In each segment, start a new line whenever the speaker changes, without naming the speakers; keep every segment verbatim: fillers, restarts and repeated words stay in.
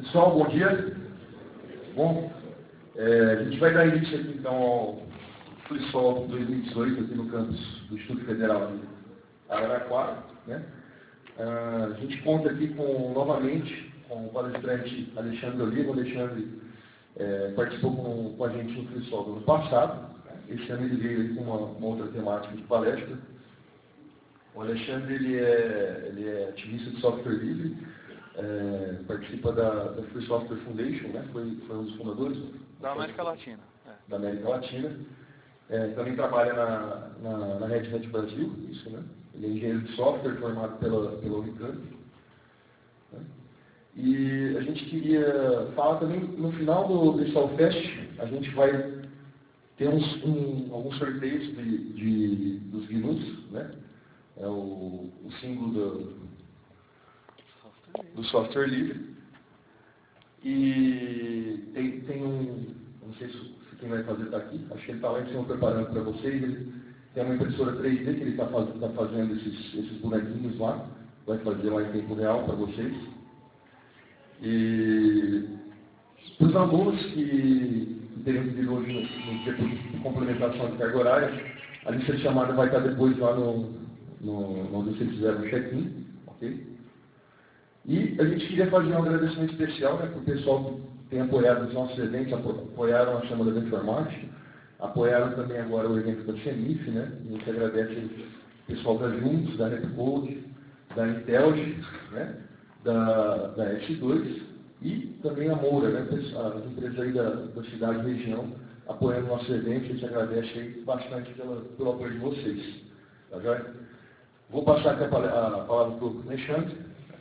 Pessoal, bom dia. Bom, é, a gente vai dar início aqui então ao FreeSol dois mil e dezoito aqui no campus do Instituto Federal de Araraquara, né? Ah, a gente conta aqui com, novamente, com o palestrante Alexandre Oliva. O Alexandre é, participou com, com a gente no FreeSol do ano passado. Esse ano ele veio com uma, uma outra temática de palestra. O Alexandre ele é, ele é ativista de software livre, é, participa da, da Free Software Foundation, né? foi, foi um dos fundadores
da América Latina. É.
Da América Latina. É, também trabalha na, na, na Red Hat Brasil, isso, né? Ele é engenheiro de software formado pela, pela Unicamp. Né? E a gente queria falar também, no final do Pessoal Fest, a gente vai ter uns, um, alguns sorteios de, de, dos G N Us, né? É o, o símbolo do, do software livre. E tem, tem um, não sei se, se quem vai fazer está aqui, acho que ele está lá em cima preparando para vocês. Ele tem uma impressora três D que ele está faz, tá fazendo esses, esses bonequinhos lá, vai fazer lá em tempo real para vocês. E para os alunos que terem que vir hoje no, no tempo de complementação de carga horária, a lista de chamada vai estar depois lá no No, onde vocês fizeram o check-in, ok? E a gente queria fazer um agradecimento especial, né, para o pessoal que tem apoiado os nossos eventos, apoiaram a Chamada da Informática, apoiaram também agora o evento da CEMIF, né? A gente agradece o pessoal da Juntos, da Repcode, da Intelge, né? da, da S dois e também a Moura, né? As empresas aí da, da cidade e região apoiando o nosso evento. A gente agradece aí bastante pela, pelo apoio de vocês. Tá joia? Vou passar aqui a palavra para o Alexandre.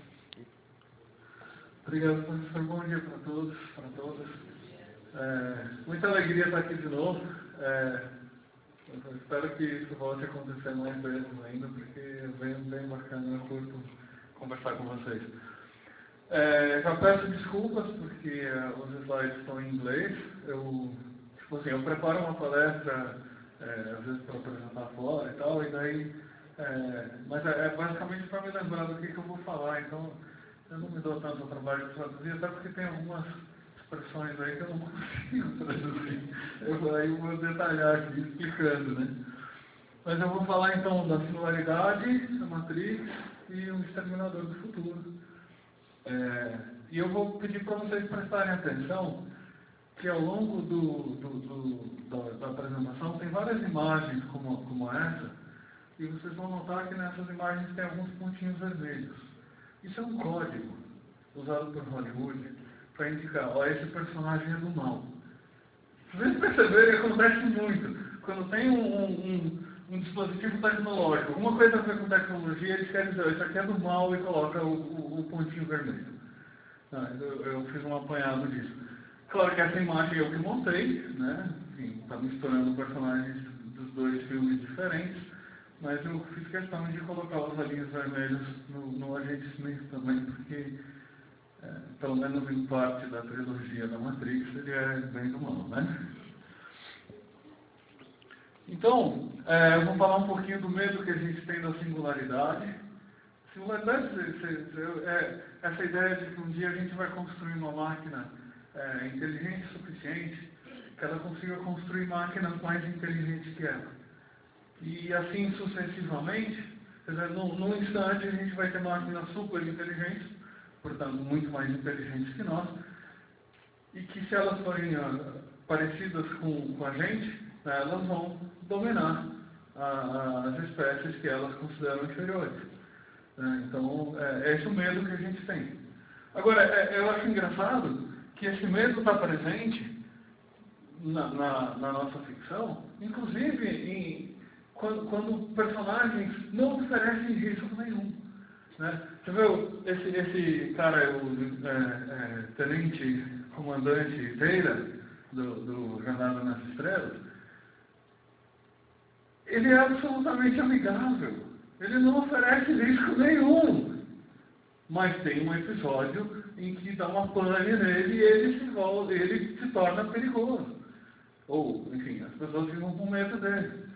Obrigado, professor. Bom dia para todos, para todas. É, muita alegria estar aqui de novo. É, eu espero que isso volte a acontecer mais vezes ainda, porque é bem, bem bacana, eu curto conversar com vocês. É, já peço desculpas, porque é, os slides estão em inglês. Eu, tipo assim, eu preparo uma palestra, é, às vezes para apresentar fora e tal, e daí É, mas é, é basicamente para me lembrar do que, que eu vou falar, então eu não me dou tanto trabalho de traduzir, até porque tem algumas expressões aí que eu não consigo traduzir. Eu, aí eu vou detalhar aqui, explicando, né? Mas eu vou falar então da singularidade, da matriz e o exterminador do futuro. É, e eu vou pedir para vocês prestarem atenção que ao longo do, do, do, da, da apresentação tem várias imagens como, como essa. E vocês vão notar que nessas imagens tem alguns pontinhos vermelhos. Isso é um código usado por Hollywood para indicar, ó, esse personagem é do mal. Se vocês perceberem, acontece muito. Quando tem um, um, um dispositivo tecnológico, alguma coisa a ver com tecnologia, eles querem dizer, isso aqui é do mal e coloca o, o, o pontinho vermelho. Ah, eu, eu fiz um apanhado disso. Claro que essa imagem eu que montei, né? Enfim, está misturando personagens dos dois filmes diferentes. Mas eu fiz questão de colocar os olhinhos vermelhos no, no Agente Smith também, porque, é, pelo menos em parte da trilogia da Matrix, ele é bem do mal, né? Então, é, eu vou falar um pouquinho do medo que a gente tem da singularidade. Singularidade é essa ideia de que um dia a gente vai construir uma máquina é, inteligente o suficiente que ela consiga construir máquinas mais inteligentes que ela. E assim sucessivamente, quer dizer, num, num instante a gente vai ter máquinas super inteligentes, portanto muito mais inteligentes que nós, e que se elas forem uh, parecidas com, com a gente, né, elas vão dominar uh, as espécies que elas consideram inferiores. Né? Então é, é esse o medo que a gente tem. Agora, é, eu acho engraçado que esse medo está presente na, na, na nossa ficção, inclusive em Quando, quando personagens não oferecem risco nenhum. Né? Você viu, esse, esse cara, o é, é, tenente comandante Veira, do, do Jornada nas Estrelas, ele é absolutamente amigável. Ele não oferece risco nenhum. Mas tem um episódio em que dá uma pane nele e ele se, volta, ele se torna perigoso. Ou, enfim, as pessoas ficam com medo dele.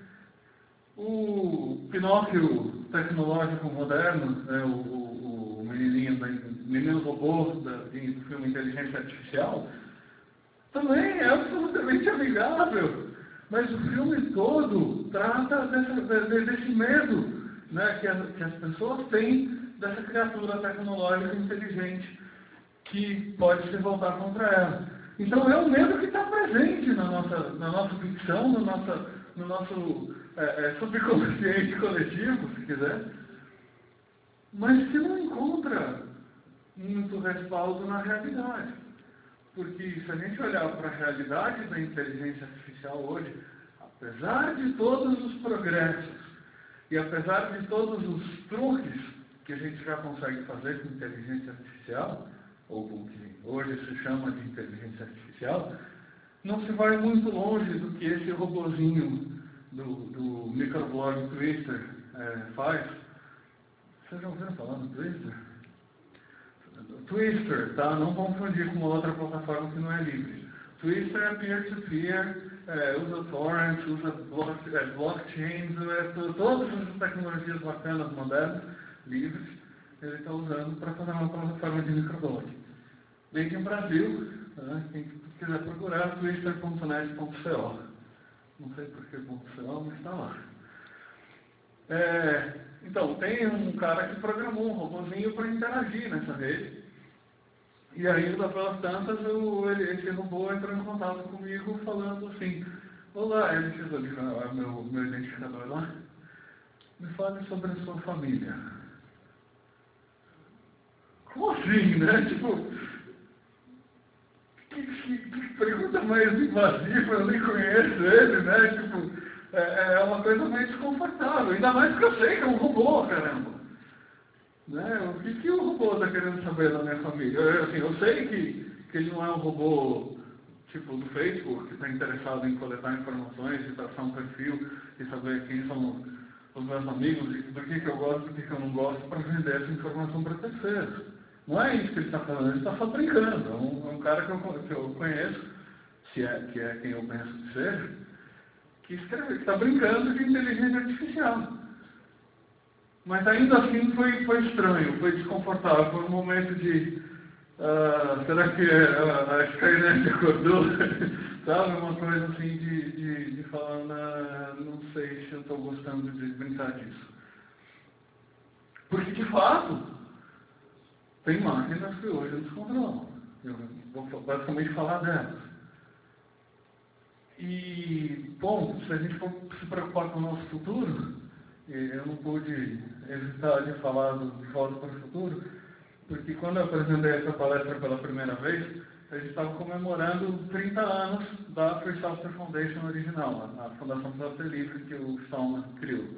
O Pinóquio tecnológico moderno, né, o, o, o menininho da, Menino Robô, da, de, do filme Inteligência Artificial, também é absolutamente amigável. Mas o filme todo trata dessa, de, desse medo, né, que, as, que as pessoas têm dessa criatura tecnológica inteligente que pode se voltar contra ela. Então é um medo que está presente na nossa, na nossa ficção, no nosso, no nosso é, é, subconsciente coletivo, se quiser, mas que não encontra muito respaldo na realidade. Porque se a gente olhar para a realidade da inteligência artificial hoje, apesar de todos os progressos e apesar de todos os truques que a gente já consegue fazer com inteligência artificial, ou com o que hoje se chama de inteligência artificial, não se vai muito longe do que esse robozinho do, do microblog Twitter é, faz. Vocês já ouviram falar no Twitter? Twister, tá? Não confundir com uma outra plataforma que não é livre. Twitter é peer-to-peer, é, usa torrents, usa block, é, blockchains, é, todas as tecnologias bacanas, modernas, livres, ele está usando para fazer uma plataforma de microblog. Bem que no Brasil, né, quem quiser procurar, twister ponto net ponto co. Não sei por que .co, mas está lá. É, então, tem um cara que programou um robozinho para interagir nessa rede. E aí, pelas tantas, eu, ele, esse robô entrou em contato comigo falando assim, olá, ele fez ali o meu, meu identificador lá, me fale sobre a sua família. Como assim, né? Tipo, que, que, que pergunta mais invasiva, eu nem conheço ele, né? Tipo, é, é uma coisa meio desconfortável, ainda mais porque eu sei que é um robô, caramba. Né? O que, que o robô está querendo saber da minha família? Eu, assim, eu sei que, que ele não é um robô tipo do Facebook, que está interessado em coletar informações e traçar um perfil e saber quem são os meus amigos, e do que, que eu gosto e do que, que eu não gosto, para vender essa informação para terceiros. Não é isso que ele está falando, ele está só brincando. É um, é um cara que eu, que eu conheço, se é, que é quem eu penso que seja, que escreve, que está brincando de inteligência artificial. Mas ainda assim foi, foi estranho, foi desconfortável, foi um momento de uh, será que uh, a Skynet acordou? Sabe, uma coisa assim de, de, de falar, na, não sei se eu estou gostando de brincar disso. Porque de fato, tem máquinas que hoje nos controlam. Eu vou basicamente falar delas. E, bom, se a gente for se preocupar com o nosso futuro, eu não pude evitar de falar do, de Volta para o Futuro, porque quando eu apresentei essa palestra pela primeira vez, a gente estava comemorando trinta anos da Free Software Foundation original, a Fundação de Software Livre que o Stallman criou.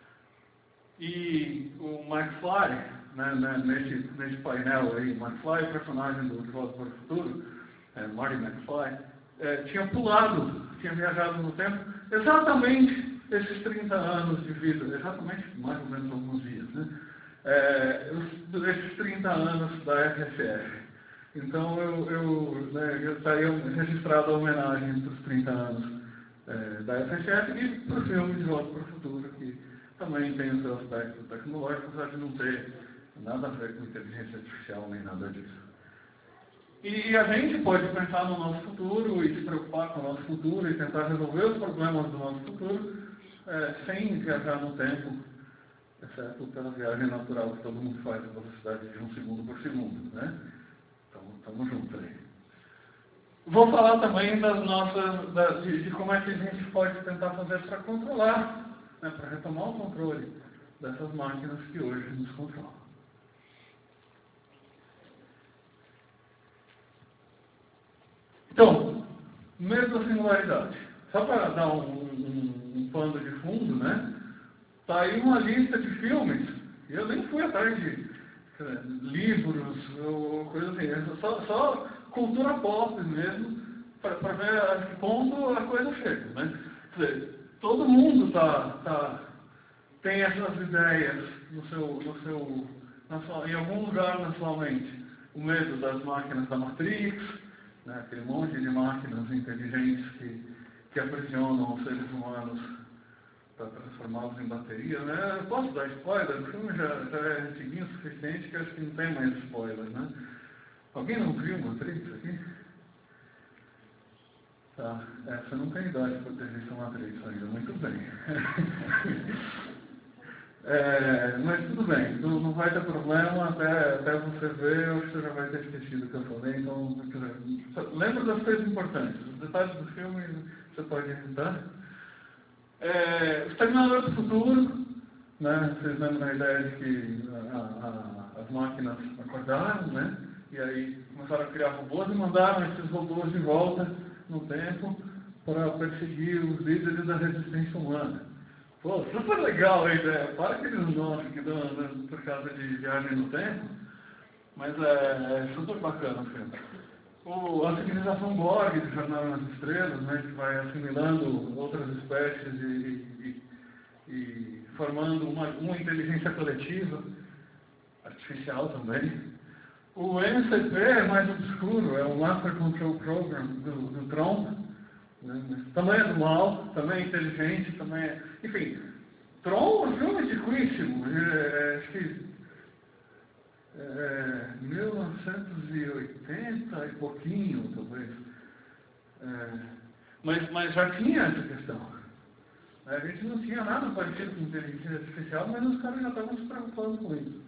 E o McFly, né, né, nesse, nesse painel aí, o McFly, personagem do De Volta para o Futuro, é, Marty McFly, é, tinha pulado, tinha viajado no tempo, exatamente esses trinta anos de vida, exatamente mais ou menos alguns dias, né? É, esses trinta anos da F S F. Então eu, eu, né, eu estaria registrado a homenagem para os trinta anos é, da F S F e para o filme De Volta para o Futuro, que também tem o seu aspecto tecnológico, apesar de não ter nada a ver com inteligência artificial nem nada disso. E a gente pode pensar no nosso futuro e se preocupar com o nosso futuro e tentar resolver os problemas do nosso futuro é, sem viajar no tempo, exceto pela viagem natural que todo mundo faz a velocidade de um segundo por segundo, né? Então, estamos juntos aí. Vou falar também das nossas, da, de, de como é que a gente pode tentar fazer para controlar, né, para retomar o controle dessas máquinas que hoje nos controlam. Então, medo da singularidade. Só para dar um, um, um pano de fundo, né? Está aí uma lista de filmes, e eu nem fui atrás de é, livros ou coisa assim, é só, só cultura pop mesmo, para ver a que ponto a coisa chega, né? Quer dizer, todo mundo tá, tá, tem essas ideias no seu, no seu, na sua, em algum lugar na sua mente. O medo das máquinas da Matrix, né, aquele monte de máquinas inteligentes que, que aprisionam os seres humanos para transformá-los em bateria, né? Eu posso dar spoiler? O filme já, já é antiguinho o suficiente que eu acho que não tem mais spoiler, né? Alguém não viu Matrix aqui? Tá, é, você não tem idade para ter visto Matrix ainda, muito bem. É, mas tudo bem, não, não vai ter problema até, até você ver, eu acho que você já vai ter esquecido o que eu falei, então lembra das coisas importantes, os detalhes do filme você pode evitar. É, o Exterminador do Futuro, né, vocês lembram da ideia de que a, a, as máquinas acordaram, né, e aí começaram a criar robôs e mandaram esses robôs de volta no tempo para perseguir os líderes da resistência humana. Pô, super legal a ideia. Para aqueles nomes que dão né, por causa de viagem no tempo, mas é, é super bacana o filme. O, a civilização Borg de Jornada nas Estrelas, né, que vai assimilando outras espécies e, e, e formando uma, uma inteligência coletiva, artificial também. O M C P é mais obscuro, é o Master Control Program do, do Tron. Né? Também é do mal, também é inteligente, também é... Enfim, Tron é um filme antiquíssimo, é, acho que é, mil novecentos e oitenta e pouquinho, talvez. É, mas, mas já tinha essa questão. A gente não tinha nada parecido com inteligência artificial, mas os caras já estavam se preocupando com isso.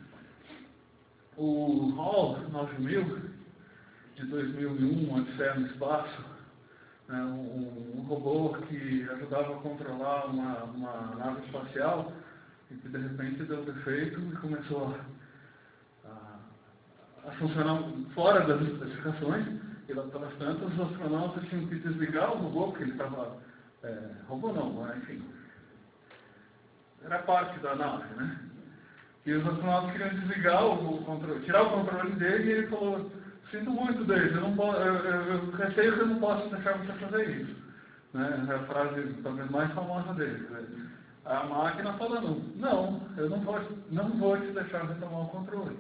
O HAL nove mil, de dois mil e um, Odisseia no Espaço, é um, um robô que ajudava a controlar uma, uma nave espacial e que de repente deu defeito e começou a, a, a funcionar fora das especificações. E lá pelas tantas, os astronautas tinham que desligar o robô, porque ele estava... É, robô não, enfim. Era parte da nave, né? E os astronautas queriam desligar o, o controle, tirar o controle dele e ele falou... Sinto muito, Deus, eu, não posso, eu, eu, eu receio que eu não posso deixar você fazer isso. Né? É a frase talvez mais famosa dele. Né? A máquina falando, não, eu não vou, não vou te deixar retomar o controle.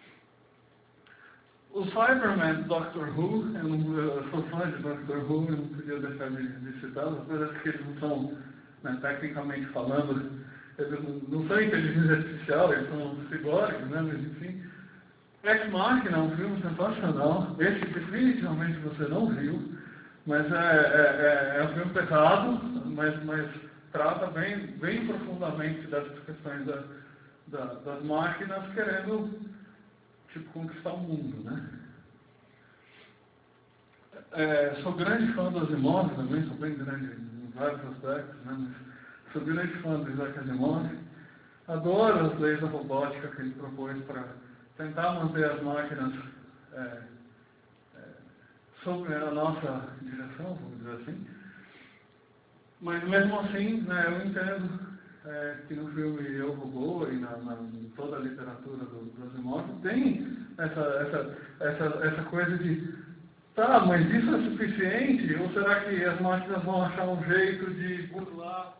O Cyberman, Doctor Who, eu, não, eu sou fã de Doctor Who, eu não podia deixar de, de citá-los, apesar de que eles não são, né, tecnicamente falando, eles não, não são inteligência artificial, eles são ciborgues, né, mas enfim. Ex Machina é um filme sensacional, esse definitivamente você não viu, mas é, é, é, é um filme pesado, mas, mas trata bem, bem profundamente dessas questões da, da, das máquinas querendo tipo, conquistar o mundo, né? É, sou grande fã do Asimov também, sou bem grande em vários aspectos, né? Mas sou grande fã do Isaac Asimov, adoro as leis da robótica que ele propôs para tentar manter as máquinas é, é, sob a nossa direção, vamos dizer assim. Mas mesmo assim, né, eu entendo é, que no filme Eu, Robô e na, na, em toda a literatura do, do Asimov tem essa, essa, essa, essa coisa de tá, mas isso é suficiente? Ou será que as máquinas vão achar um jeito de burlar,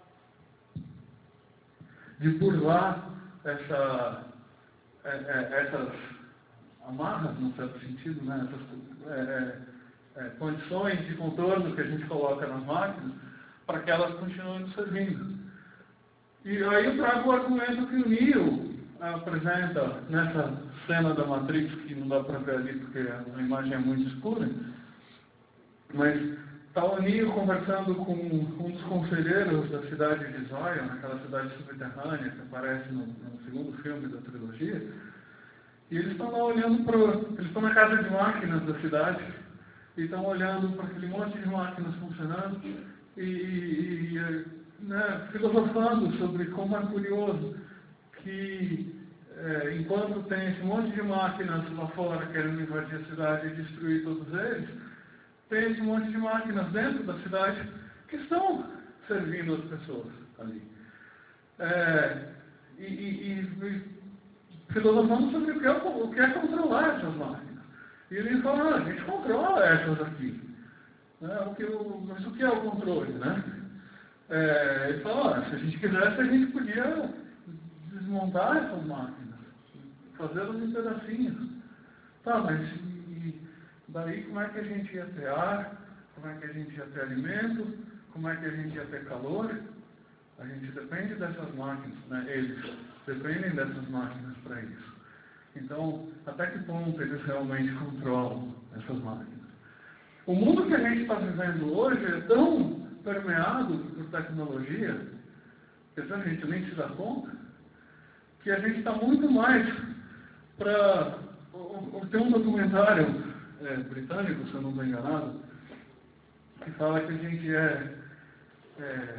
de burlar essa... É, é, essas amarras, num certo sentido, né? Essas é, é, condições de contorno que a gente coloca nas máquinas para que elas continuem nos servindo. E aí eu trago o argumento que o Neo apresenta nessa cena da Matrix, que não dá para ver ali porque a imagem é muito escura, mas está o Neo conversando com um dos conselheiros da cidade de Zion, naquela cidade subterrânea que aparece no, no segundo filme da trilogia, e eles estão lá olhando para... Eles estão na casa de máquinas da cidade, e estão olhando para aquele monte de máquinas funcionando, e, e, e né, filosofando sobre como é curioso que, é, enquanto tem esse monte de máquinas lá fora querendo invadir a cidade e destruir todos eles, tem esse monte de máquinas dentro da cidade que estão servindo as pessoas ali. É, e, e, e filosofando sobre o que, é, o que é controlar essas máquinas. E ele fala, ah, a gente controla essas aqui. Né? O que, o, mas o que é o controle, né? É, ele fala, ah, se a gente quisesse, a gente podia desmontar essas máquinas, fazê-las em pedacinhos. Tá, mas e, daí como é que a gente ia ter ar? Como é que a gente ia ter alimento? Como é que a gente ia ter calor? A gente depende dessas máquinas, né? Eles dependem dessas máquinas para isso. Então, até que ponto eles realmente controlam essas máquinas? O mundo que a gente está vivendo hoje é tão permeado por tecnologia, que a gente nem se dá conta, que a gente está muito mais para... Tem um documentário é, britânico, se eu não estou enganado, que fala que a gente é... é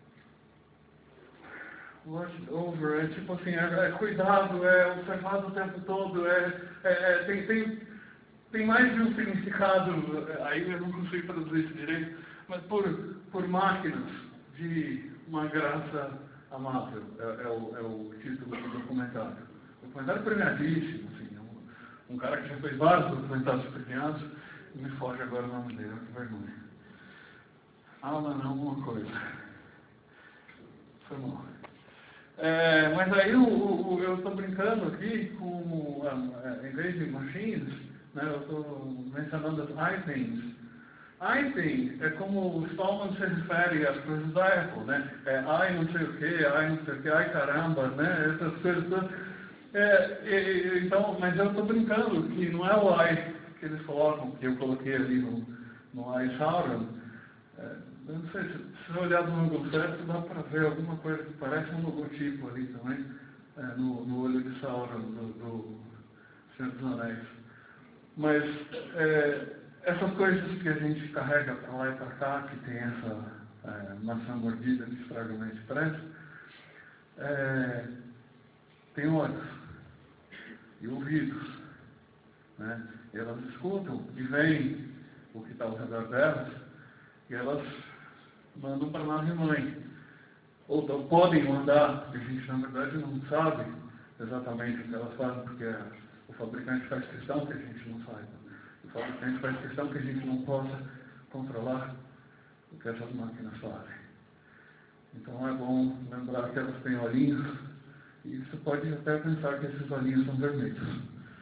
watch over, é tipo assim, é, é cuidado, é observado o tempo todo, é, é, é, tem, tem, tem mais de um significado, aí eu não consigo traduzir isso direito, mas por, por máquinas de uma graça amável, é, é, o, é o título do documentário. O documentário premiadíssimo, assim, um, um cara que já fez vários documentários para crianças, me foge agora o nome dele, que vergonha. Alan, não, alguma coisa. Foi mal. É, mas aí o, o, eu estou brincando aqui com, uh, em vez de machines, né, eu estou mencionando as iThings. iThing é como o Stallman se refere às coisas da Apple, né? É, ai não sei o que, ai não sei o que, ai caramba, né? Essas coisas todas. É, e, então, mas eu estou brincando que não é o ai que eles colocam, que eu coloquei ali no, no ai Sauron. É, eu não sei, se, se eu olhar do ângulo certo, dá para ver alguma coisa que parece um logotipo ali também, é, no, no olho de Sauron, do, do Senhor dos Anéis. Mas é, essas coisas que a gente carrega para lá e para cá, que tem essa é, maçã mordida que estraga o expresso, é, tem olhos e ouvidos, né? E elas escutam e veem o que está ao redor delas, e elas mandam para a nave mãe. Ou então, podem mandar, porque a gente na verdade não sabe exatamente o que elas fazem, porque o fabricante faz questão que a gente não saiba. O fabricante faz questão que a gente não possa controlar o que essas máquinas fazem. Então é bom lembrar que elas têm olhinhos, e você pode até pensar que esses olhinhos são vermelhos.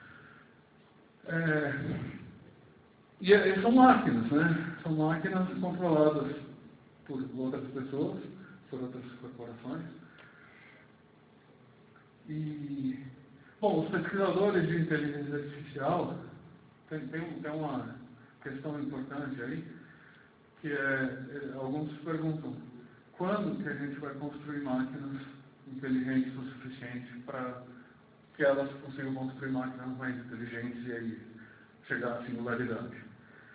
É, e, e são máquinas, né? São máquinas controladas por outras pessoas, por outras corporações. E, bom, os pesquisadores de inteligência artificial tem, tem, tem uma questão importante aí, que é, alguns se perguntam, quando que a gente vai construir máquinas inteligentes o suficiente para que elas consigam construir máquinas mais inteligentes e aí chegar à singularidade?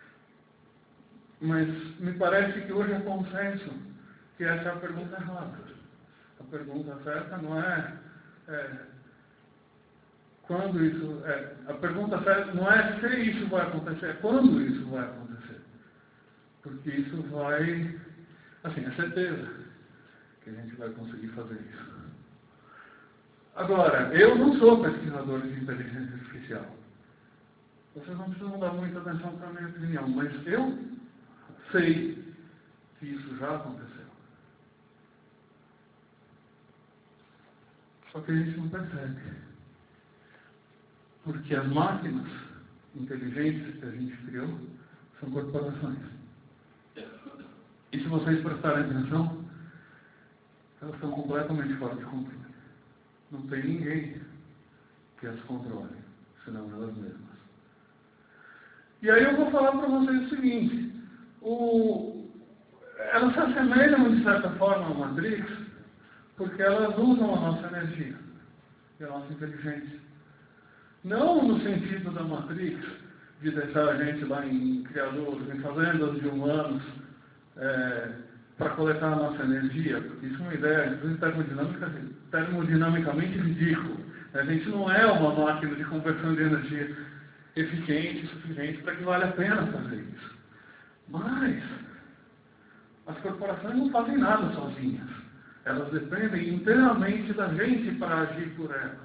Mas me parece que hoje é consenso que essa é a pergunta errada. A pergunta certa não é, é quando isso... É, a pergunta certa não é se isso vai acontecer, é quando isso vai acontecer. Porque isso vai... Assim, é certeza que a gente vai conseguir fazer isso. Agora, eu não sou pesquisador de inteligência artificial. Vocês não precisam dar muita atenção para a minha opinião, mas eu sei que isso já aconteceu. Só que a gente não percebe. Porque as máquinas inteligentes que a gente criou são corporações. E se vocês prestarem atenção, elas estão completamente fora de controle. Não tem ninguém que as controle, senão elas mesmas. E aí eu vou falar para vocês o seguinte, o, elas se assemelham de certa forma à Matrix, porque elas usam a nossa energia e a nossa inteligência. Não no sentido da Matrix, de deixar a gente lá em criadouros, em fazendas de humanos, é, para coletar a nossa energia, porque isso é uma ideia, inclusive termodinâmica, termodinamicamente ridícula. A gente não é uma máquina de conversão de energia eficiente o suficiente para que vale a pena fazer isso. Mas as corporações não fazem nada sozinhas. Elas dependem inteiramente da gente para agir por elas.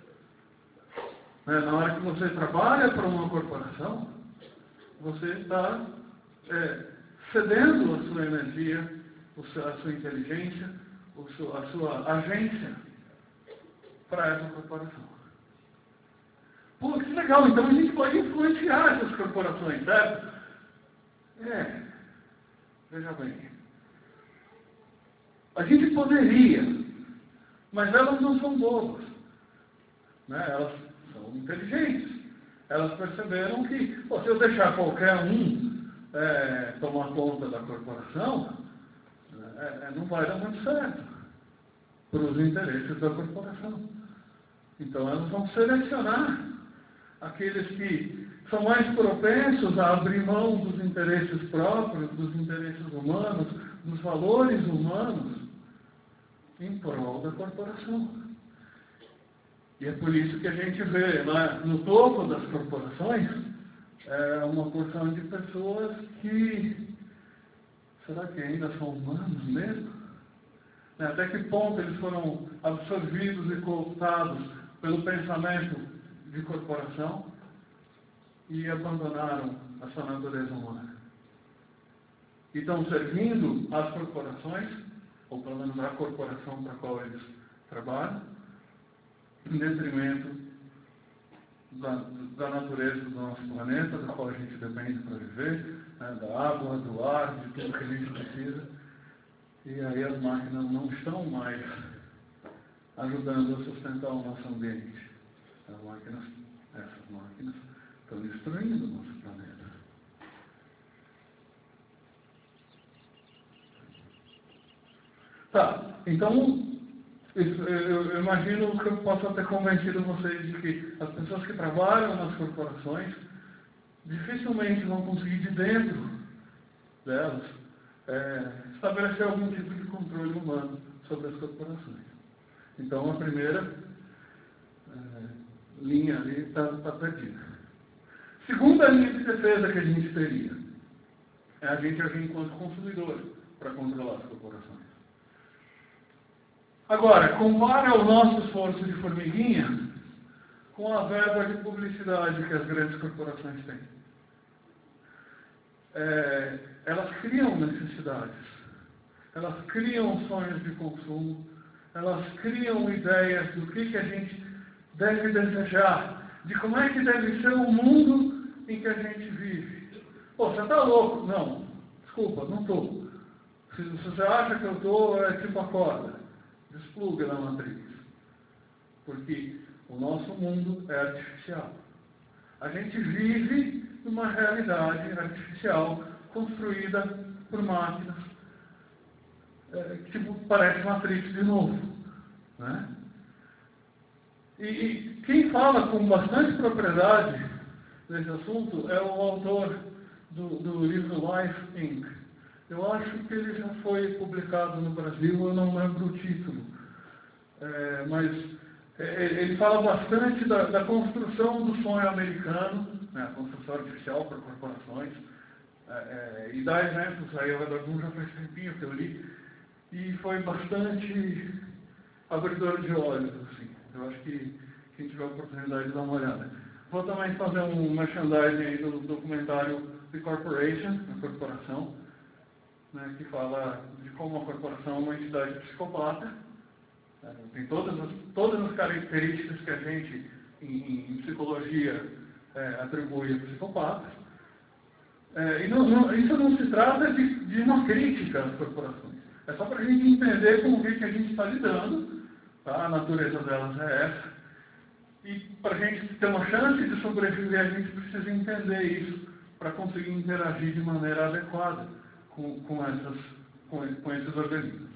Na hora que você trabalha para uma corporação, você está é, cedendo a sua energia, a sua inteligência, a sua agência para essa corporação. Pô, que legal, então a gente pode influenciar essas corporações, certo? É, veja bem. A gente poderia, mas elas não são bobas. Né? Elas são inteligentes. Elas perceberam que, pô, se eu deixar qualquer um é, tomar conta da corporação, é, não vai dar muito certo para os interesses da corporação. Então elas vão selecionar aqueles que são mais propensos a abrir mão dos interesses próprios, dos interesses humanos, dos valores humanos, em prol da corporação. E é por isso que a gente vê lá no topo das corporações é, uma porção de pessoas que, será que ainda são humanos mesmo? Até que ponto eles foram absorvidos e cooptados pelo pensamento de corporação e abandonaram a sua natureza humana. E estão servindo às corporações, ou pelo menos à corporação para a qual eles trabalham, em detrimento da, da natureza do nosso planeta, da qual a gente depende para viver, né, da água, do ar, de tudo que a gente precisa. E aí as máquinas não estão mais ajudando a sustentar o nosso ambiente. As máquinas, essas máquinas, estão destruindo o nosso planeta. Tá, então, eu imagino que eu possa ter convencido vocês de que as pessoas que trabalham nas corporações dificilmente vão conseguir de dentro delas é, estabelecer algum tipo de controle humano sobre as corporações. Então, a primeira é, linha ali está tá perdida. Segunda linha de defesa que a gente teria é a gente agir enquanto consumidor para controlar as corporações. Agora, compare o nosso esforço de formiguinha com a verba de publicidade que as grandes corporações têm. É, elas criam necessidades, elas criam sonhos de consumo, elas criam ideias do que, que a gente deve desejar, de como é que deve ser o mundo em que a gente vive. Pô, você está louco? Não, desculpa, não estou. Se, se você acha que eu estou, é tipo a corda. Despluga na matriz. Porque o nosso mundo é artificial. A gente vive numa realidade artificial construída por máquinas é, que tipo, parece Matrix de novo. Né? E, e quem fala com bastante propriedade desse assunto é o autor do, do livro Life incorporated. Eu acho que ele já foi publicado no Brasil, eu não lembro o título. É, mas é, ele fala bastante da, da construção do sonho americano, né, a construção artificial para corporações, é, é, e dá exemplos aí, alguns já faz tempinho que eu li, e foi bastante abridor de olhos, assim. Eu acho que quem tiver a oportunidade de dar uma olhada. Vou também fazer um merchandising aí do documentário The Corporation, a corporação, né, que fala de como a corporação é uma entidade psicopata. Né, tem todas as, todas as características que a gente, em, em psicologia, é, atribui a psicopatas. É, e não, não, isso não se trata de, de uma crítica às corporações. É só para a gente entender com o que a gente está lidando. Tá? A natureza delas é essa. E para a gente ter uma chance de sobreviver, a gente precisa entender isso para conseguir interagir de maneira adequada com, com, essas, com, com esses organismos.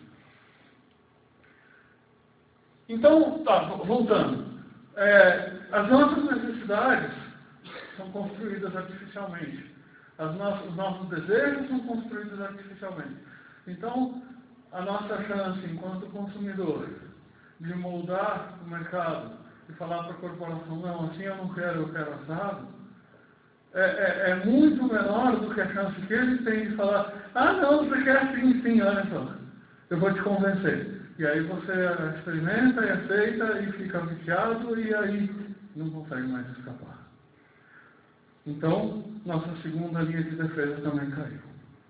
Então, tá, voltando. É, as nossas necessidades são construídas artificialmente. As no, os nossos desejos são construídos artificialmente. Então, a nossa chance, enquanto consumidor, de moldar o mercado e falar para a corporação, não, assim eu não quero, eu quero assado, é, é, é muito menor do que a chance que eles têm de falar, ah não, você quer assim, sim, olha só, eu vou te convencer. E aí você experimenta e aceita e fica viciado e aí não consegue mais escapar. Então, nossa segunda linha de defesa também caiu.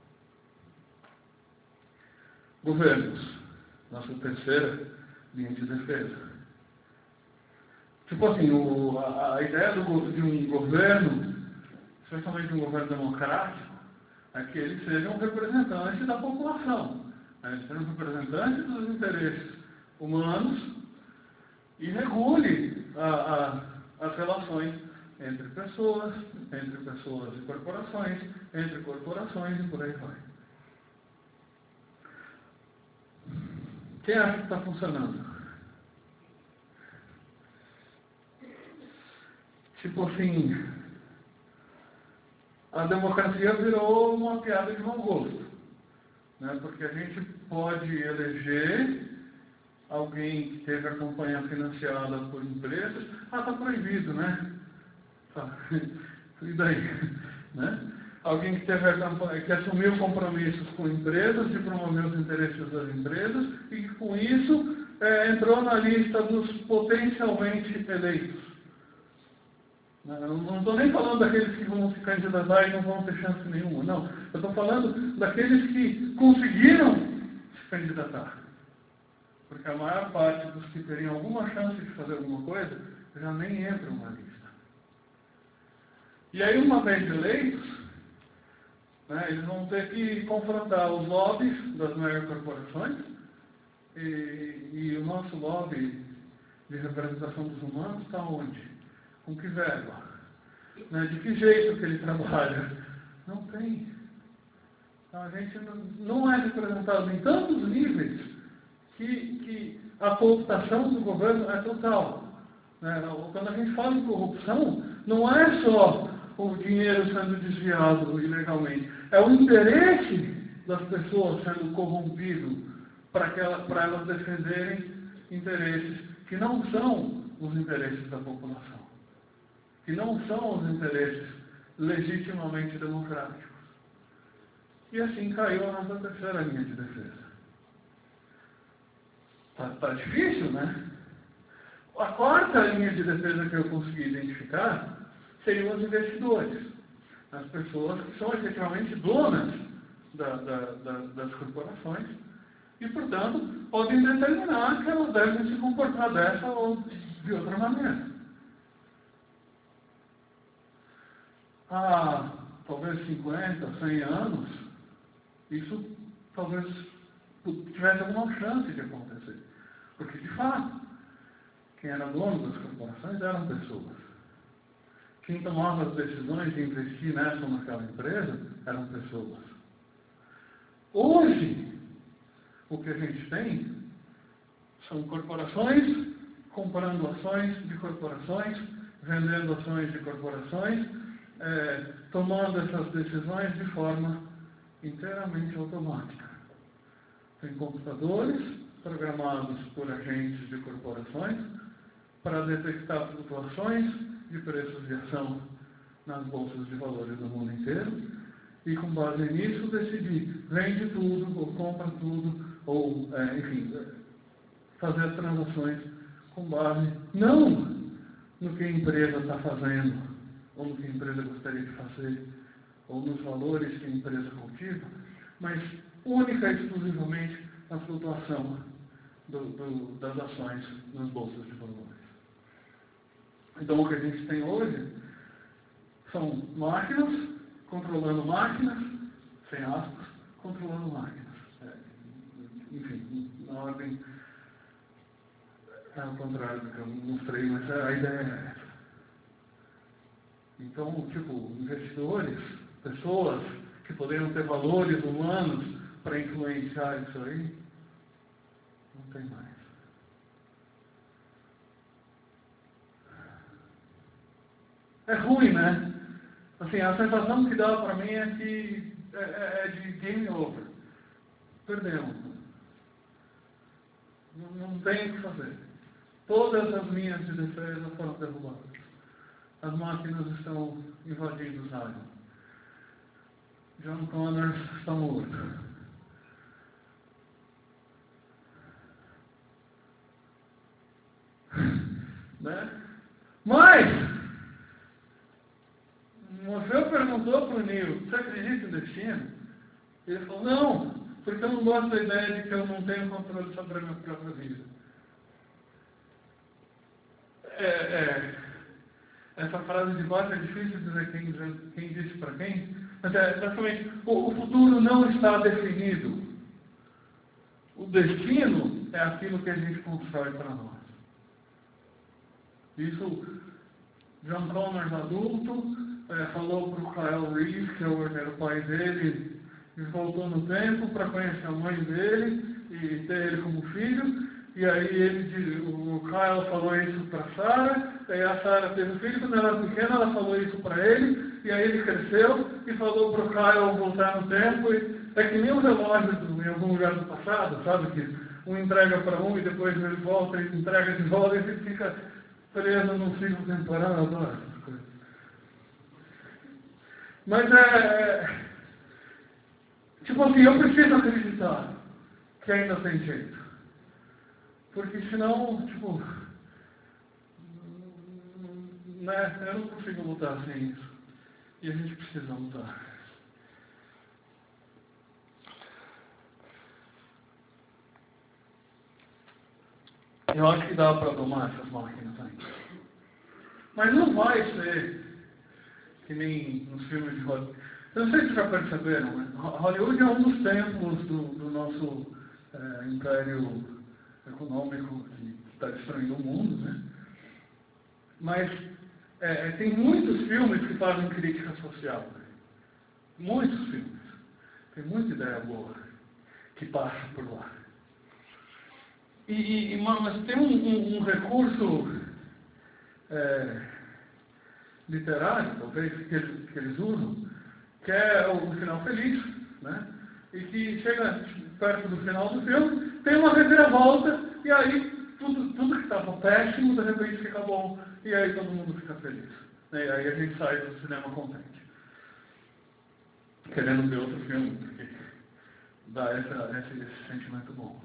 Governos, nossa terceira linha de defesa. Tipo assim, o, a, a ideia do, de um governo, especialmente um governo democrático, é que ele seja um representante da população. Ele seja um representante dos interesses humanos e regule a, a, as relações entre pessoas, entre pessoas e corporações, entre corporações e por aí vai. Quem acha que está funcionando? Tipo assim, a democracia virou uma piada de mau gosto, né? Porque a gente pode eleger alguém que teve a campanha financiada por empresas. Ah, está proibido, né? Tá. E daí? Né? Alguém que, teve a campanha, que assumiu compromissos com empresas, de promover os interesses das empresas, e que com isso é, entrou na lista dos potencialmente eleitos. Não estou nem falando daqueles que vão se candidatar e não vão ter chance nenhuma, não. Eu estou falando daqueles que conseguiram se candidatar. Porque a maior parte dos que teriam alguma chance de fazer alguma coisa já nem entram na lista. E aí, uma vez eleitos, né, eles vão ter que confrontar os lobbies das megacorporações e, e o nosso lobby de representação dos humanos está onde? Com que verba? Né? De que jeito que ele trabalha? Não tem. Então, a gente não, não é representado em tantos níveis que, que a cooptação do governo é total. Né? Quando a gente fala em corrupção, não é só o dinheiro sendo desviado ilegalmente, é o interesse das pessoas sendo corrompido para ela, para elas defenderem interesses que não são os interesses da população, que não são os interesses legitimamente democráticos. E assim caiu a nossa terceira linha de defesa. Tá, tá difícil, né? A quarta linha de defesa que eu consegui identificar seriam os investidores, as pessoas que são efetivamente donas da, da, da, das corporações e, portanto, podem determinar que elas devem se comportar dessa ou de outra maneira. Há talvez cinquenta, cem anos, isso talvez tivesse alguma chance de acontecer. Porque, de fato, quem era dono das corporações eram pessoas. Quem tomava as decisões de investir nessa ou naquela empresa eram pessoas. Hoje, o que a gente tem são corporações comprando ações de corporações, vendendo ações de corporações, é, tomando essas decisões de forma inteiramente automática. Tem computadores programados por agentes de corporações para detectar flutuações de preços de ação nas bolsas de valores do mundo inteiro e, com base nisso, decidir vende tudo, ou compra tudo, ou, é, enfim, fazer as transações com base não no que a empresa está fazendo, ou no que a empresa gostaria de fazer, ou nos valores que a empresa cultiva, mas única e exclusivamente na flutuação do, do, das ações nas bolsas de valores. Então, o que a gente tem hoje são máquinas controlando máquinas, sem aspas, controlando máquinas. É, enfim, na ordem é ao contrário do que eu mostrei, mas a ideia é essa. Então, tipo, investidores, pessoas que poderiam ter valores humanos para influenciar isso aí, não tem mais. É ruim, né? Assim, a sensação que dá para mim é que é, é de game over. Perdemos. Não, não tem o que fazer. Todas as linhas de defesa foram derrubadas. As máquinas estão invadindo os áreas. John Connors está morto. Né? Mas Morfeu perguntou para o Neo, você acredita em destino? Ele falou, não, porque eu não gosto da ideia de que eu não tenho controle sobre a minha própria vida. É, é, essa frase de baixo é difícil dizer quem, quem disse para quem, mas é basicamente, o, o futuro não está definido. O destino é aquilo que a gente constrói para nós. Isso, John Connors, adulto, é, falou para o Kyle Reese, que era o pai dele, e voltou no tempo para conhecer a mãe dele e ter ele como filho. E aí ele, o Kyle falou isso para Sarah, aí a Sarah teve um filho, quando ela era pequena, ela falou isso para ele, e aí ele cresceu e falou para o Kyle voltar no tempo. E é que nem um relógio em algum lugar do passado, sabe? Que um entrega para um e depois ele volta e entrega de volta e ele fica preso num ciclo temporal. Eu adoro essas coisas. Mas é... tipo assim, eu preciso acreditar que ainda tem jeito. Porque senão, tipo... né, eu não consigo lutar sem isso. E a gente precisa lutar. Eu acho que dá para domar essas máquinas ainda. Mas não vai ser que nem nos filmes de Hollywood. Eu não sei se vocês já perceberam, mas Hollywood é um dos templos do, do nosso é, império econômico que está destruindo o mundo, né? Mas é, tem muitos filmes que fazem crítica social. Né? Muitos filmes. Tem muita ideia boa que passa por lá. E, e, mas tem um, um, um recurso é, literário, talvez, que eles, que eles usam, que é o, o final feliz, né? E que chega perto do final do filme, tem uma reviravolta, e aí tudo, tudo que estava péssimo, de repente fica bom, e aí todo mundo fica feliz. Né? E aí a gente sai do cinema contente. Querendo ver outro filme, porque dá essa, esse, esse sentimento bom.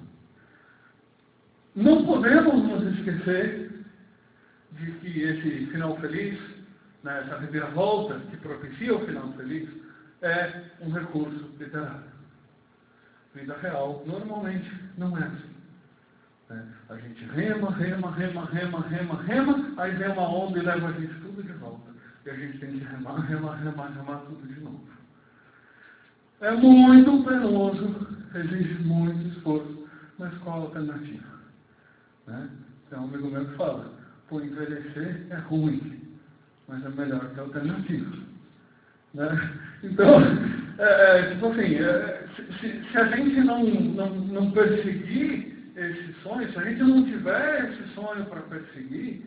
Não podemos nos esquecer de que esse final feliz, né, essa reviravolta que propicia o final feliz, é um recurso literário. Vida real, normalmente, não é assim. Né? A gente rema, rema, rema, rema, rema, rema, aí vem uma onda e leva a gente tudo de volta. E a gente tem que remar, remar, remar, remar tudo de novo. É muito penoso, exige muito esforço, mas qual a alternativa? Né? Tem um amigo meu que fala, por envelhecer é ruim, mas é melhor que a alternativa. Né? Então, é, é, tipo assim, é, se, se a gente não, não, não perseguir esse sonho, se a gente não tiver esse sonho para perseguir,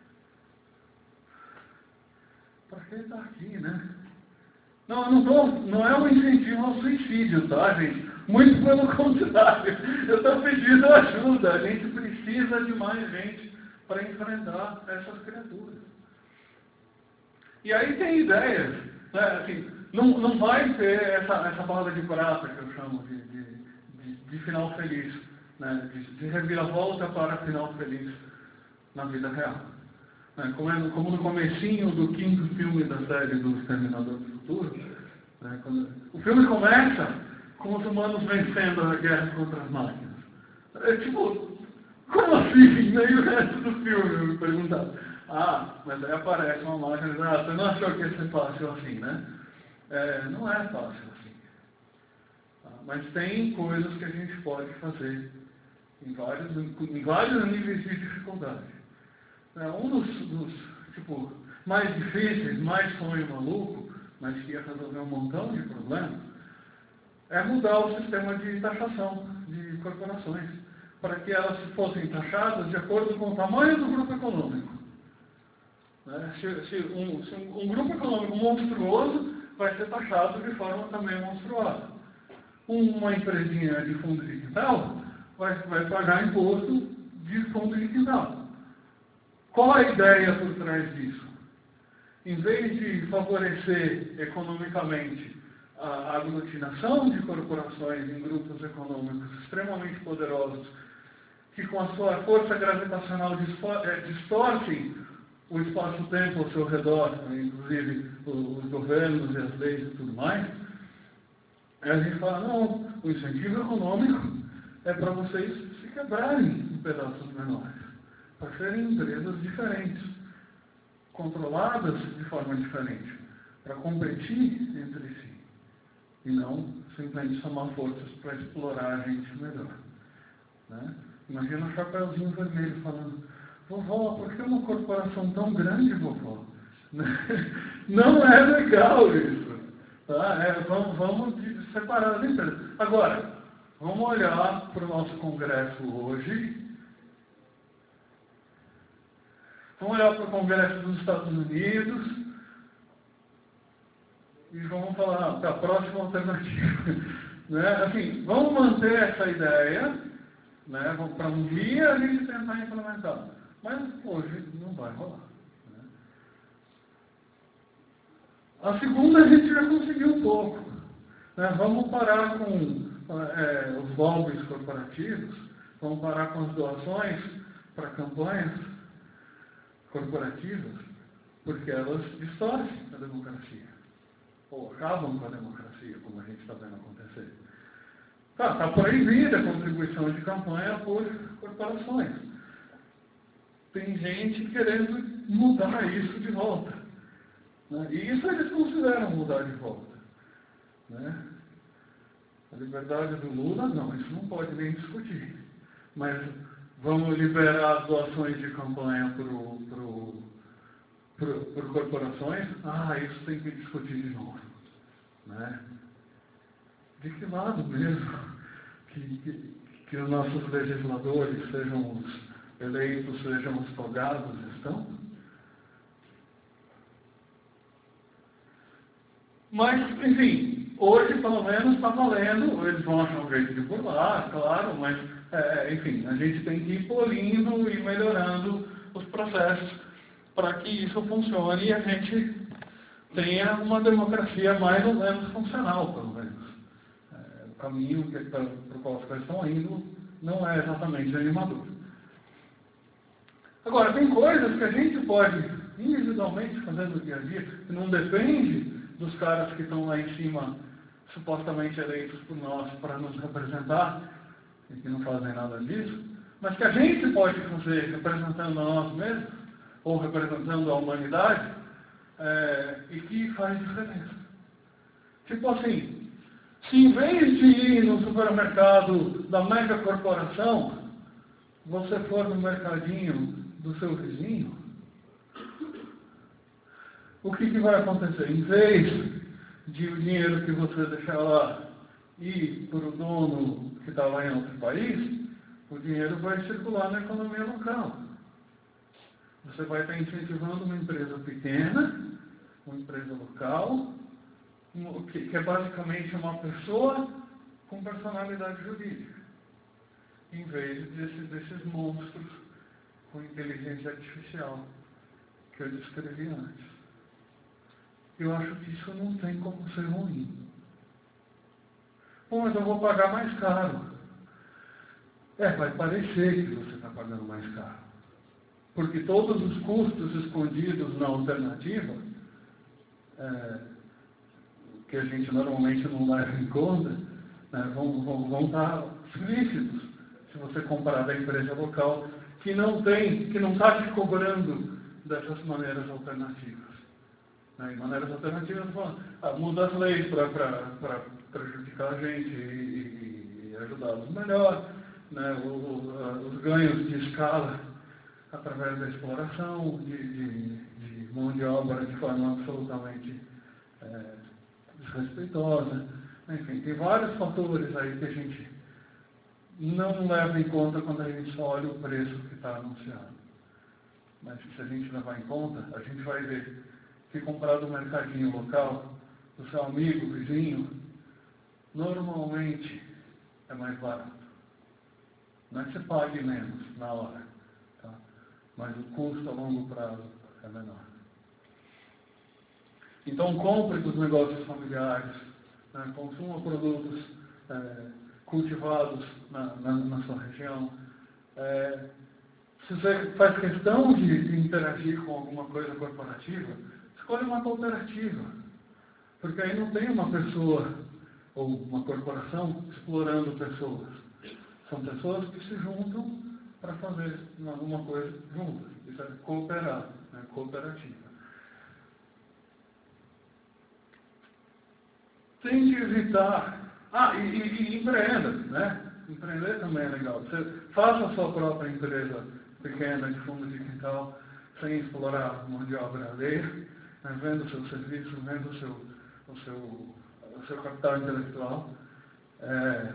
para que estar aqui, né? Não, eu não, tô, não é um incentivo ao suicídio, tá, gente? Muito pelo contrário. Eu estou pedindo ajuda. A gente precisa de mais gente para enfrentar essas criaturas. E aí tem ideias, né? Assim, não, não vai ter essa, essa bala de prata que eu chamo de, de, de, de final feliz, né? de, de reviravolta para final feliz na vida real. Né? Como, é, como no comecinho do quinto filme da série do Exterminador do Futuro, né? Quando, o filme começa com os humanos vencendo a guerra contra as máquinas. É tipo, como assim? E aí o resto do filme eu me perguntava. Ah, mas aí aparece uma máquina e diz, ah, você não achou que ia ser fácil assim, né? É, não é fácil assim. Tá? Mas tem coisas que a gente pode fazer em vários, em vários níveis de dificuldade. É, um dos, dos tipo, mais difíceis, mais sonho maluco, mas que ia resolver um montão de problemas, é mudar o sistema de taxação de corporações, para que elas fossem taxadas de acordo com o tamanho do grupo econômico. Né? Se, se, um, se um, um grupo econômico monstruoso vai ser taxado de forma também monstruosa. Uma empresinha de fundo de quintal vai, vai pagar imposto de fundo de quintal. Qual a ideia por trás disso? Em vez de favorecer economicamente a aglutinação de corporações em grupos econômicos extremamente poderosos, que com a sua força gravitacional distorcem o espaço-tempo ao seu redor, inclusive os governos e as leis e tudo mais, a gente fala, não, o incentivo econômico é para vocês se quebrarem em pedaços menores, para serem empresas diferentes, controladas de forma diferente, para competir entre si, e não simplesmente somar forças para explorar a gente melhor. Né? Imagina um chapeuzinho vermelho falando, vovó, por que uma corporação tão grande, vovó? Não é legal isso. Tá? É, vamos, vamos separar as empresas. Agora, vamos olhar para o nosso Congresso hoje. Vamos olhar para o Congresso dos Estados Unidos e vamos falar para a próxima alternativa. Né? Assim, vamos manter essa ideia, né? Para um dia a gente tentar implementar. Mas hoje não vai rolar. Né? A segunda a gente já conseguiu um pouco. Né? Vamos parar com é, os lobbies corporativos, vamos parar com as doações para campanhas corporativas, porque elas distorcem a democracia, ou acabam com a democracia, como a gente está vendo acontecer. Está tá proibida a contribuição de campanha por corporações. Tem gente querendo mudar isso de volta. Né? E isso eles consideram mudar de volta. Né? A liberdade do Lula, não, isso não pode nem discutir. Mas vamos liberar as doações de campanha por corporações? Ah, isso tem que discutir de novo. Né? De que lado mesmo que, que, que os nossos legisladores, sejam os eleitos, sejam os togados, estão? Mas, enfim, hoje pelo menos está valendo, eles vão achar um jeito de burlar, claro, mas, é, enfim, a gente tem que ir polindo e melhorando os processos para que isso funcione e a gente tenha uma democracia mais ou menos funcional, pelo menos. É, o caminho para o qual as coisas estão indo não é exatamente animador. Agora, tem coisas que a gente pode individualmente fazer no dia a dia, que não depende dos caras que estão lá em cima, supostamente eleitos por nós para nos representar, e que não fazem nada disso, mas que a gente pode fazer representando a nós mesmos, ou representando a humanidade, é, e que faz diferença. Tipo assim, se em vez de ir no supermercado da mega corporação, você for no mercadinho do seu vizinho, o que, que vai acontecer? Em vez de o dinheiro que você deixar lá ir para o dono que está lá em outro país, o dinheiro vai circular na economia local. Você vai estar incentivando uma empresa pequena, uma empresa local, que é basicamente uma pessoa com personalidade jurídica, em vez desses, desses monstros com inteligência artificial que eu descrevi antes. Eu acho que isso não tem como ser ruim. Bom, mas eu vou pagar mais caro. É, vai parecer que você está pagando mais caro. Porque todos os custos escondidos na alternativa, é, que a gente normalmente não leva em conta, né, vão, vão, vão estar explícitos se você comparar da empresa local que não tem, que não está te cobrando dessas maneiras alternativas. Né, e maneiras alternativas vão ah, muda as leis para prejudicar a gente e, e, e ajudá-los melhor, né, o, o, os ganhos de escala através da exploração de, de, de mão de obra de forma absolutamente é, desrespeitosa. Enfim, tem vários fatores aí que a gente não leva em conta quando a gente só olha o preço que está anunciado. Mas se a gente levar em conta, a gente vai ver que comprar do mercadinho local, do seu amigo, vizinho, normalmente é mais barato. Não é que você pague menos na hora, tá? Mas o custo a longo prazo é menor. Então compre dos negócios familiares, né? Consuma produtos é, cultivados na, na, na sua região. É, se você faz questão de, de interagir com alguma coisa corporativa, escolha uma cooperativa. Porque aí não tem uma pessoa ou uma corporação explorando pessoas. São pessoas que se juntam para fazer alguma coisa juntas. Isso é cooperar, né? Cooperativa. Tente evitar... Ah, e, e, e empreenda, né? Empreender também é legal. Você faça a sua própria empresa pequena de fundo de quintal, sem explorar mão de obra alheia, né, vendo o seu serviço, vendo o seu, o seu, o seu capital intelectual, é,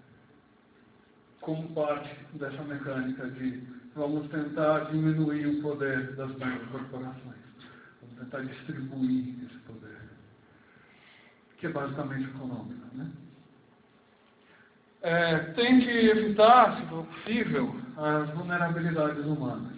como parte dessa mecânica de vamos tentar diminuir o poder das grandes corporações. Vamos tentar distribuir esse poder, que é basicamente econômico, né? É, tente evitar, se for possível, as vulnerabilidades humanas.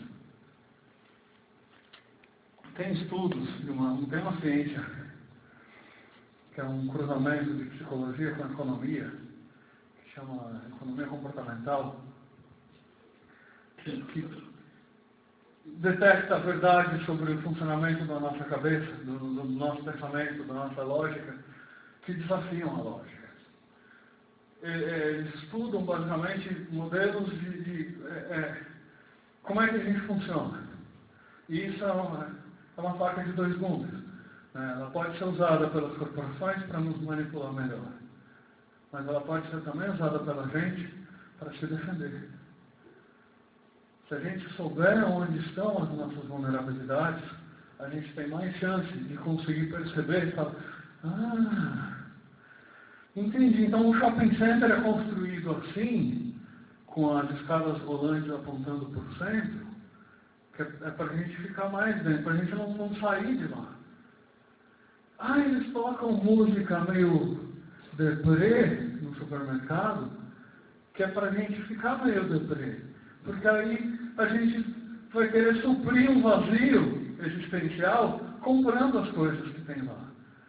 Tem estudos, de uma, tem uma ciência, que é um cruzamento de psicologia com economia, que chama economia comportamental, que, que detecta a verdade sobre o funcionamento da nossa cabeça, do, do nosso pensamento, da nossa lógica, que desafiam a lógica. Eles estudam basicamente modelos de, de é, é, como é que a gente funciona. E isso é uma, é uma faca de dois gumes. Né? Ela pode ser usada pelas corporações para nos manipular melhor, mas ela pode ser também usada pela gente para se defender. Se a gente souber onde estão as nossas vulnerabilidades, a gente tem mais chance de conseguir perceber e falar, ah, entendi, então o shopping center é construído assim, com as escadas rolantes apontando para o centro, que é, é para a gente ficar mais dentro, para a gente não, não sair de lá. Ah, eles tocam música meio deprê no supermercado, que é para a gente ficar meio deprê. Porque aí a gente vai querer suprir um vazio existencial comprando as coisas que tem lá.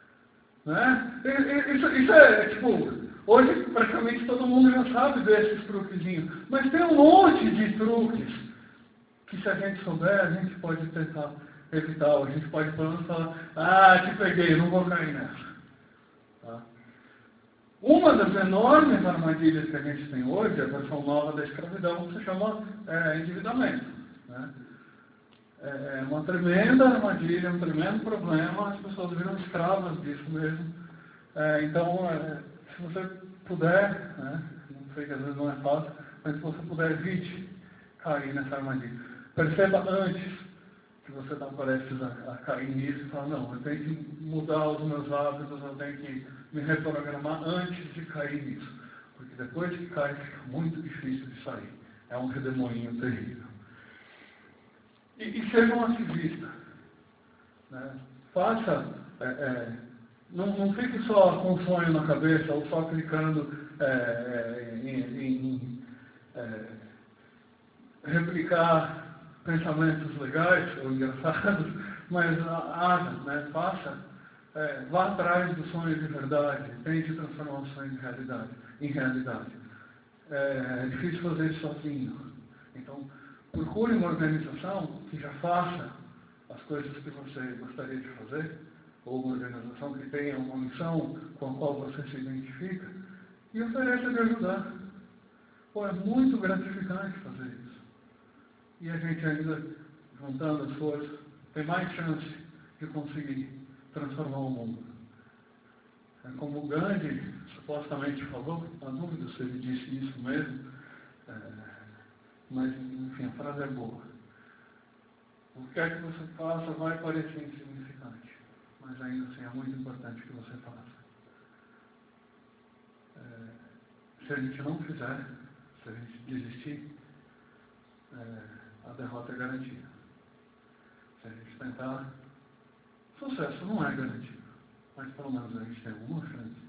Né? Isso, isso é, tipo, hoje praticamente todo mundo já sabe desses truquezinhos. Mas tem um monte de truques que se a gente souber, a gente pode tentar evitar. A gente pode pelo menos falar, ah, te peguei, não vou cair nessa. Tá? Uma das enormes armadilhas que a gente tem hoje, a versão nova da escravidão, que se chama é, endividamento. Né? É uma tremenda armadilha, um tremendo problema, as pessoas viram escravas disso mesmo. É, então, é, se você puder, né, não sei que às vezes não é fácil, mas se você puder, evite cair nessa armadilha. Perceba antes que você está prestes a, a cair nisso e fala, não, eu tenho que mudar os meus hábitos, eu tenho que me reprogramar antes de cair nisso. Porque depois que cai, fica muito difícil de sair. É um redemoinho terrível. E, e seja um ativista. Né? Faça, é, é, não, não fique só com um sonho na cabeça ou só clicando é, é, em, em é, replicar pensamentos legais ou engraçados, mas haja, né? Faça, é, vá atrás do sonho de verdade, tente transformar o sonho em realidade. Em realidade. É, é difícil fazer isso sozinho. Então, procure uma organização que já faça as coisas que você gostaria de fazer, ou uma organização que tenha uma missão com a qual você se identifica, e ofereça de ajudar. Pô, é muito gratificante fazer isso. E a gente ainda, juntando as forças, tem mais chance de conseguir transformar o mundo. É como o Gandhi supostamente falou, a dúvida se ele disse isso mesmo, é, mas, enfim, a frase é boa. O que é que você faça vai parecer insignificante, mas ainda assim é muito importante que você faça. É, se a gente não fizer, se a gente desistir, é, a derrota é garantida. Se a gente tentar, sucesso não é garantido, mas pelo menos a gente tem alguma chance.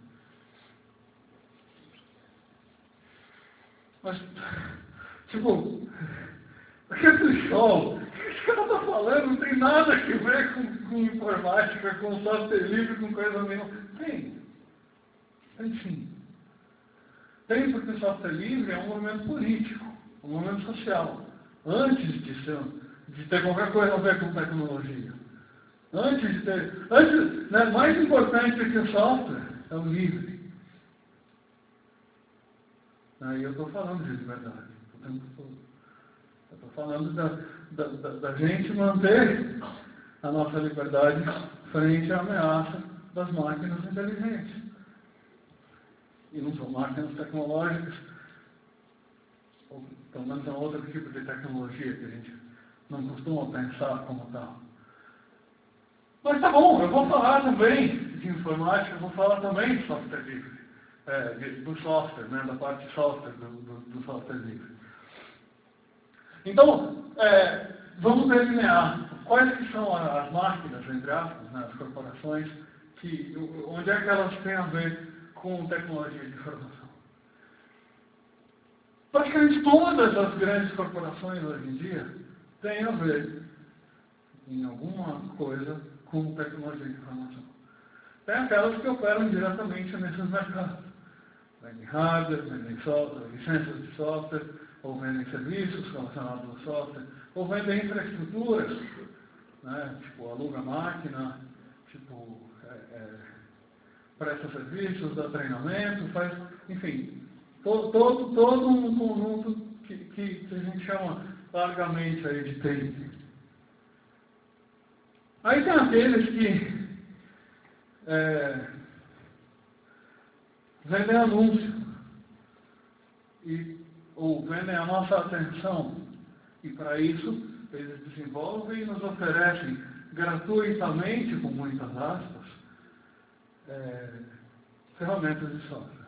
Mas, tipo, aquele show, o que esse cara está falando não tem nada a ver com, com informática, com software livre, com coisa nenhuma. Tem. Tem sim. Tem porque o software livre é um movimento político, um movimento social. Antes de, ser, de ter qualquer coisa a ver com tecnologia. Antes de ter... Antes, né, mais importante do que o software é o livre. Aí eu estou falando de liberdade. Eu estou falando da, da, da, da gente manter a nossa liberdade frente à ameaça das máquinas inteligentes. E não são máquinas tecnológicas ou pelo menos é um outro tipo de tecnologia que a gente não costuma pensar como tal. Mas tá bom, eu vou falar também de informática, eu vou falar também de software livre, é, de, do software, né, da parte de software do, do, do software livre. Então, é, vamos delinear quais que são as máquinas, entre aspas, né, as corporações, que, onde é que elas têm a ver com tecnologia de informação. Praticamente todas as grandes corporações hoje em dia têm a ver, em alguma coisa, com tecnologia de informação. Tem aquelas que operam diretamente nesses mercados. Vendem hardware, vendem software, licenças de software, ou vendem serviços relacionados ao software, ou vendem infraestruturas, né? Tipo, aluga máquina, tipo, é, é, presta serviços, dá treinamento, faz, enfim, todo, todo, todo um conjunto que, que, que a gente chama largamente aí de T I. Aí tem aqueles que é, vendem anúncio, e, ou vendem a nossa atenção, e para isso eles desenvolvem e nos oferecem gratuitamente, com muitas aspas, é, ferramentas de software.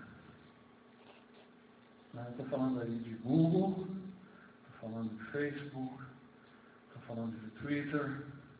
Estou falando aí de Google, estou falando de Facebook, estou falando de Twitter,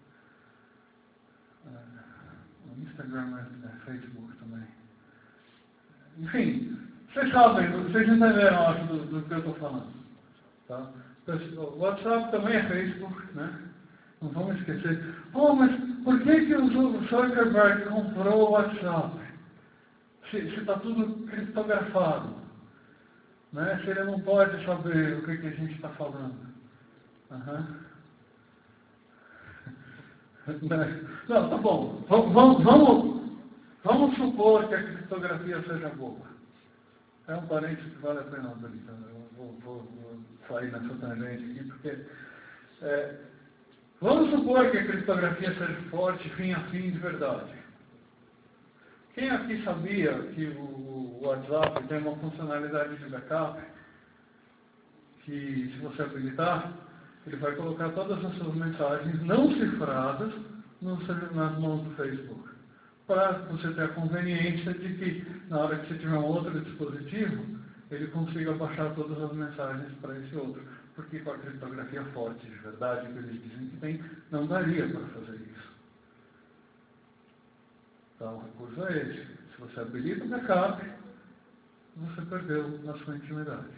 o Instagram é Facebook também. Enfim, vocês sabem, vocês entenderam, acho, do, do que eu estou falando. Tá? O WhatsApp também é Facebook, né? Não vamos esquecer. Oh, mas por que, que o Zuckerberg comprou o WhatsApp? Se está tudo criptografado. Né? Se ele não pode saber o que, que a gente está falando. Uhum. Não, tá bom. Vamos, vamos, vamos supor que a criptografia seja boa. É um parênteses que vale a pena abrir. Então eu vou, vou, vou sair nessa tangente aqui, porque é, vamos supor que a criptografia seja forte, fim a fim, de verdade. Quem aqui sabia que o WhatsApp tem uma funcionalidade de backup que, se você habilitar, ele vai colocar todas as suas mensagens não cifradas nas mãos do Facebook, para você ter a conveniência de que, na hora que você tiver um outro dispositivo, ele consiga baixar todas as mensagens para esse outro. Porque com a criptografia forte de verdade que eles dizem que tem, não daria para fazer isso. Então, o recurso é esse. Se você habilita o backup, você perdeu a sua intimidade.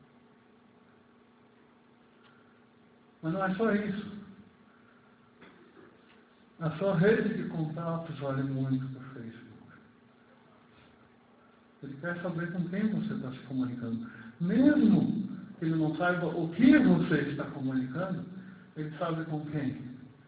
Mas não é só isso. A sua rede de contatos vale muito para o Facebook. Ele quer saber com quem você está se comunicando. Mesmo que ele não saiba o que você está comunicando, ele sabe com quem.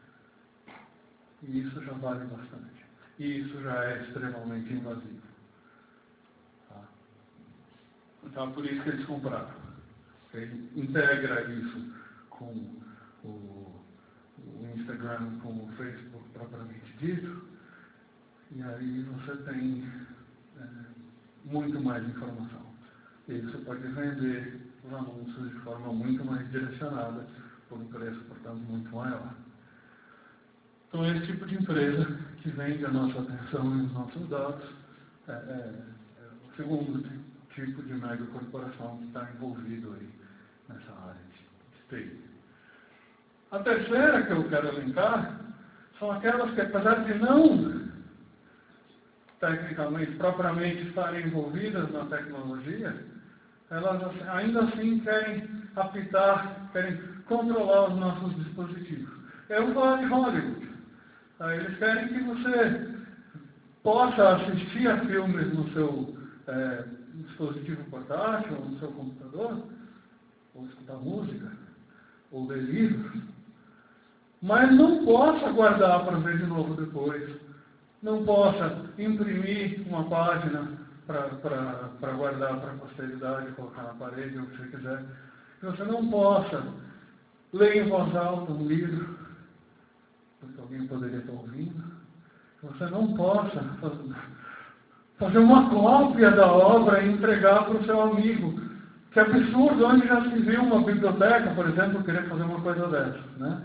E isso já vale bastante. E isso já é extremamente invasivo. Tá? Então é por isso que eles compraram. Ele integra isso com o, o Instagram, com o Facebook propriamente dito, e aí você tem é, muito mais informação. E aí você pode vender os anúncios de forma muito mais direcionada, por um preço, portanto, muito maior. Então, esse tipo de empresa que vende a nossa atenção e os nossos dados é, é, é o segundo tipo de mega corporação que está envolvido aí nessa área de T I. A terceira que eu quero elencar são aquelas que, apesar de não, tecnicamente, propriamente estarem envolvidas na tecnologia, elas ainda assim querem apitar, querem controlar os nossos dispositivos. Eu vou falar de Hollywood. Eles querem que você possa assistir a filmes no seu é, dispositivo portátil, ou no seu computador, ou escutar música, ou ler livros, mas não possa guardar para ver de novo depois, não possa imprimir uma página para guardar para a posteridade, colocar na parede, ou o que você quiser, que você não possa ler em voz alta um livro, porque alguém poderia estar ouvindo, que você não possa fazer uma cópia da obra e entregar para o seu amigo, Que absurdo, onde já se viu uma biblioteca, por exemplo, querer fazer uma coisa dessa, né?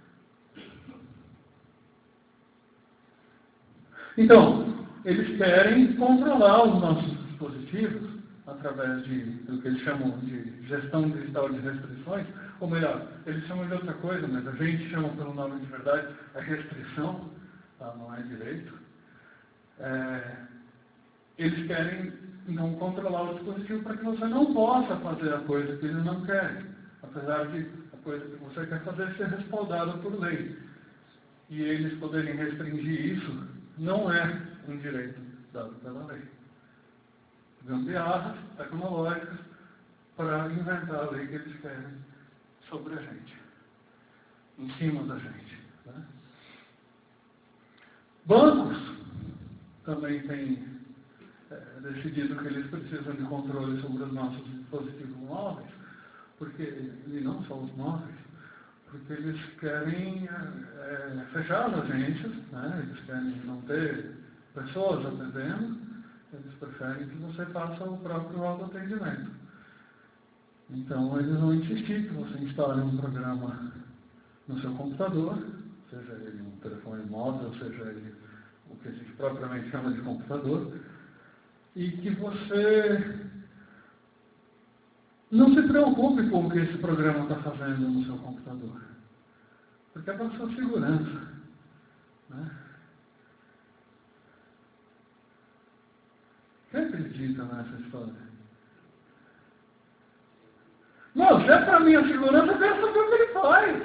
Então, eles querem controlar os nossos dispositivos através de, do que eles chamam de gestão digital de restrições, ou melhor, eles chamam de outra coisa, mas a gente chama pelo nome de verdade, a restrição, tá? Não é direito. É, eles querem, então, controlar o dispositivo para que você não possa fazer a coisa que eles não querem, apesar de a coisa que você quer fazer ser respaldada por lei. E eles poderem restringir isso não é um direito dado pela lei. Gambiarras tecnológicas para inventar a lei que eles querem sobre a gente, em cima da gente. Né? Bancos também têm é, decidido que eles precisam de controle sobre os nossos dispositivos móveis, porque, e não só os móveis, porque eles querem é, fechar as agências, né? Eles querem não ter pessoas atendendo, eles preferem que você faça o próprio autoatendimento. Então, eles vão insistir que você instale um programa no seu computador, seja ele um telefone móvel, seja ele o que a gente propriamente chama de computador, e que você não se preocupe com o que esse programa está fazendo no seu computador, porque é para a sua segurança. Né? Quem acredita nessa história? Não, se é para a minha segurança, eu quero saber o que ele faz.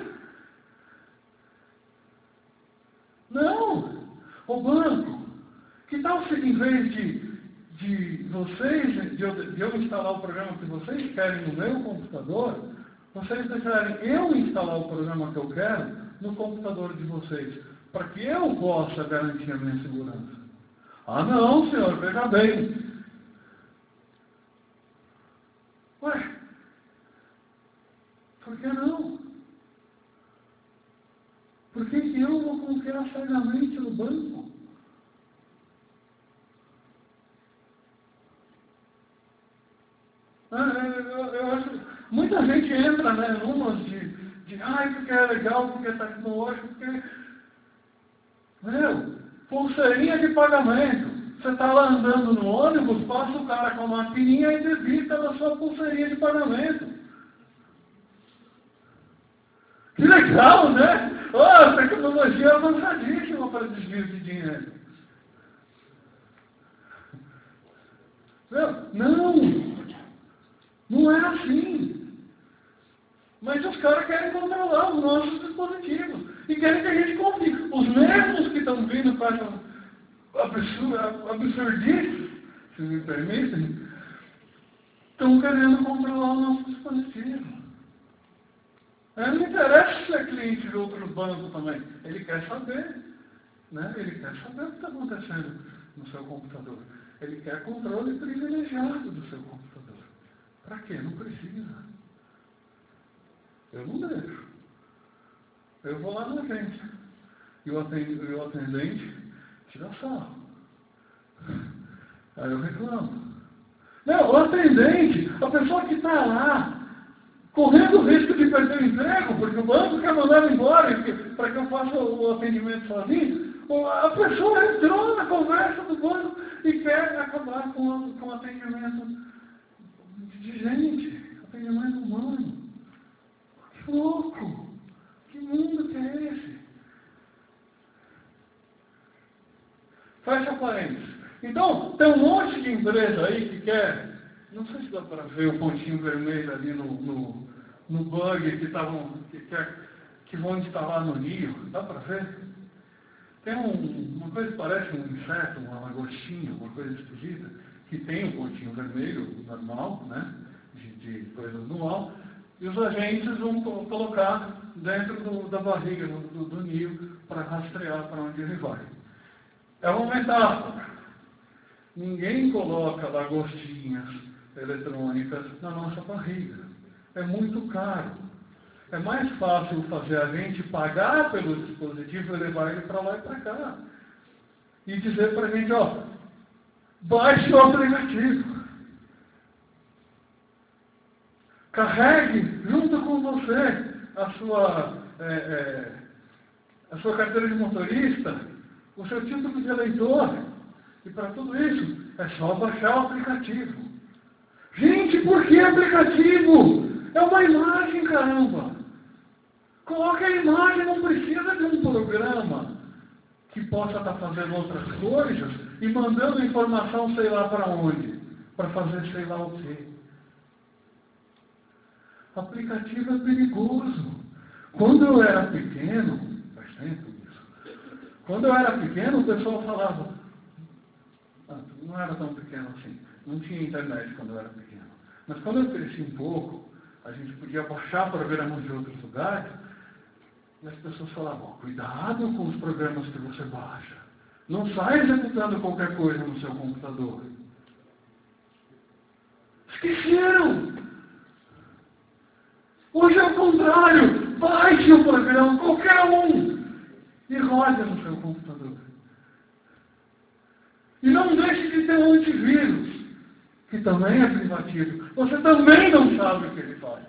Não. O banco, que tal se em vez de, de vocês, de eu, de eu instalar o programa que vocês querem no meu computador, vocês deixarem eu instalar o programa que eu quero no computador de vocês, para que eu possa garantir a minha segurança. Ah, não, senhor, veja bem. Ué, por que não? Por que que eu vou confiar cegamente no banco? Ah, eu, eu acho, muita gente entra, né, numas de, de ai, porque é legal, porque é tecnológico, porque... Meu, pulseirinha de pagamento. Você está lá andando no ônibus, passa o cara com a maquininha e debita na sua pulseirinha de pagamento. Que legal, né? Oh, tecnologia avançadíssima para desvio de dinheiro. Não, não é assim. Mas os caras querem controlar os nossos dispositivos e querem que a gente confie. Os mesmos que estão vindo com essa absurdice, se me permitem, estão querendo controlar o nosso dispositivo. Não interessa se é cliente de outro banco também. Ele quer saber. Né? Ele quer saber o que está acontecendo no seu computador. Ele quer controle privilegiado do seu computador. Para quê? Não precisa. Eu não deixo. Eu vou lá na agência. E o atendente tira sarro. Aí eu reclamo. Não, o atendente, a pessoa que está lá, correndo o risco de perder o emprego, porque o banco quer mandar embora para que eu faça o atendimento sozinho, a pessoa entrou na conversa do banco e quer acabar com, com o atendimento de gente, atendimento humano. Que louco! Que mundo que é esse? Fecha parênteses. Então, tem um monte de empresa aí que quer, não sei se dá para ver o pontinho vermelho ali no, no, no bug que, tavam, que, que, que vão instalar no Rio, dá para ver? Tem um, uma coisa que parece um inseto, uma lagostinha, uma coisa esquisita, que tem um pontinho vermelho normal, né, de, de coisa normal, e os agentes vão colocar dentro do, da barriga do, do, do ninho para rastrear para onde ele vai. É uma metáfora. Ninguém coloca lagostinhas eletrônicas na nossa barriga. É muito caro. É mais fácil fazer a gente pagar pelo dispositivo e levar ele para lá e para cá. E dizer para a gente, ó, baixe o aplicativo. Carregue junto com você a sua, é, é, a sua carteira de motorista, o seu título de eleitor. E para tudo isso, é só baixar o aplicativo. Gente, por que aplicativo? É uma imagem, caramba. Coloque a imagem, não precisa de um programa que possa estar fazendo outras coisas e mandando informação sei lá para onde, para fazer sei lá o quê. Aplicativo é perigoso. Quando eu era pequeno, faz tempo isso, quando eu era pequeno o pessoal falava, ah, não era tão pequeno assim, não tinha internet quando eu era pequeno, mas quando eu cresci um pouco, a gente podia baixar programas de outros lugares, e as pessoas falavam, cuidado com os programas que você baixa. Não sai executando qualquer coisa no seu computador. Esqueceram! Hoje é o contrário. Baixe o programa, qualquer um, e rode no seu computador. E não deixe de ter um antivírus, que também é privativo. Você também não sabe o que ele faz.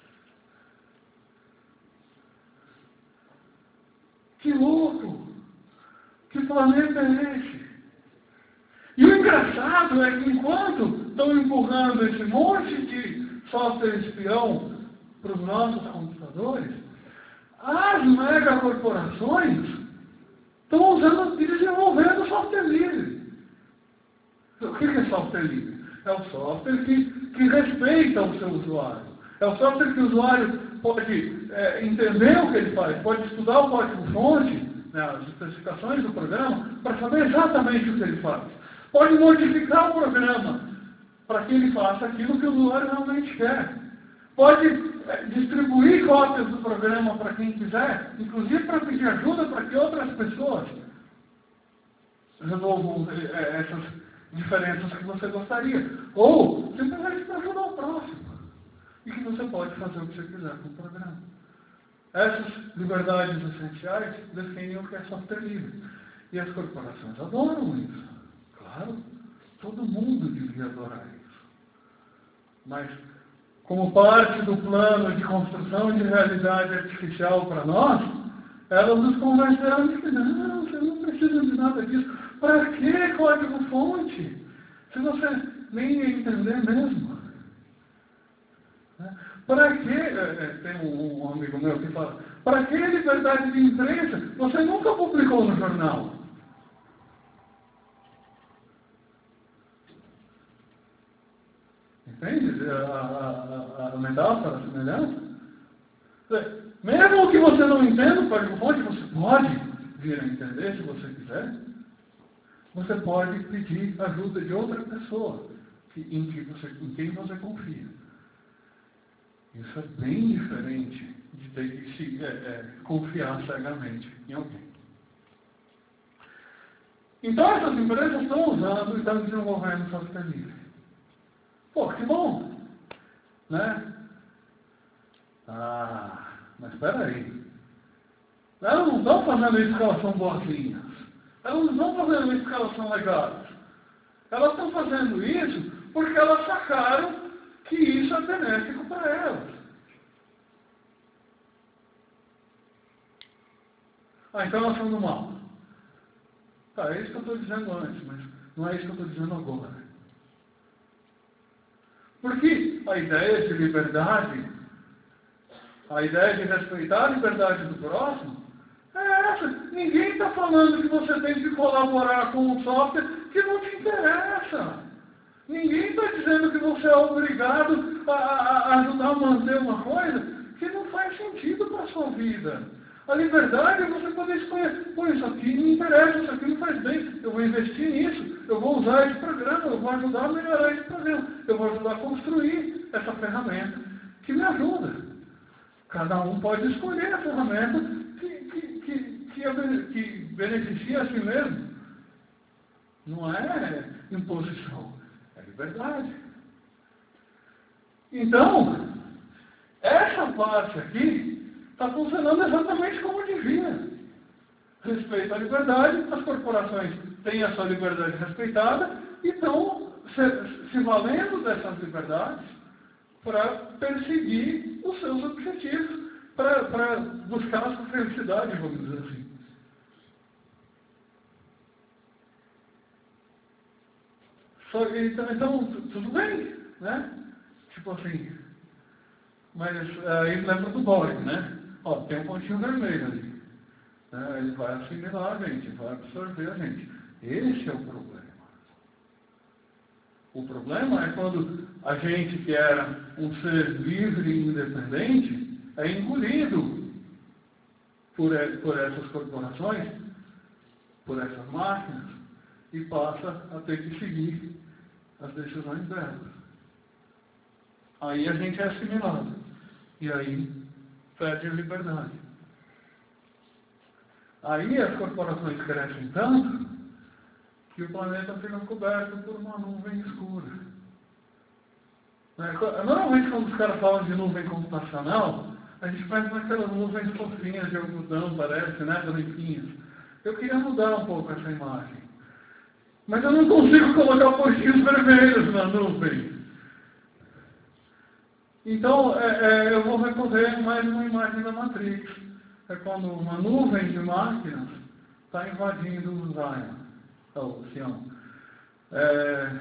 Que louco! Que planeta é esse? E o engraçado é que enquanto estão empurrando esse monte de software espião para os nossos computadores, as megacorporações estão usando e desenvolvendo software livre. O que é software livre? É o software que, que respeita o seu usuário. É o software que o usuário pode é, entender o que ele faz, pode estudar o código-fonte, né, as especificações do programa, para saber exatamente o que ele faz. Pode modificar o programa para que ele faça aquilo que o usuário realmente quer. Pode é, distribuir cópias do programa para quem quiser, inclusive para pedir ajuda para que outras pessoas resolvam é, essas diferenças que você gostaria. Ou simplesmente para ajudar o próximo. E que você pode fazer o que você quiser com o programa. Essas liberdades essenciais definem o que é software livre. E as corporações adoram isso. Claro, todo mundo devia adorar isso. Mas, como parte do plano de construção de realidade artificial para nós, elas nos convenceram de que não, você não precisa de nada disso. Para que código-fonte? Se você nem ia entender mesmo. Para que, tem um, um amigo meu que fala, para que liberdade de imprensa? Você nunca publicou no jornal. Entende a, a, a, a metáfora, a semelhança? Mesmo que você não entenda o código-fonte, você pode vir a entender se você quiser. Você pode pedir ajuda de outra pessoa que, em, que você, em quem você confia. Isso é bem diferente de ter que se, é, é, confiar cegamente em alguém. Então essas empresas estão usando e estão desenvolvendo software livre. Pô, que bom! Né? Ah, mas espera aí. Elas não estão fazendo isso porque elas são boazinhas. Elas não estão fazendo isso porque elas são legais. Elas estão fazendo isso porque elas sacaram que isso é benéfico para elas. Ah, então elas são do mal. Tá, é isso que eu estou dizendo antes, mas não é isso que eu estou dizendo agora. Porque a ideia de liberdade, a ideia de respeitar a liberdade do próximo, é essa. Ninguém está falando que você tem que colaborar com um software que não te interessa. Ninguém está dizendo que você é obrigado a, a ajudar a manter uma coisa que não faz sentido para a sua vida. A liberdade é você poder escolher, pô, isso aqui me interessa, isso aqui me faz bem, eu vou investir nisso, eu vou usar esse programa, eu vou ajudar a melhorar esse programa, eu vou ajudar a construir essa ferramenta que me ajuda. Cada um pode escolher a ferramenta que, que, que, que, que beneficia a si mesmo. Não é imposição. É liberdade. Então, essa parte aqui está funcionando exatamente como devia. Respeito à liberdade, as corporações têm a sua liberdade respeitada e estão se, se valendo dessas liberdades para perseguir os seus objetivos, para buscar a sua felicidade, vamos dizer assim. Só, então, então, tudo bem, né? Tipo assim, mas aí lembra do Borg, né? Ó, tem um pontinho vermelho ali. Né? Ele vai assimilar a gente, vai absorver a gente. Esse é o problema. O problema é quando a gente, que era um ser livre e independente, é engolido por, por essas corporações, por essas máquinas, e passa a ter que seguir as decisões delas. Aí a gente é assimilado. E aí perde a liberdade. Aí as corporações crescem tanto que o planeta fica coberto por uma nuvem escura. Normalmente quando os caras falam de nuvem computacional, a gente pensa naquelas nuvens fofinhas de algodão, parece, né? Branquinhas. Eu queria mudar um pouco essa imagem. Mas eu não consigo colocar pontinhos vermelhos na nuvem. Então, é, é, eu vou recorrer mais uma imagem da Matrix. É quando uma nuvem de máquinas está invadindo o Zion, ou Sion. É,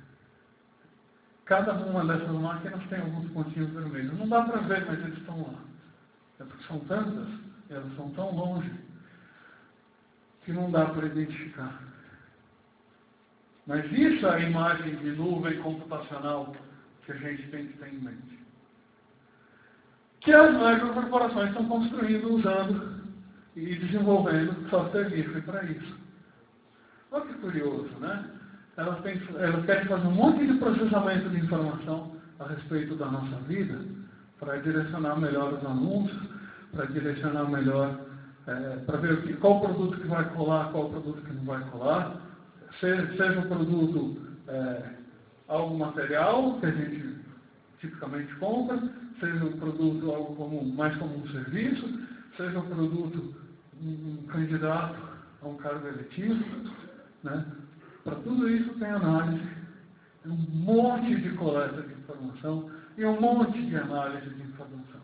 cada uma dessas máquinas tem alguns pontinhos vermelhos. Não dá para ver, mas eles estão lá. É porque são tantas, elas são tão longe, que não dá para identificar. Mas isso é a imagem de nuvem computacional que a gente tem que ter em mente. Que as macrocorporações estão construindo, usando e desenvolvendo software livre para isso. Olha que curioso, né? Elas, têm, elas querem fazer um monte de processamento de informação a respeito da nossa vida para direcionar melhor os anúncios, para direcionar melhor, é, para ver que, qual produto que vai colar, qual produto que não vai colar, seja, seja um produto é, algo material, que a gente tipicamente compra, seja um produto algo comum, mais como um serviço, seja um produto, um, um candidato a um cargo eletivo, né? Para tudo isso tem análise, um monte de coleta de informação e um monte de análise de informação.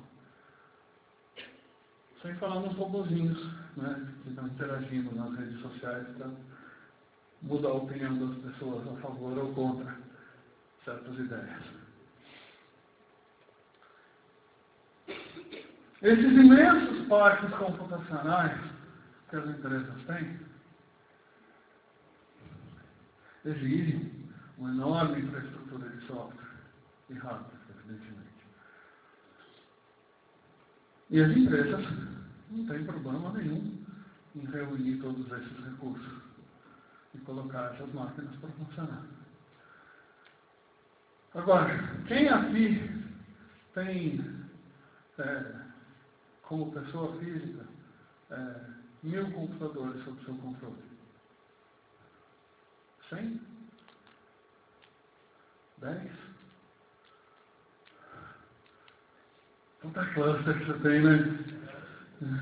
Sem falar nos robozinhos, né, que estão interagindo nas redes sociais para mudar a opinião das pessoas a favor ou contra certas ideias. Esses imensos parques computacionais que as empresas têm exigem uma enorme infraestrutura de software e hardware, evidentemente. E as empresas não têm problema nenhum em reunir todos esses recursos e colocar essas máquinas para funcionar. Agora, quem aqui tem, é, como pessoa física, é, mil computadores sob seu controle? Cem? Dez? Quanta cluster que você tem, né?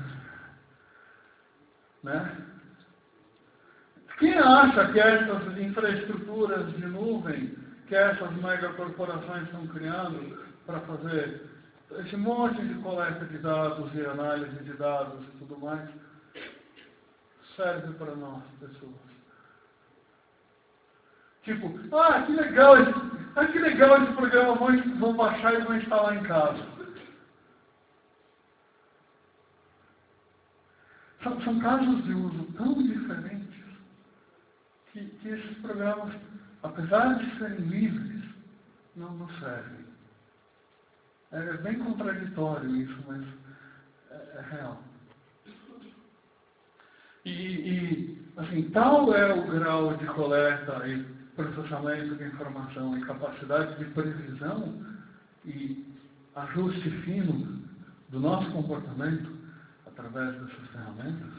né? Quem acha que essas infraestruturas de nuvem, que essas megacorporações estão criando para fazer esse monte de coleta de dados e análise de dados e tudo mais, serve para nós, pessoas? Tipo, ah, que legal esse, ah, que legal esse programa, vou, vou baixar e vou instalar em casa. São, são casos de uso tão diferentes que, que esses programas, apesar de serem livres, não nos servem. É bem contraditório isso, mas é, é real. E, e, assim, tal é o grau de coleta e processamento de informação e capacidade de previsão e ajuste fino do nosso comportamento através dessas ferramentas,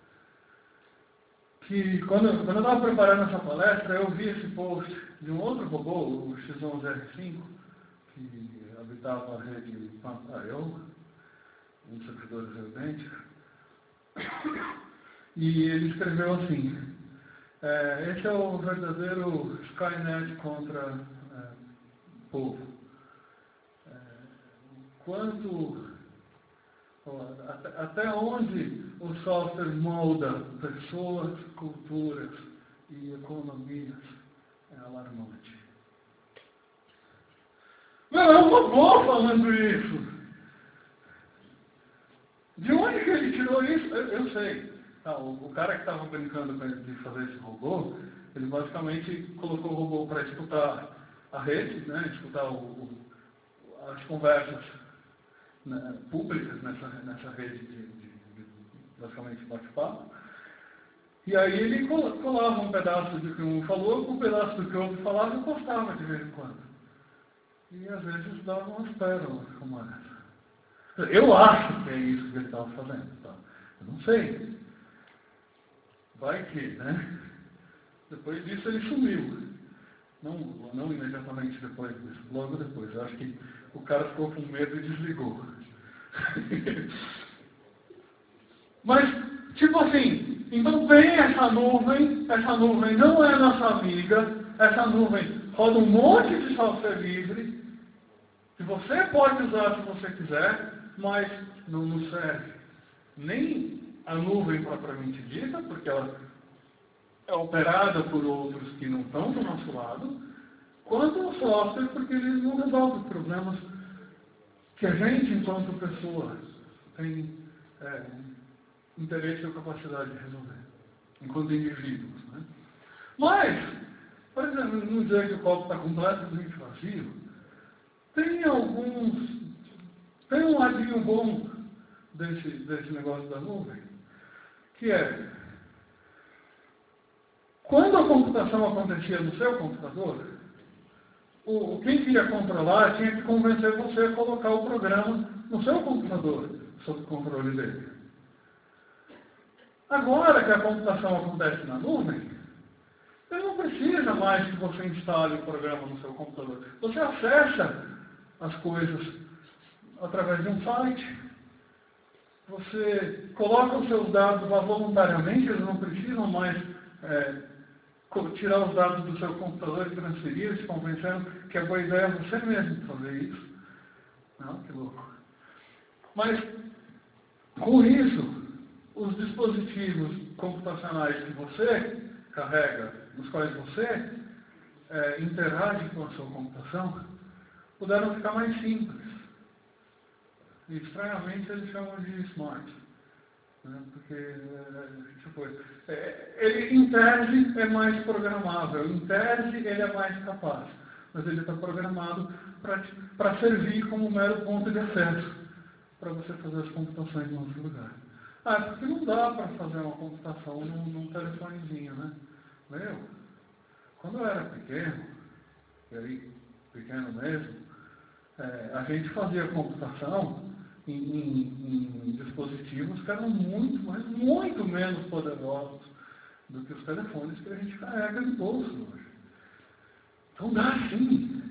que quando, quando eu estava preparando essa palestra, eu vi esse post de um outro robô, o X onze R cinco, que habitava a rede Pantaiol, um dos servidores residentes, e ele escreveu assim: É, esse é o verdadeiro Skynet contra é, povo. quanto, até, até onde o software molda pessoas, culturas e economias é alarmante. Não, é um robô falando isso. De onde que ele tirou isso? Eu, eu sei. Ah, o, o cara que estava brincando com ele de fazer esse robô, ele basicamente colocou o robô para escutar a rede, né, escutar o, o, as conversas, né, públicas nessa, nessa rede de, de, de basicamente bate-papo. E aí ele colava um pedaço do que um falou com um pedaço do que o outro falava e postava de vez em quando. E às vezes dava umas pérolas como essa. Eu acho que é isso que ele estava fazendo. Tá? Eu não sei. Vai que, né? Depois disso ele sumiu. Não, não imediatamente depois disso, logo depois. Eu acho que o cara ficou com medo e desligou. Mas, tipo assim, então vem essa nuvem, essa nuvem não é nossa amiga, essa nuvem roda um monte de software livre, que você pode usar se você quiser, mas não nos serve. Nem a nuvem propriamente dita, porque ela é operada por outros que não estão do nosso lado, quanto o software, porque ele não resolve problemas que a gente, enquanto pessoa, tem é, interesse ou capacidade de resolver, enquanto indivíduos. Né? Mas, por exemplo, não dizer que o copo está completamente vazio, tem alguns, tem um ladinho bom desse, desse negócio da nuvem, que é, quando a computação acontecia no seu computador, o, quem queria controlar tinha que convencer você a colocar o programa no seu computador, sob o controle dele. Agora que a computação acontece na nuvem, ele não precisa mais que você instale o programa no seu computador. Você acessa as coisas através de um site, você coloca os seus dados lá voluntariamente, eles não precisam mais é, tirar os dados do seu computador e transferir, se convencendo que é boa ideia você mesmo fazer isso. Não, que louco. Mas, com isso, os dispositivos computacionais que você carrega, nos quais você é, interage com a sua computação, puderam ficar mais simples. E, estranhamente, eles chamam de smart. Né? Porque, tipo, é, ele, em tese, é mais programável. Em tese, ele é mais capaz. Mas ele está programado para servir como um mero ponto de acesso para você fazer as computações em outro lugar. Ah, porque não dá para fazer uma computação num, num telefonezinho, né? Meu, quando eu era pequeno, e aí, pequeno mesmo, é, a gente fazia computação em, em, em dispositivos que eram muito, mas muito menos poderosos do que os telefones que a gente carrega de bolso hoje. Então dá sim.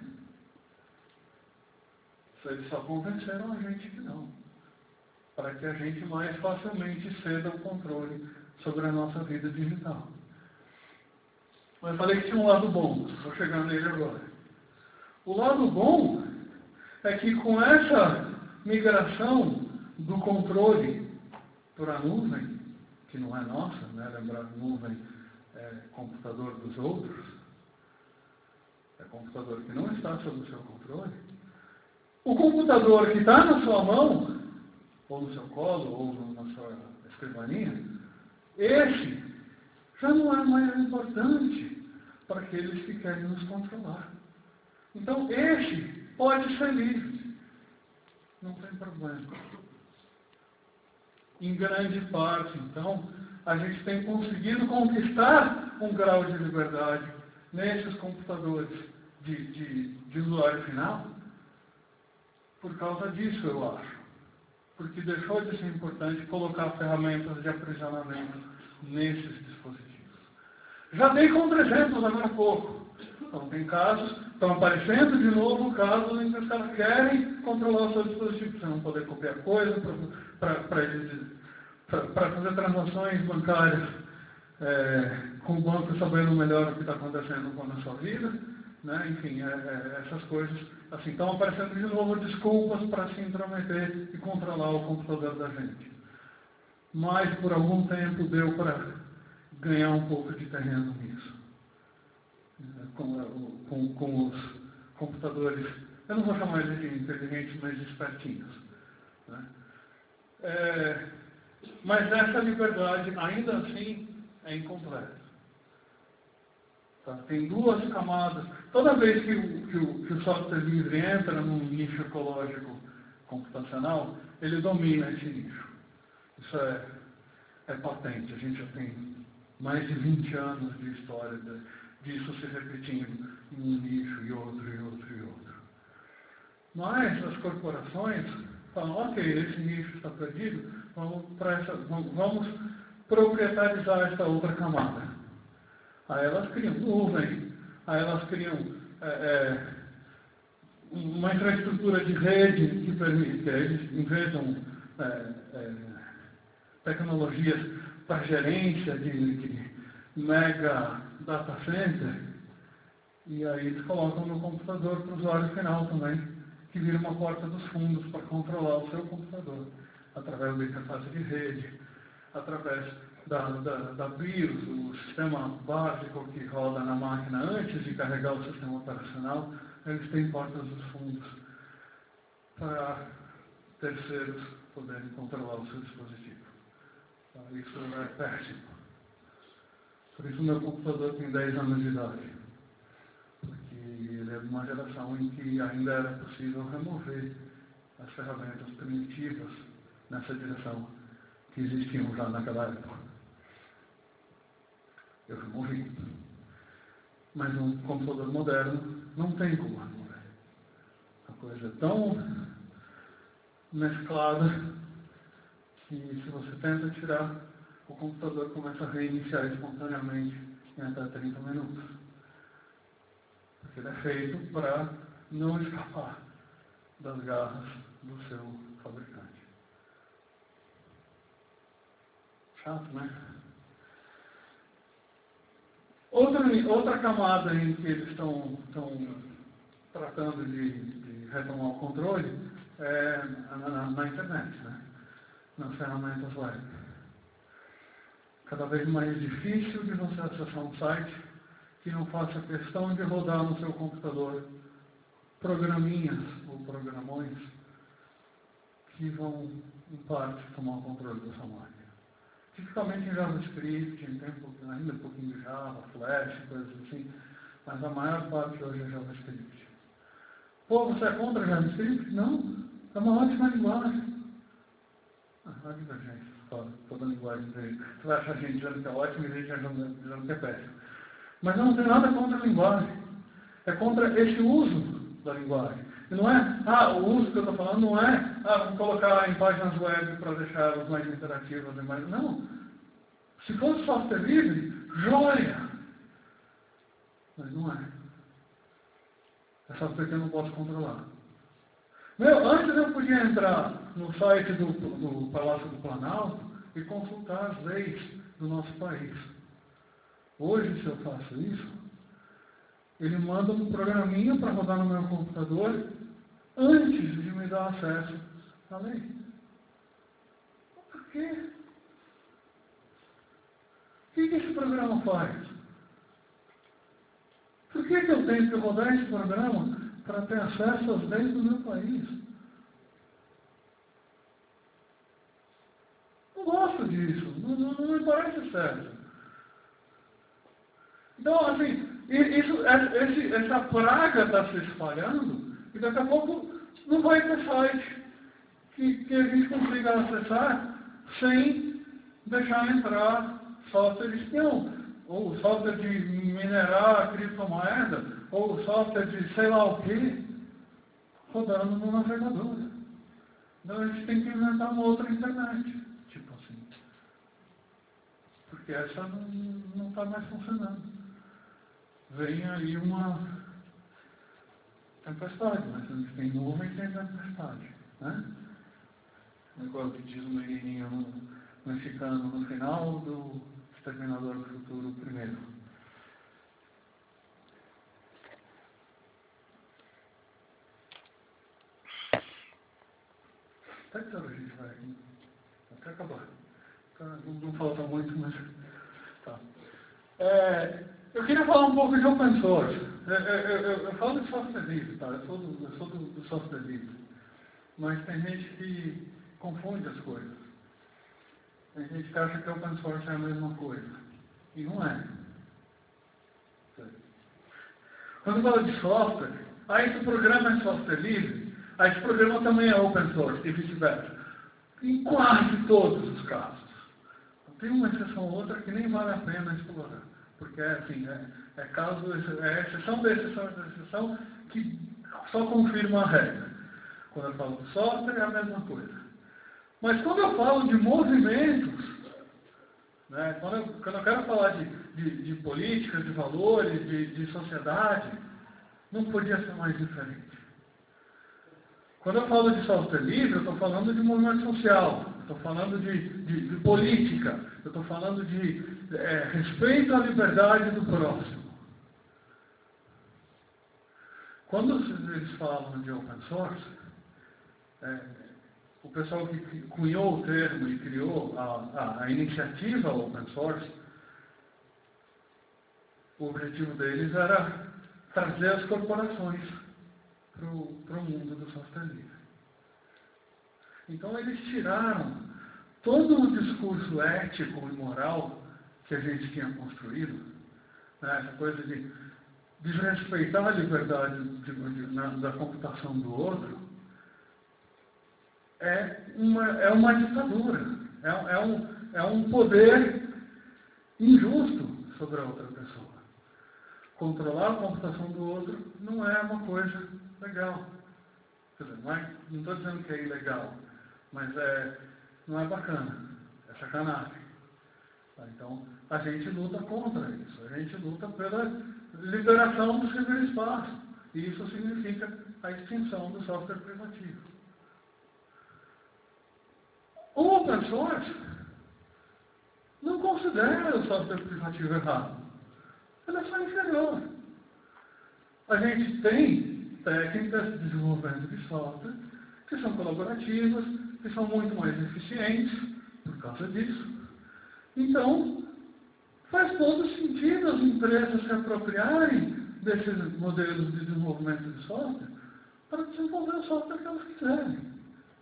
Eles só convenceram a gente que não. Para que a gente mais facilmente ceda o controle sobre a nossa vida digital. Mas eu falei que tinha um lado bom, estou chegando nele agora. O lado bom é que com essa migração do controle para a nuvem, que não é nossa, né? Lembrar que nuvem é computador dos outros, é computador que não está sob o seu controle, o computador que está na sua mão, ou no seu colo, ou na sua escrivaninha, esse já não é mais importante para aqueles que querem nos controlar. Então, esse pode ser livre. Não tem problema. Em grande parte, então, a gente tem conseguido conquistar um grau de liberdade nesses computadores de, de, de usuário final, por causa disso, eu acho. Porque deixou de ser importante colocar ferramentas de aprisionamento nesses dispositivos. Já dei contra-exemplos agora há pouco. Então, tem casos, estão aparecendo de novo casos em que os caras querem controlar o seu dispositivo, para não poder copiar coisa, para fazer transações bancárias é, com o banco sabendo melhor o que está acontecendo com a sua vida. né? Enfim, é, é, essas coisas assim, estão aparecendo de novo desculpas para se intrometer e controlar o computador da gente. Mas por algum tempo deu para ganhar um pouco de terreno nisso. Com, com, com os computadores, eu não vou chamar eles de inteligentes, mas de espertinhos. Né? É, mas essa liberdade, ainda assim, é incompleta. Tá? Tem duas camadas. Toda vez que o, que, o, que o software livre entra num nicho ecológico computacional, ele domina esse nicho. Isso é, é patente. A gente já tem mais de vinte anos de história de, disso se repetindo em um nicho e outro, e outro, e outro. Mas as corporações falam, ok, esse nicho está perdido, vamos, para essa, vamos, vamos proprietarizar essa outra camada. Aí elas criam nuvem, aí elas criam é, é, uma infraestrutura de rede que permite que eles inventam é, é, tecnologias para gerência de, de mega data center, e aí eles colocam no computador para o usuário final também, que vira uma porta dos fundos para controlar o seu computador, através da interface de rede, através da, da, da BIOS, o sistema básico que roda na máquina antes de carregar o sistema operacional, eles têm portas dos fundos para terceiros poderem controlar o seu dispositivo. Isso é péssimo. Por isso meu computador tem dez anos de idade. Porque ele é de uma geração em que ainda era possível remover as ferramentas primitivas nessa direção que existiam já naquela época. Eu removi. Mas um computador moderno não tem como remover. A coisa é tão mesclada que se você tenta tirar, o computador começa a reiniciar espontaneamente em até trinta minutos. Porque ele é feito para não escapar das garras do seu fabricante. Chato, né? Outra, outra camada em que eles estão, estão tratando de, de retomar o controle é na, na, na internet, né? Nas ferramentas web. Cada vez mais difícil de você acessar um site que não faça questão de rodar no seu computador programinhas ou programões que vão, em parte, tomar o controle da sua máquina. Tipicamente em JavaScript, em tempo, ainda um pouquinho de Java, Flash, coisas assim, mas a maior parte hoje é JavaScript. Pô, você é contra JavaScript? Não, é uma ótima linguagem. Ah, olha a gente, toda a linguagem dele. Você vai achar gente dizendo que é ótimo e gente dizendo que é péssimo. Mas eu não tenho nada contra a linguagem. É contra esse uso da linguagem. E não é, ah, o uso que eu estou falando não é, ah, vamos colocar em páginas web para deixar elas mais interativas e mais. Não. Se fosse software livre, joia! Mas não é. É software que eu não posso controlar. Meu, antes eu podia entrar no site do, do Palácio do Planalto e consultar as leis do nosso país. Hoje, se eu faço isso, ele manda um programinha para rodar no meu computador antes de me dar acesso à lei. Por quê? O que esse programa faz? Por que, que eu tenho que rodar esse programa para ter acesso às leis do meu país? Não gosto disso. Não, não, não me parece certo. Então, assim, isso, esse, essa praga está se espalhando e daqui a pouco não vai ter site que, que a gente consiga acessar sem deixar entrar software espião, ou software de minerar criptomoeda, ou software de sei lá o que, rodando no navegador. Então a gente tem que inventar uma outra internet, tipo assim. Porque essa não está mais funcionando. Vem aí uma tempestade, mas a gente tem nuvem e tem tempestade, né? Igual que diz o menininho mexicano no final do Exterminador do Futuro primeiro. Até que hora a gente vai aqui? Até acabar. Tá, não, não falta muito, mas... Tá. É, eu queria falar um pouco de open source. Eu, eu, eu, eu falo de software livre, tá? Eu sou, do, eu sou do, do software livre. Mas tem gente que confunde as coisas. Tem gente que acha que open source é a mesma coisa. E não é. Quando fala de software, ah, esse programa é software livre, ah, esse programa também é open source, e vice-versa. Em quase todos os casos. Tem uma exceção ou outra que nem vale a pena explorar. Porque é assim, é, é caso, é exceção da exceção da exceção que só confirma a regra. Quando eu falo de software é a mesma coisa. Mas quando eu falo de movimentos, né, quando, eu, quando eu quero falar de, de, de política, de valores, de, de sociedade, não podia ser mais diferente. Quando eu falo de software livre, eu estou falando de movimento social, eu estou falando de, de, de política, eu estou falando de é, respeito à liberdade do próximo. Quando eles falam de open source, é, o pessoal que cunhou o termo e criou a, a, a iniciativa open source, o objetivo deles era trazer as corporações para o mundo do software livre. Então eles tiraram todo o discurso ético e moral que a gente tinha construído, né, essa coisa de desrespeitar a liberdade de, de, na, da computação do outro, é uma, é uma ditadura, é, é, um, é um poder injusto sobre a outra pessoa. Controlar a computação do outro não é uma coisa legal. Quer dizer, não é, não estou dizendo que é ilegal, mas é, não é bacana, é sacanagem. Tá, então, a gente luta contra isso, a gente luta pela liberação do ciberespaço. E isso significa a extinção do software privativo. O open source não considera o software privativo errado. Ele é só inferior. A gente tem técnicas de desenvolvimento de software que são colaborativas, que são muito mais eficientes por causa disso. Então, faz todo sentido as empresas se apropriarem desses modelos de desenvolvimento de software para desenvolver o software que elas quiserem.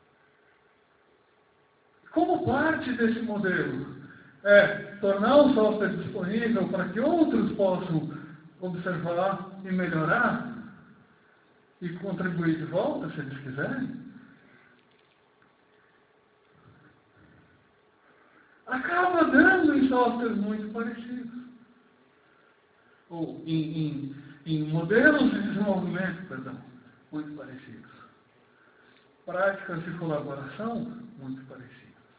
Como parte desse modelo é tornar o software disponível para que outros possam observar e melhorar e contribuir de volta, se eles quiserem, acaba dando em softwares muito parecidos. Ou em, em, em modelos de desenvolvimento, perdão, muito parecidos. Práticas de colaboração muito parecidas.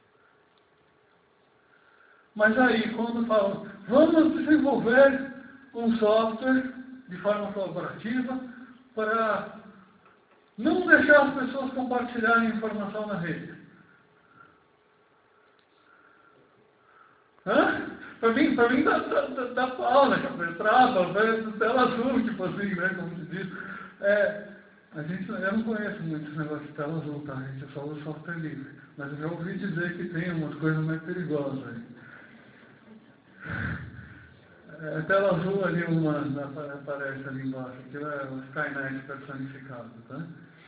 Mas aí, quando falam, vamos desenvolver um software de forma colaborativa para não deixar as pessoas compartilharem informação na rede. Hã? Para mim, para mim dá, dá, dá pau na cabeça, trava, tela azul, tipo assim, né, como se diz. É, a gente, eu não conheço muito esse negócio de tela azul, tá? A gente só usa software livre. Mas eu já ouvi dizer que tem umas coisas mais perigosas aí. É, tela azul ali, uma, aparece ali embaixo, aquilo é o Skynet personificado, tá?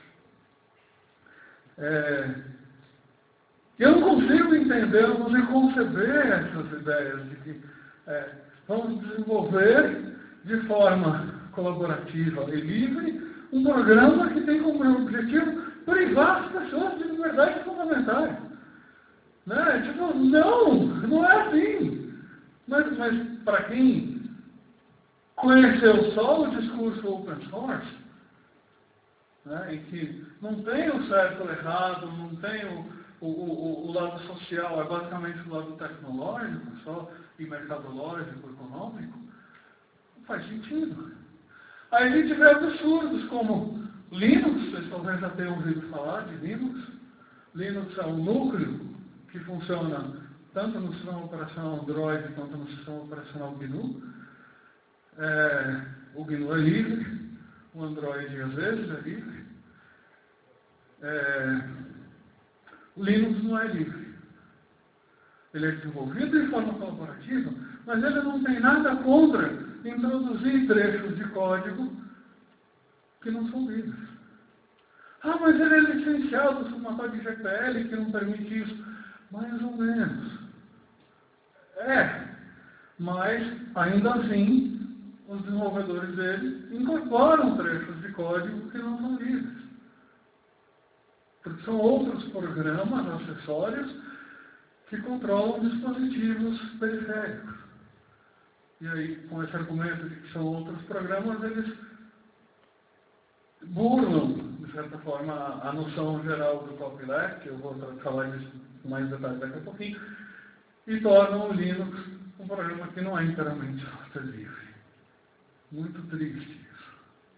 É, eu não consigo entender, eu não consigo conceber essas ideias de que é, vamos desenvolver de forma colaborativa e livre um programa que tem como objetivo privar as pessoas de liberdades fundamentais. Né? Tipo, não, não é assim. Mas, mas para quem conheceu só o discurso open source, né, em que não tem o certo ou errado, não tem o, o, o, o lado social, é basicamente o lado tecnológico só, e mercadológico, econômico, não faz sentido. Aí a gente vê absurdos como Linux, vocês talvez já tenham ouvido falar de Linux. Linux é um núcleo que funciona tanto no sistema operacional Android quanto no sistema operacional G N U. É, o G N U é livre, o Android às vezes é livre. É, O Linux não é livre. Ele é desenvolvido de forma colaborativa, mas ele não tem nada contra introduzir trechos de código que não são livres. Ah, mas ele é licenciado sob uma tal de G P L que não permite isso. Mais ou menos. É, mas ainda assim, os desenvolvedores dele incorporam trechos de código que não são livres. Porque são outros programas, acessórios, que controlam dispositivos periféricos. E aí, com esse argumento de que são outros programas, eles burlam, de certa forma, a noção geral do copyleft, eu vou falar disso com mais detalhes daqui a pouquinho, e tornam o Linux um programa que não é inteiramente software livre. Muito triste isso.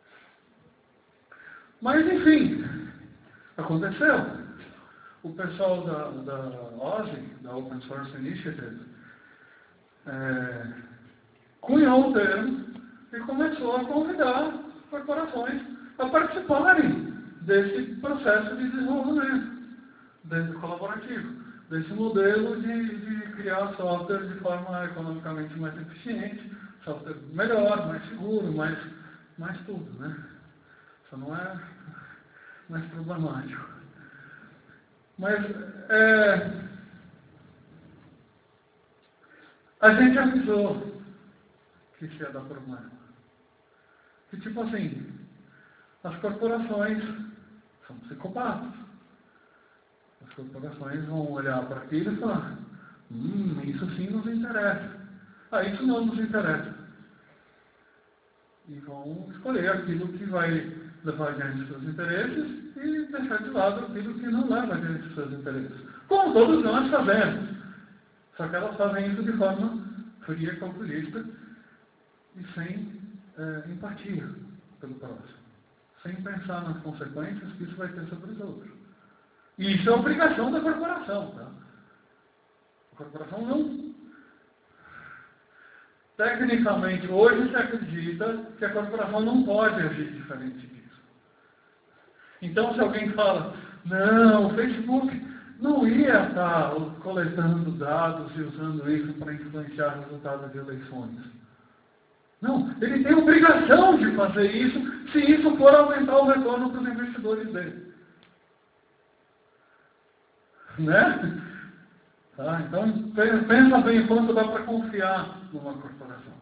Mas, enfim, aconteceu. O pessoal da, da O S I, da Open Source Initiative, é, cunhou o termo e começou a convidar corporações a participarem desse processo de desenvolvimento, desse colaborativo, desse modelo de, de criar software de forma economicamente mais eficiente, software melhor, mais seguro, mais, mais tudo, né? Só não é mais problemático. Mas é, a gente avisou que isso ia dar problema. Que tipo assim, as corporações são psicopatas. As corporações vão olhar para aquilo e falar, hum, isso sim nos interessa. Ah, isso não nos interessa. E vão escolher aquilo que vai levar adiante os seus interesses e deixar de lado aquilo que não leva adiante os seus interesses. Como todos nós fazemos. Só que elas fazem isso de forma fria, calculista e sem é, empatia pelo próximo. Sem pensar nas consequências que isso vai ter sobre os outros. E isso é obrigação da corporação. Tá? A corporação não... Tecnicamente, hoje se acredita que a corporação não pode agir diferente disso. Então, se alguém fala, não, o Facebook não ia estar coletando dados e usando isso para influenciar o resultado de eleições. Não, ele tem obrigação de fazer isso se isso for aumentar o retorno para os investidores dele. Né? Tá? Então, pensa bem quanto dá para confiar numa corporação.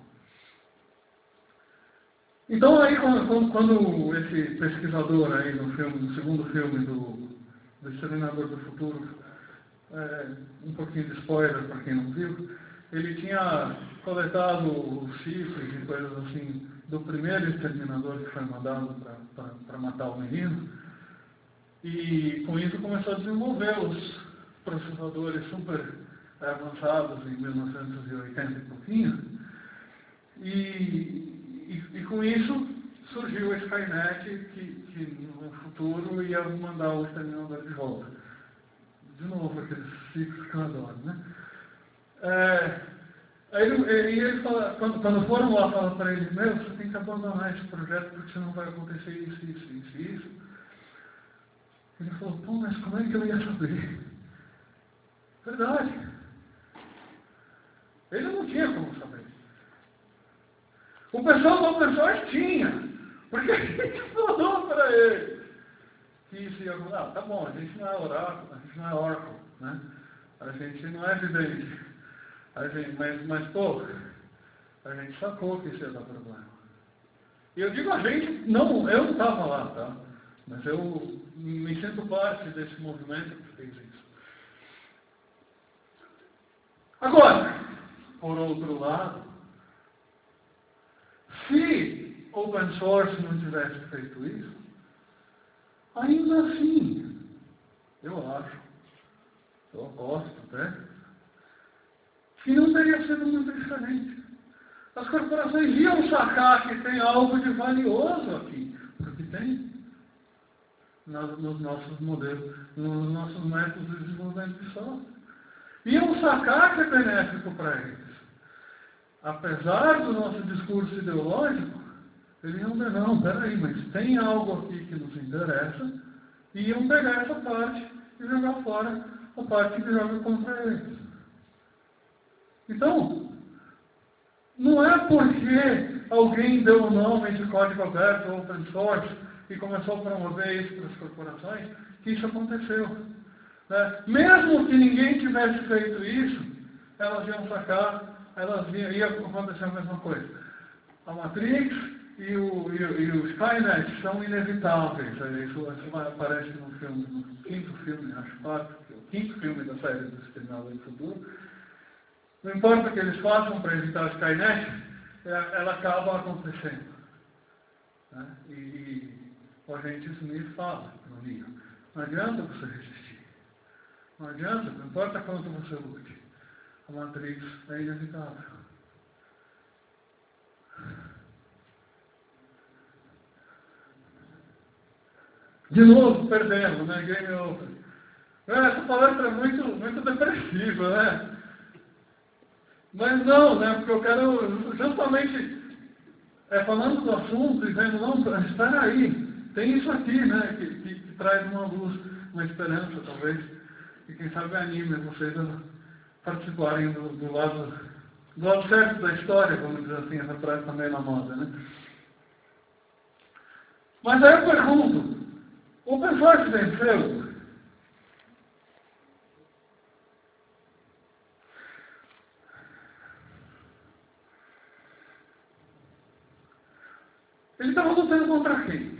Então, aí, quando, quando esse pesquisador aí no, filme, no segundo filme do, do Exterminador do Futuro, é, um pouquinho de spoiler para quem não viu, ele tinha coletado os chifres e coisas assim do primeiro exterminador que foi mandado para matar o menino, e com isso começou a desenvolver os processadores super avançados em mil novecentos e oitenta e pouquinho, e, e, e com isso surgiu o Skynet, que, que no futuro ia mandar o exterminador de volta. De novo, aqueles ciclos que eu adoro, né? É, aí ele, ele, ele fala, quando, quando foram lá falar para ele, meu, você tem que abandonar esse projeto porque senão vai acontecer isso, isso, isso, isso. Ele falou, pô, mas como é que eu ia saber? Verdade. Ele não tinha como saber. O pessoal do Open Source tinha. Porque a gente falou para ele que isso ia mudar. Ah, tá bom, a gente não é Oracle, a gente não é Oracle, né? A gente não é evidente. A gente, mas, mas, pô, a gente sacou que isso ia dar problema. E eu digo a gente, não, eu não estava lá, tá? Mas eu me sinto parte desse movimento que fez isso. Agora, por outro lado, se open source não tivesse feito isso, ainda assim, eu acho, eu aposto até, que não teria sido muito diferente. As corporações iam sacar que tem algo de valioso aqui, porque tem nos nossos modelos, nos nossos métodos de desenvolvimento de software. Iam sacar que é benéfico para eles. Apesar do nosso discurso ideológico, eles iam dizer, não, peraí, mas tem algo aqui que nos interessa, e iam pegar essa parte e jogar fora a parte que joga contra eles. Então, não é porque alguém deu o nome de código aberto ou open source e começou a promover isso para as corporações que isso aconteceu. Né? Mesmo que ninguém tivesse feito isso, elas iam sacar, elas iam, ia acontecer a mesma coisa. A Matrix e o, e, e o Skynet são inevitáveis. Isso, isso aparece no filme, no quinto filme, acho quatro, que é o quinto filme da série do Exterminador do Futuro. Não importa o que eles façam para evitar a Skynet, ela acaba acontecendo. Né? E, e o agente Smith fala no livro, não adianta você resistir. Não adianta, não importa quanto você lute. A Matrix é inevitável. De novo, perdemos, né? Game over. Essa palestra é muito, muito depressiva, né? Mas não, né? Porque eu quero justamente, é, falando do assunto e vendo, não, espera aí, tem isso aqui, né? Que, que, que traz uma luz, uma esperança, talvez, e quem sabe anime vocês a participarem do, do lado, do lado certo da história, vamos dizer assim, essa frase também na moda, né? Mas aí eu pergunto, o pessoal que venceu, ele estava lutando contra quem?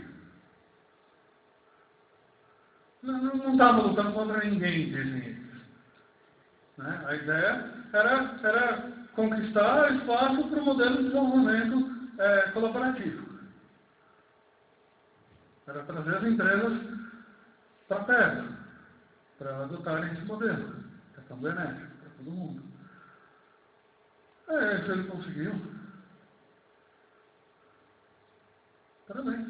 Não estava lutando contra ninguém, dizem eles. Né? A ideia era, era conquistar espaço para o modelo de desenvolvimento é, colaborativo. Era trazer as empresas para perto, para adotarem esse modelo. É tão benéfico para todo mundo. É, se ele conseguiu, parabéns.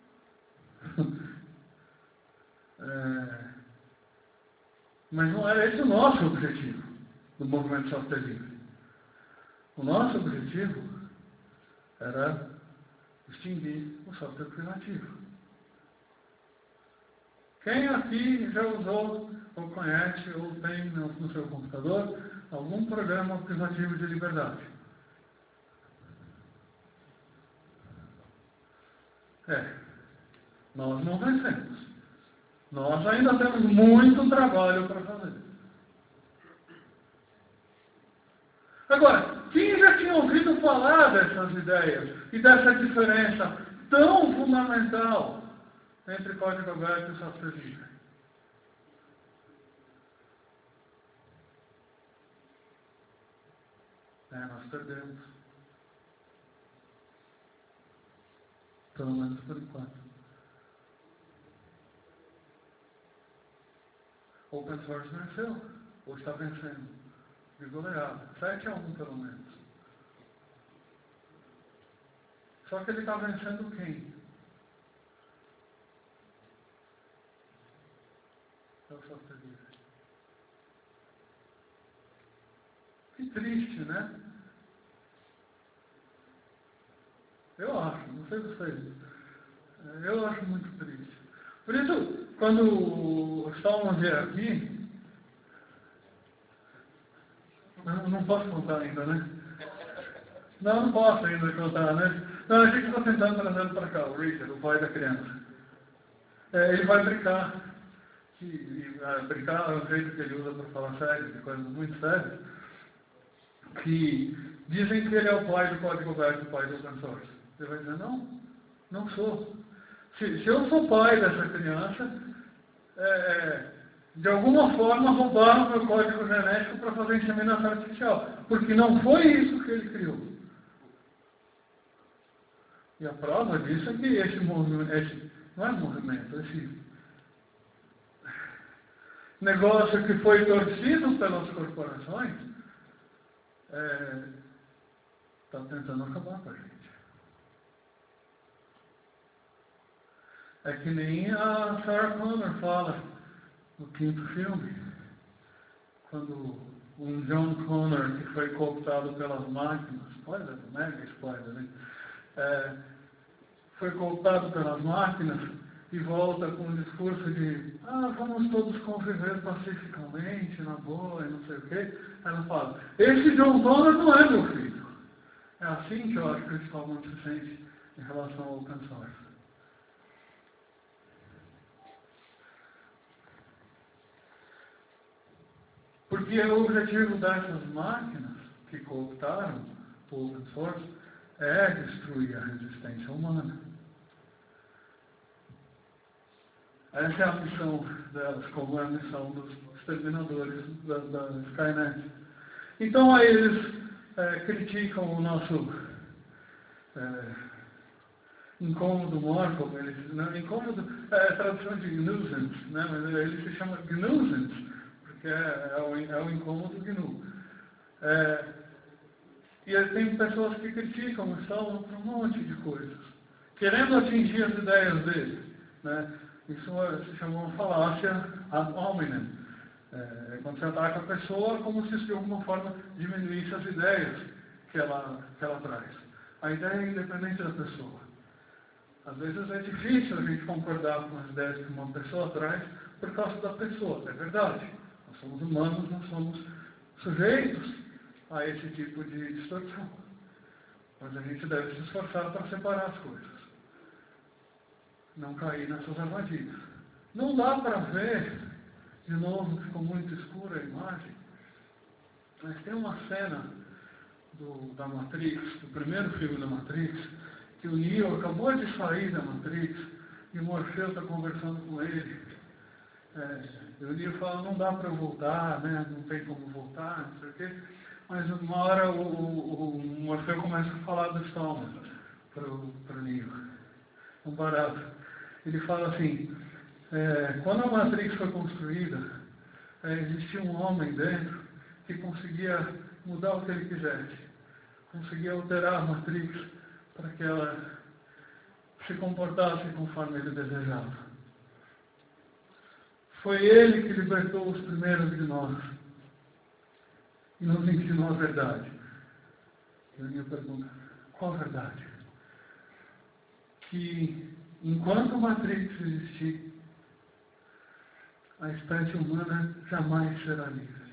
É, mas não era esse o nosso objetivo do movimento software livre. O nosso objetivo era extinguir o software privativo. Quem aqui já usou, ou conhece, ou tem no, no seu computador algum programa privativo de liberdade? É, nós não vencemos. Nós ainda temos muito trabalho para fazer. Agora, quem já tinha ouvido falar dessas ideias e dessa diferença tão fundamental entre código aberto e software livre? É, nós perdemos. Pelo menos por enquanto. Open source venceu, ou está vencendo, de goleada, sete a um pelo menos. Só que ele está vencendo quem? É o software livre. Que triste, né? Eu acho, não sei vocês. Eu acho muito triste. Por isso, quando o Salman vier aqui, não, não posso contar ainda, né? Não, não posso ainda contar, né? Não, a gente está tentando trazer para cá, o Richard, o pai da criança. É, ele vai brincar. E, e, uh, brincar é o jeito que ele usa para falar sério, de coisas muito sérias, que dizem que ele é o pai do código aberto, o pai do open source. Ele vai dizer, não, não sou. Se, se eu sou pai dessa criança, é, de alguma forma roubaram meu código genético para fazer inseminação artificial. Porque não foi isso que ele criou. E a prova disso é que esse movimento, esse, não é movimento, esse negócio que foi torcido pelas corporações, está é, tentando acabar com a gente. É que nem a Sarah Connor fala no quinto filme, quando um John Connor que foi cooptado pelas máquinas, spoiler, mega spoiler, né? É, foi cooptado pelas máquinas, e volta com um discurso de ah, vamos todos conviver pacificamente, na boa, e não sei o quê. Ela fala, esse John Donner não é meu filho. É assim que eu acho que o Cristóvão não se sente em relação ao open source. Porque o objetivo dessas máquinas que cooptaram o open source é destruir a resistência humana. Essa é a missão delas, como é a missão dos exterminadores da, da Skynet. Então aí eles é, criticam o nosso é, incômodo maior, como eles... Não, incômodo é a tradução de nuisance, né? Mas ele se chama gnuisance, porque é, é, o, é o incômodo gnu. É, e aí tem pessoas que criticam e falam por um monte de coisas, querendo atingir as ideias deles, né? Isso se chama uma falácia ad hominem. É quando você ataca a pessoa como se de alguma forma diminuísse as ideias que ela, que ela traz. A ideia é independente da pessoa. Às vezes é difícil a gente concordar com as ideias que uma pessoa traz por causa da pessoa. É verdade. Nós somos humanos, nós somos sujeitos a esse tipo de distorção. Mas a gente deve se esforçar para separar as coisas. Não cair nessas armadilhas. Não dá para ver, de novo, ficou muito escura a imagem, mas tem uma cena do, da Matrix, do primeiro filme da Matrix, que o Neo acabou de sair da Matrix e o Morfeu está conversando com ele. É, e o Neo fala, não dá para eu voltar, né? Não tem como voltar, não sei o quê. Mas uma hora o, o, o Morfeu começa a falar do estômago para o Neo. Um barato. Ele fala assim, é, quando a Matrix foi construída, é, existia um homem dentro que conseguia mudar o que ele quisesse. Conseguia alterar a Matrix para que ela se comportasse conforme ele desejava. Foi ele que libertou os primeiros de nós e nos ensinou a verdade. E a minha pergunta, qual a verdade? Que enquanto a Matrix existir, a espécie humana jamais será livre.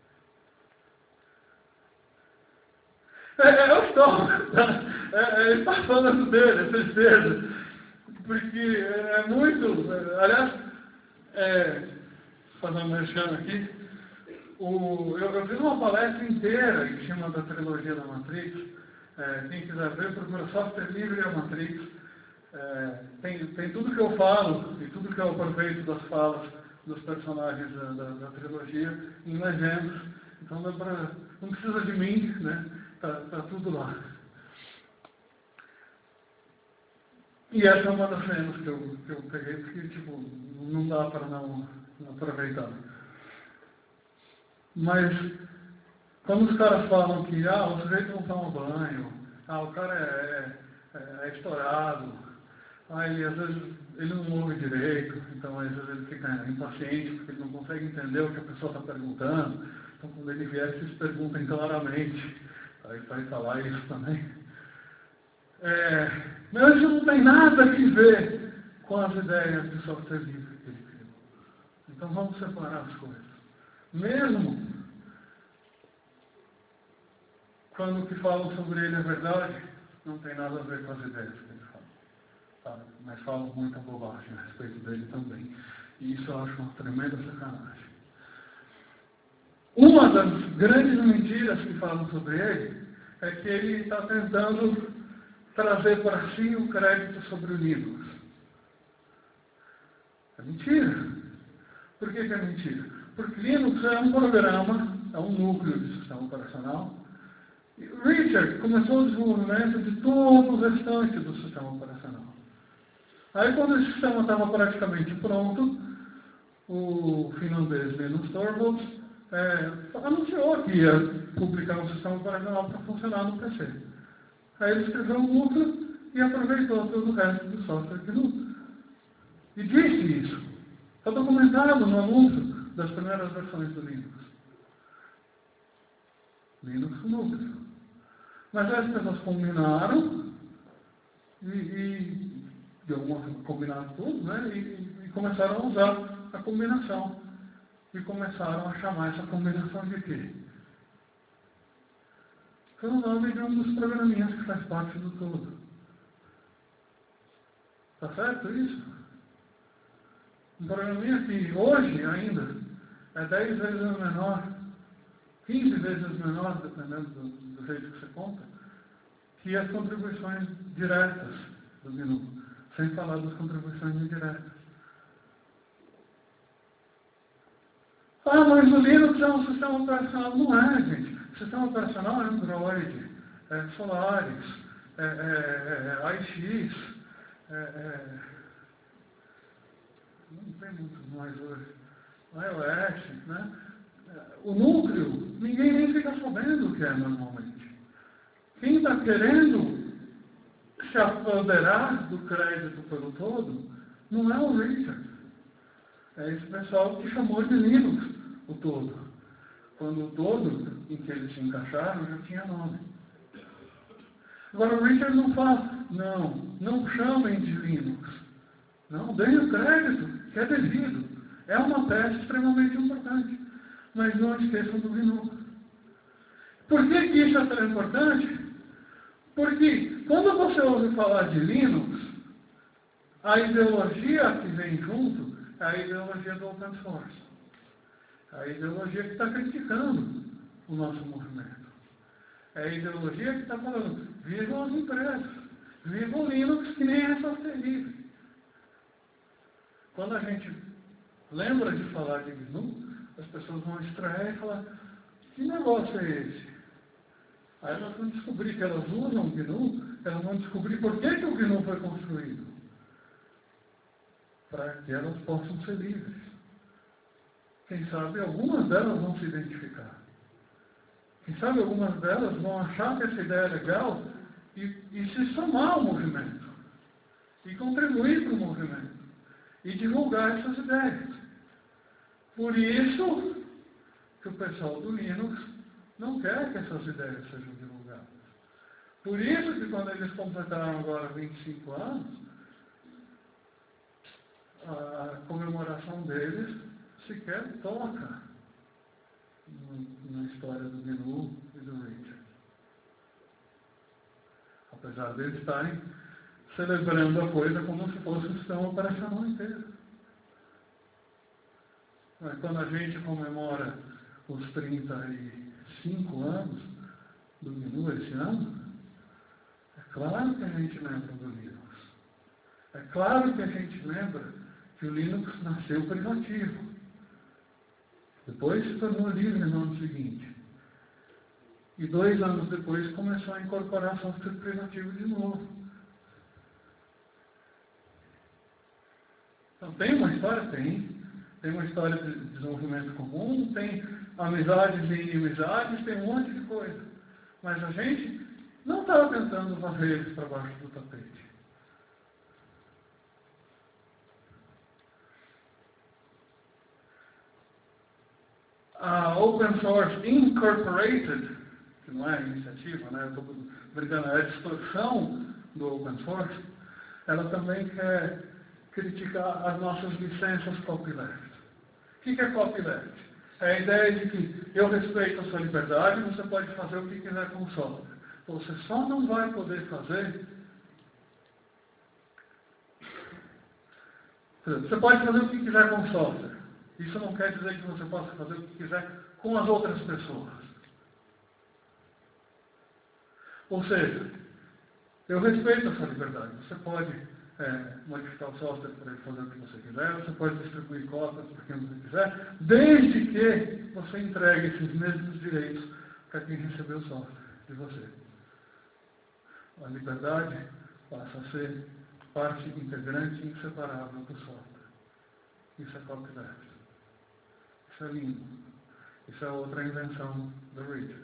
É, é o Storm, é, é, ele está falando dele, é certeza. Porque é muito, é, aliás, é, fazer um merchan aqui, o, eu, eu fiz uma palestra inteira em cima da trilogia da Matrix. É, quem quiser ver, procura Software Livre e a Matrix. É, tem, tem tudo que eu falo e tudo que eu aproveito das falas dos personagens da, da, da trilogia em legendas. Então dá pra, não precisa de mim, né? Tá, tá tudo lá. E essa é uma das cenas que eu, que eu peguei, porque tipo, não dá para não, não aproveitar. Mas quando os caras falam que ah, o sujeito não toma banho, ah, o cara é, é, é estourado, ah, ele às vezes ele não ouve direito, então às vezes ele fica impaciente porque ele não consegue entender o que a pessoa está perguntando. Então quando ele vier, vocês perguntem claramente. Aí vai falar isso também. É, mas isso não tem nada a ver com as ideias de software livre que ele criou. Então vamos separar as coisas. Mesmo quando o que falam sobre ele é verdade, não tem nada a ver com as ideias que ele fala. Tá? Mas falam muita bobagem a respeito dele também. E isso eu acho uma tremenda sacanagem. Uma das grandes mentiras que falam sobre ele é que ele está tentando trazer para si o crédito sobre o Linux. É mentira. Por que, que é mentira? Porque Linux é um programa, é um núcleo de sistema operacional. E Richard começou o desenvolvimento de todo o restante do sistema operacional. Aí quando o sistema estava praticamente pronto, o finlandês Linus Torvalds é, anunciou que ia publicar um sistema operacional para funcionar no P C. Aí ele escreveu um núcleo e aproveitou todo o resto do software de núcleo. E disse isso. Está documentado no anúncio das primeiras versões do Linux. Linux núcleo. Mas as pessoas combinaram e, e de alguma forma, combinado tudo, né? E, e começaram a usar a combinação. E começaram a chamar essa combinação de quê? Foi o nome de um dos programinhas que faz parte do todo. Tá certo isso? Um programinha que hoje ainda é dez vezes menor, quinze vezes menor, dependendo do, do jeito que você conta, que as contribuições diretas do G N U, sem falar das contribuições indiretas. Ah, mas o Linux é um sistema operacional. Não é, gente. O sistema operacional é Android, é Solaris, é, é, é I X, é, é, não tem muito mais hoje, iOS, né? O núcleo, ninguém nem fica sabendo o que é normalmente. Quem está querendo se apoderar do crédito pelo todo, não é o Richard. É esse pessoal que chamou de Linux o todo. Quando o todo em que eles se encaixaram já tinha nome. Agora o Richard não fala, não, não chamem de Linux. Não, deem o crédito, que é devido. É uma peça extremamente importante. Mas não esqueçam do G N U. Por que, que isso é tão importante? Porque quando você ouve falar de Linux, a ideologia que vem junto é a ideologia do open source. A ideologia que está criticando o nosso movimento. É a ideologia que está falando, vivam as empresas, vivam o Linux que nem é software livre. Quando a gente lembra de falar de G N U, as pessoas vão estranhar e falar, que negócio é esse? Aí elas vão descobrir que elas usam o G N U, elas vão descobrir por que, que o G N U foi construído. Para que elas possam ser livres. Quem sabe algumas delas vão se identificar. Quem sabe algumas delas vão achar que essa ideia é legal e, e se somar ao movimento. E contribuir para o movimento. E divulgar essas ideias. Por isso que o pessoal do Linux não quer que essas ideias sejam divulgadas. Por isso que quando eles completaram agora vinte e cinco anos, a comemoração deles sequer toca na história do G N U e do Richard. Apesar deles estarem celebrando a coisa como se fosse o sistema operacional inteiro. Mas quando a gente comemora os trinta e cinco anos do G N U esse ano, é claro que a gente lembra do Linux. É claro que a gente lembra que o Linux nasceu privativo. Depois se tornou livre no ano seguinte. E dois anos depois começou a incorporar software privativo de novo. Então tem uma história? Tem. Tem uma história de desenvolvimento comum, tem amizades e inimizades, tem um monte de coisa. Mas a gente não está tentando varrer eles para baixo do tapete. A Open Source Incorporated, que não é iniciativa, né? Eu estou brincando, é a distorção do Open Source, ela também quer criticar as nossas licenças copyleft. O que é copyleft? É a ideia de que eu respeito a sua liberdade, você pode fazer o que quiser com o software. Você só não vai poder fazer... Você pode fazer o que quiser com o software. Isso não quer dizer que você possa fazer o que quiser com as outras pessoas. Ou seja, eu respeito a sua liberdade. Você pode é, modificar o software para ele fazer o que você quiser, você pode distribuir cópias para quem você quiser, desde que você entregue esses mesmos direitos para quem recebeu o software de você. A liberdade passa a ser parte integrante e inseparável do software. Isso é copyleft. Isso é lindo. Isso é outra invenção do Richard.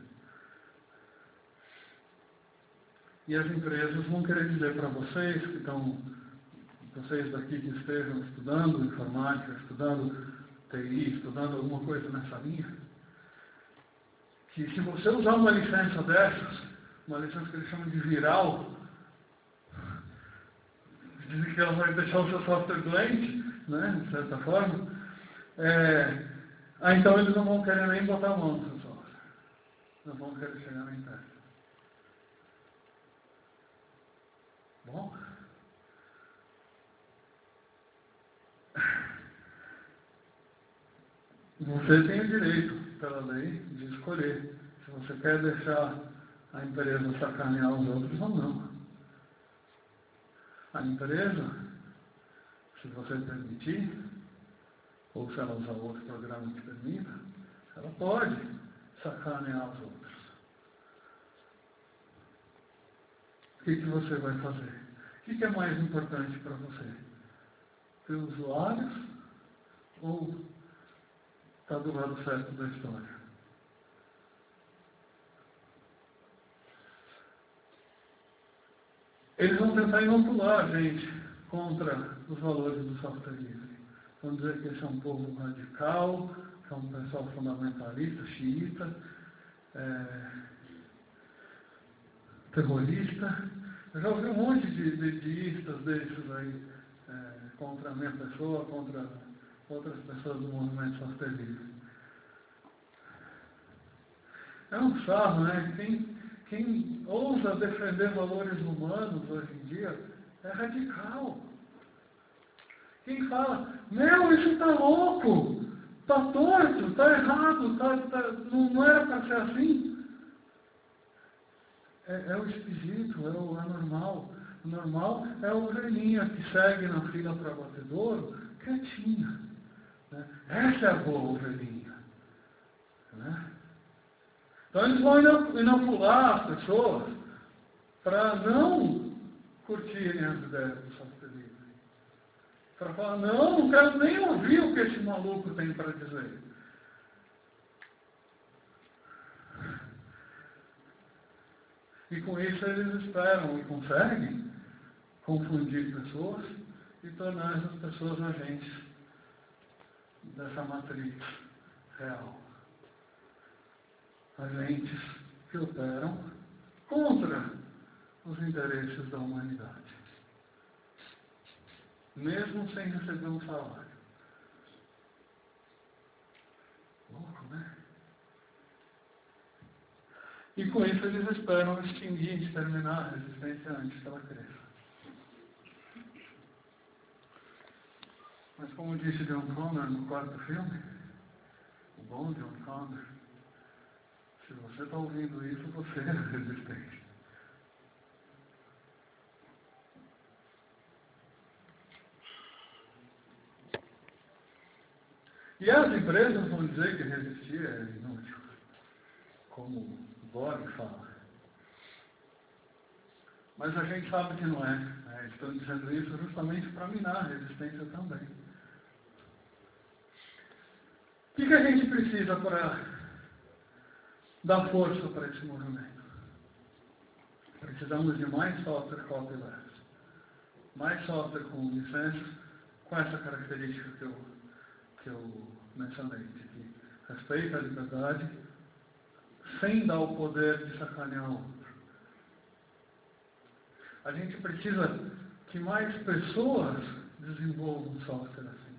E as empresas vão querer dizer para vocês, que estão, vocês daqui que estejam estudando informática, estudando T I, estudando alguma coisa nessa linha, que se você usar uma licença dessas, uma licença que eles chamam de viral, dizem que ela vai deixar o seu software doente, né, de certa forma. É, ah, então eles não vão querer nem botar a mão no seu software. Não vão querer chegar nem perto. Bom, você tem o direito, pela lei, de escolher se você quer deixar a empresa sacanear os outros ou não. A empresa, se você permitir, ou se ela usar outro programa que permita, ela pode sacanear os outros. O que, que você vai fazer? O que, que é mais importante para você? Ter usuários ou estar do lado certo da história? Eles vão tentar inocular a gente contra os valores do software livre. Vão dizer que esse é um povo radical, que é um pessoal fundamentalista, xiita, é, terrorista. Eu já ouvi um monte de, de, de istas desses aí, é, contra a minha pessoa, contra outras pessoas do movimento software livre. É um sarro, né? Quem, quem ousa defender valores humanos hoje em dia é radical. Quem fala, meu, isso está louco, está torto, está errado, tá, tá, não, não era para ser assim. É, é o esquisito, é o anormal. O normal é a ovelhinha que segue na fila para abatedouro, quietinha. Né? Essa é a boa ovelhinha. Né? Então eles vão inocular as pessoas para não curtirem as ideias do software livre. Para falar, não, não quero nem ouvir o que esse maluco tem para dizer. E com isso eles esperam e conseguem confundir pessoas e tornar essas pessoas agentes dessa matriz real. Agentes que operam contra os interesses da humanidade. Mesmo sem receber um salário. Louco, né? E com isso eles esperam extinguir, exterminar a resistência antes que ela cresça. Mas como disse John Connor no quarto filme, o bom John Connor, se você está ouvindo isso, você é a resistência. E as empresas vão dizer que resistir é inútil, como Borg fala. Mas a gente sabe que não é. Né? Eles estão dizendo isso justamente para minar a resistência também. O que, que a gente precisa para dar força para esse movimento? Precisamos de mais software copyleft. Mais software com licenças, com essa característica que eu, que eu mencionei, de que respeita a liberdade, sem dar o poder de sacanear o outro. A gente precisa que mais pessoas desenvolvam software assim.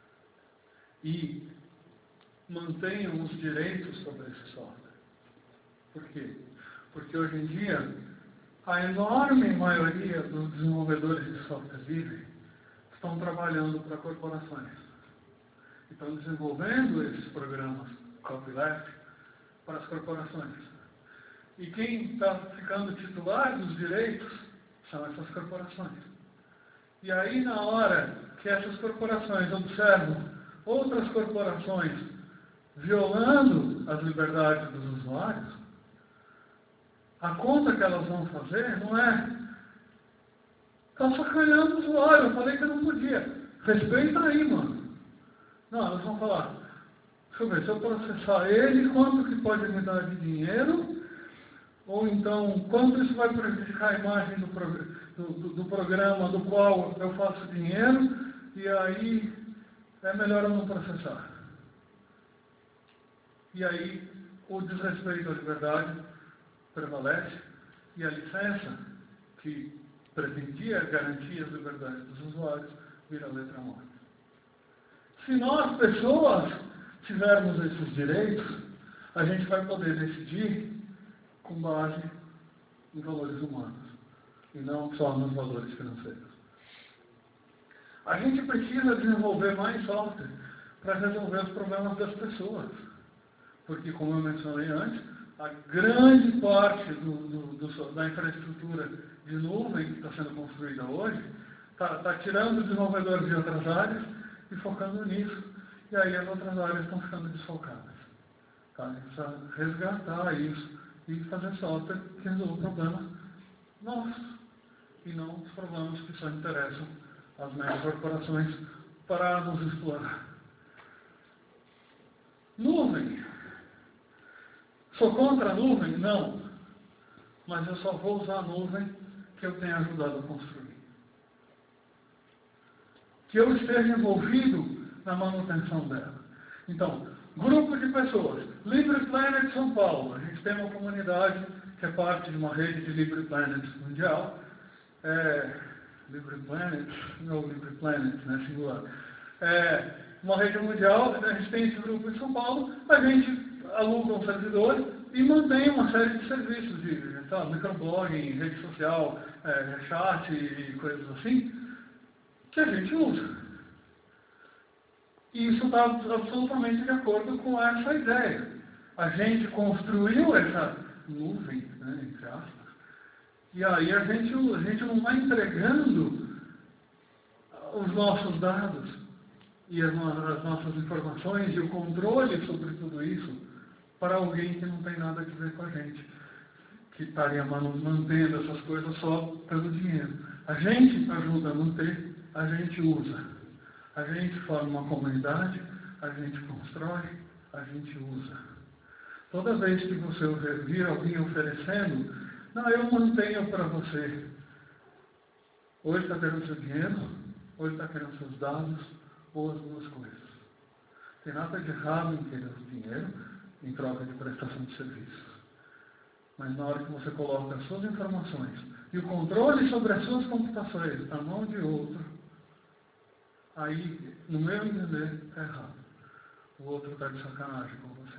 E mantenham os direitos sobre esse software. Por quê? Porque hoje em dia, a enorme maioria dos desenvolvedores de software livre estão trabalhando para corporações. Estão desenvolvendo esses programas copyleft para as corporações. E quem está ficando titular dos direitos são essas corporações. E aí, na hora que essas corporações observam outras corporações violando as liberdades dos usuários, a conta que elas vão fazer não é tá sacaneando o usuário, eu falei que eu não podia. Respeita aí, mano. Não, elas vão falar, deixa eu ver, se eu processar ele, quanto que pode me dar de dinheiro? Ou então, quanto isso vai prejudicar a imagem do, prog do, do, do programa do qual eu faço dinheiro? E aí, é melhor eu não processar. E aí, o desrespeito à liberdade prevalece e a licença, que pretendia garantir as liberdades dos usuários, vira letra morta. Se nós, pessoas, tivermos esses direitos, a gente vai poder decidir com base em valores humanos, e não só nos valores financeiros. A gente precisa desenvolver mais software para resolver os problemas das pessoas. Porque, como eu mencionei antes, a grande parte do, do, do, da infraestrutura de nuvem que está sendo construída hoje está tá tirando os desenvolvedores de outras áreas e focando nisso. E aí as outras áreas estão ficando desfocadas. Tá? A gente precisa resgatar isso e fazer software que resolva problemas nossos e não os problemas que só interessam às médias corporações para nos explorar. Nuvem. Sou contra a nuvem? Não. Mas eu só vou usar a nuvem que eu tenha ajudado a construir. Que eu esteja envolvido na manutenção dela. Então, grupo de pessoas. Libre Planet São Paulo. A gente tem uma comunidade que é parte de uma rede de Libre Planet mundial. É, Libre Planet, não Libre Planet, né, singular. É, uma rede mundial, a gente tem esse grupo em São Paulo, a gente aluga um servidor e mantém uma série de serviços, de sabe, microblogging, rede social, é, chat e coisas assim, que a gente usa. E isso está absolutamente de acordo com essa ideia. A gente construiu essa nuvem, né, entre aspas, e aí a gente, a gente não vai entregando os nossos dados e as, as nossas informações e o controle sobre tudo isso para alguém que não tem nada a ver com a gente, que estaria mantendo essas coisas só pelo dinheiro. A gente ajuda a manter, a gente usa. A gente forma uma comunidade, a gente constrói, a gente usa. Toda vez que você vir alguém oferecendo, não, eu mantenho para você. Ou ele está querendo seu dinheiro, ou ele está querendo seus dados, ou as duas coisas. Tem nada de errado em querer o dinheiro em troca de prestação de serviços. Mas na hora que você coloca as suas informações e o controle sobre as suas computações na mão de outro, aí, no meu entender, está errado. O outro está de sacanagem com você.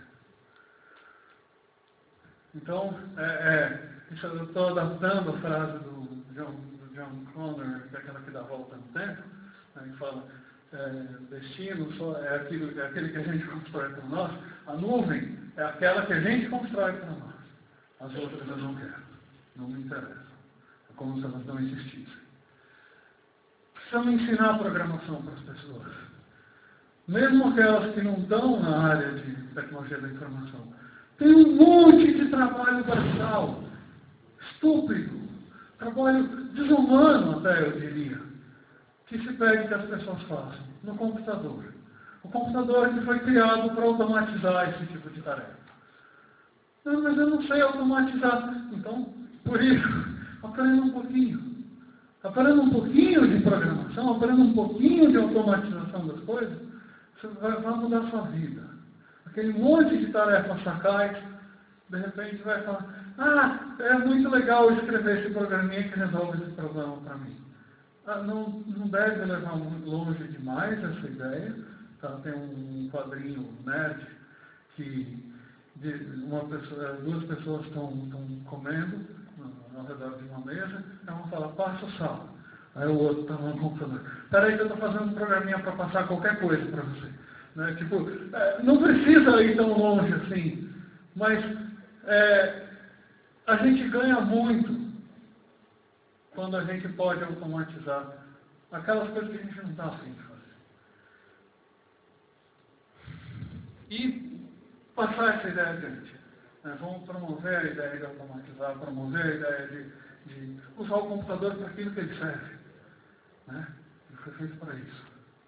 Então, é, é, isso eu estou adaptando a frase do John, do John Connor, que é aquela que dá a volta no tempo, né, e fala, é, destino só é, aquilo, é aquele que a gente constrói para nós. A nuvem é aquela que a gente constrói para nós. As outras eu não quero. Não me interessam. É como se elas não existissem. Precisamos ensinar programação para as pessoas. Mesmo aquelas que não estão na área de tecnologia da informação. Tem um monte de trabalho braçal. Estúpido. Trabalho desumano, até eu diria. Que se pede que as pessoas façam no computador. O computador que foi criado para automatizar esse tipo de tarefa. Não, mas eu não sei automatizar. Então, por isso, aprenda um pouquinho. Aprenda um pouquinho de programação, aprenda um pouquinho de automatização das coisas, você vai, vai mudar a sua vida. Aquele monte de tarefas sacais, de repente vai falar, ah, é muito legal escrever esse programinha que resolve esse problema para mim. Ah, não, não deve levar muito longe demais essa ideia. Tá? Tem um quadrinho nerd que de uma pessoa, duas pessoas estão comendo ao redor de uma mesa, e uma fala, passa o sal. Aí o outro está no computador. Espera aí que eu estou fazendo um programinha para passar qualquer coisa para você. Né? Tipo, é, não precisa ir tão longe assim, mas é, a gente ganha muito quando a gente pode automatizar aquelas coisas que a gente não está afim de fazer. E passar essa ideia adiante. Né? Vamos promover a ideia de automatizar, promover a ideia de, de usar o computador para aquilo que ele serve. Né? Ele foi feito para isso.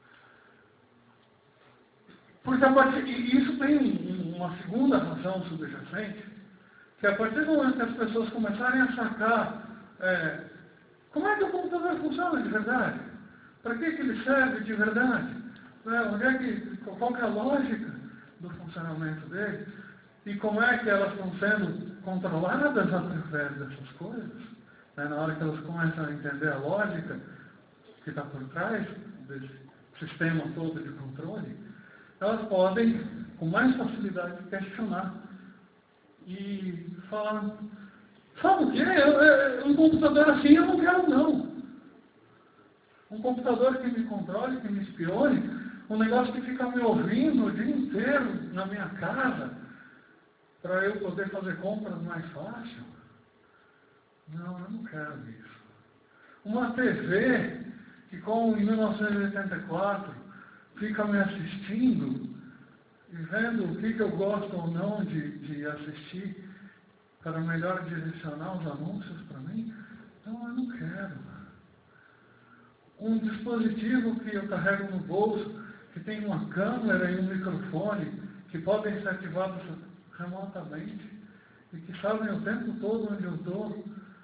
Porque a partir, e isso tem uma segunda razão subjacente, que a partir do momento que as pessoas começarem a sacar é, como é que o computador funciona de verdade, para que, que ele serve de verdade, né? Onde é que, qual que é a lógica do funcionamento dele, e como é que elas estão sendo controladas através dessas coisas, né, na hora que elas começam a entender a lógica que está por trás desse sistema todo de controle, elas podem, com mais facilidade, questionar e falar, sabe o que? Um computador assim eu não quero não. Um computador que me controle, que me espione, um negócio que fica me ouvindo o dia inteiro na minha casa, para eu poder fazer compras mais fácil. Não, eu não quero isso. Uma T V que, como em mil novecentos e oitenta e quatro, fica me assistindo e vendo o que, que eu gosto ou não de, de assistir para melhor direcionar os anúncios para mim. Não, eu não quero. Um dispositivo que eu carrego no bolso, que tem uma câmera e um microfone, que podem ser ativados remotamente e que sabem o tempo todo onde eu estou.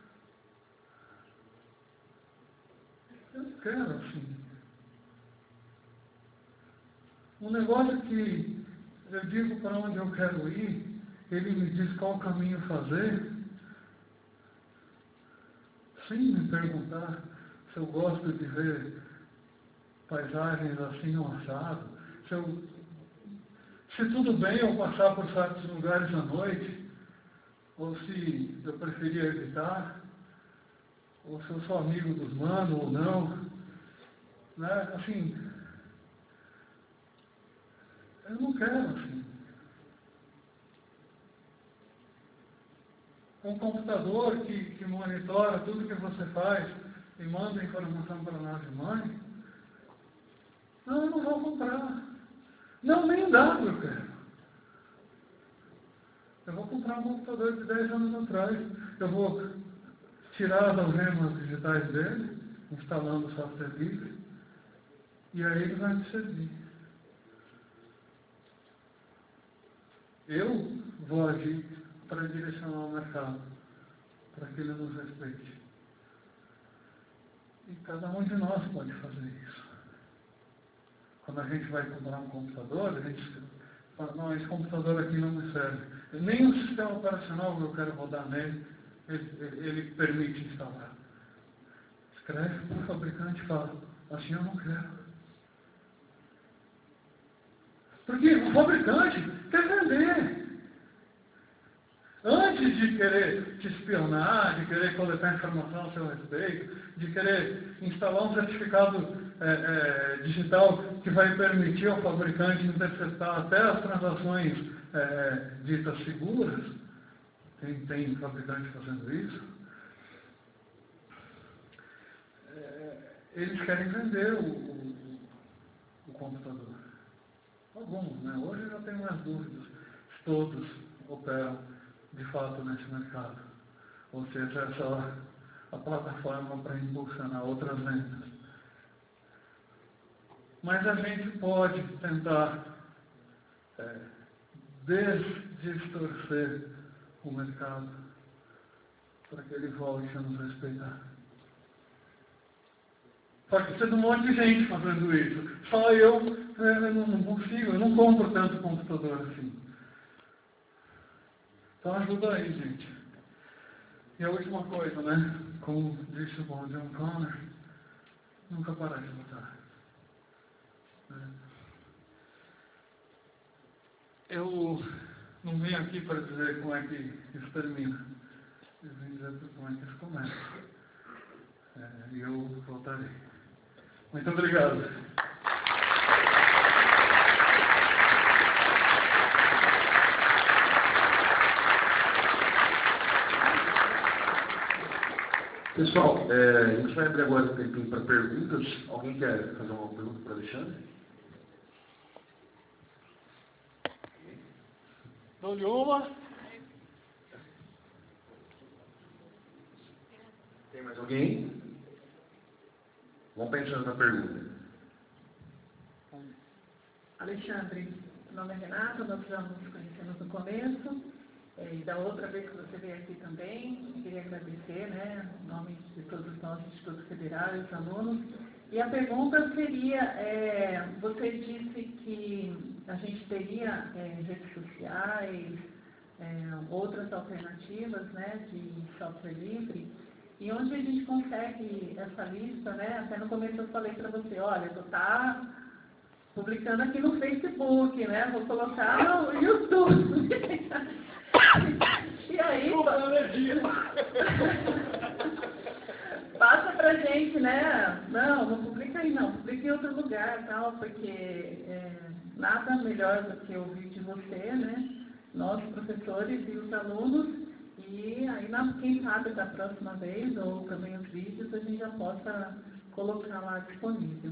Eu não quero assim. Um negócio que eu digo para onde eu quero ir, ele me diz qual caminho fazer, sem me perguntar se eu gosto de ver paisagens assim ou assado, se, eu, se tudo bem eu passar por certos lugares à noite, ou se eu preferia evitar, ou se eu sou amigo dos manos ou não, né? Assim, eu não quero assim. Um computador que, que monitora tudo que você faz e manda informação para nós de mãe, não, eu não vou comprar. Não, nem dado eu quero. Eu vou comprar um computador de dez anos atrás. Eu vou tirar as algemas digitais dele, instalando o software livre, e aí ele vai me servir. Eu vou agir para direcionar o mercado, para que ele nos respeite. E cada um de nós pode fazer isso. Quando a gente vai comprar um computador, a gente fala, não, esse computador aqui não me serve. Nem o sistema operacional que eu quero rodar nele, ele, ele, ele permite instalar. Escreve para o fabricante e fala, assim eu não quero. Porque o fabricante quer vender. Antes de querer te espionar, de querer coletar informação a seu respeito, de querer instalar um certificado é, é, digital que vai permitir ao fabricante interceptar até as transações é, ditas seguras, tem, tem fabricante fazendo isso, é, eles querem vender o, o, o computador. Alguns, né? Hoje eu já tenho mais dúvidas se todos operam de fato nesse mercado. Ou seja, é só a plataforma para impulsionar outras vendas. Mas a gente pode tentar é, desdistorcer o mercado para que ele volte a nos respeitar. Só que precisa de um monte de gente fazendo isso. Só eu, eu não consigo, eu não compro tanto computador assim. Então ajuda aí, gente. E a última coisa, né? Como disse o bom John Connor, nunca parar de lutar. Eu não vim aqui para dizer como é que isso termina. Eu vim dizer como é que isso começa. É, e eu voltarei. Muito obrigado.
Pessoal, é, a gente vai abrir agora um tempinho para perguntas. Alguém quer fazer uma pergunta para o Alexandre?
Dou-lhe uma.
Tem mais alguém? Vamos pensando na pergunta.
Alexandre, meu nome é Renata, nós já nos conhecemos no começo, é, e da outra vez que você veio aqui também, eu queria agradecer, né, em nome de todos nós, Instituto Federal e os alunos. E a pergunta seria, é, você disse que a gente teria é, redes sociais, é, outras alternativas, né, de software livre, E onde a gente consegue essa lista, né? Até no começo eu falei para você, olha, tu tá publicando aqui no Facebook, né? Vou colocar no YouTube. E aí, passa pra gente, né? Não, não publica aí não, publica em outro lugar, tal, porque é, nada melhor do que ouvir de você, né? Nós, professores e os alunos, e aí, na, quem sabe da próxima vez, ou também os vídeos, a gente já possa colocar lá disponível.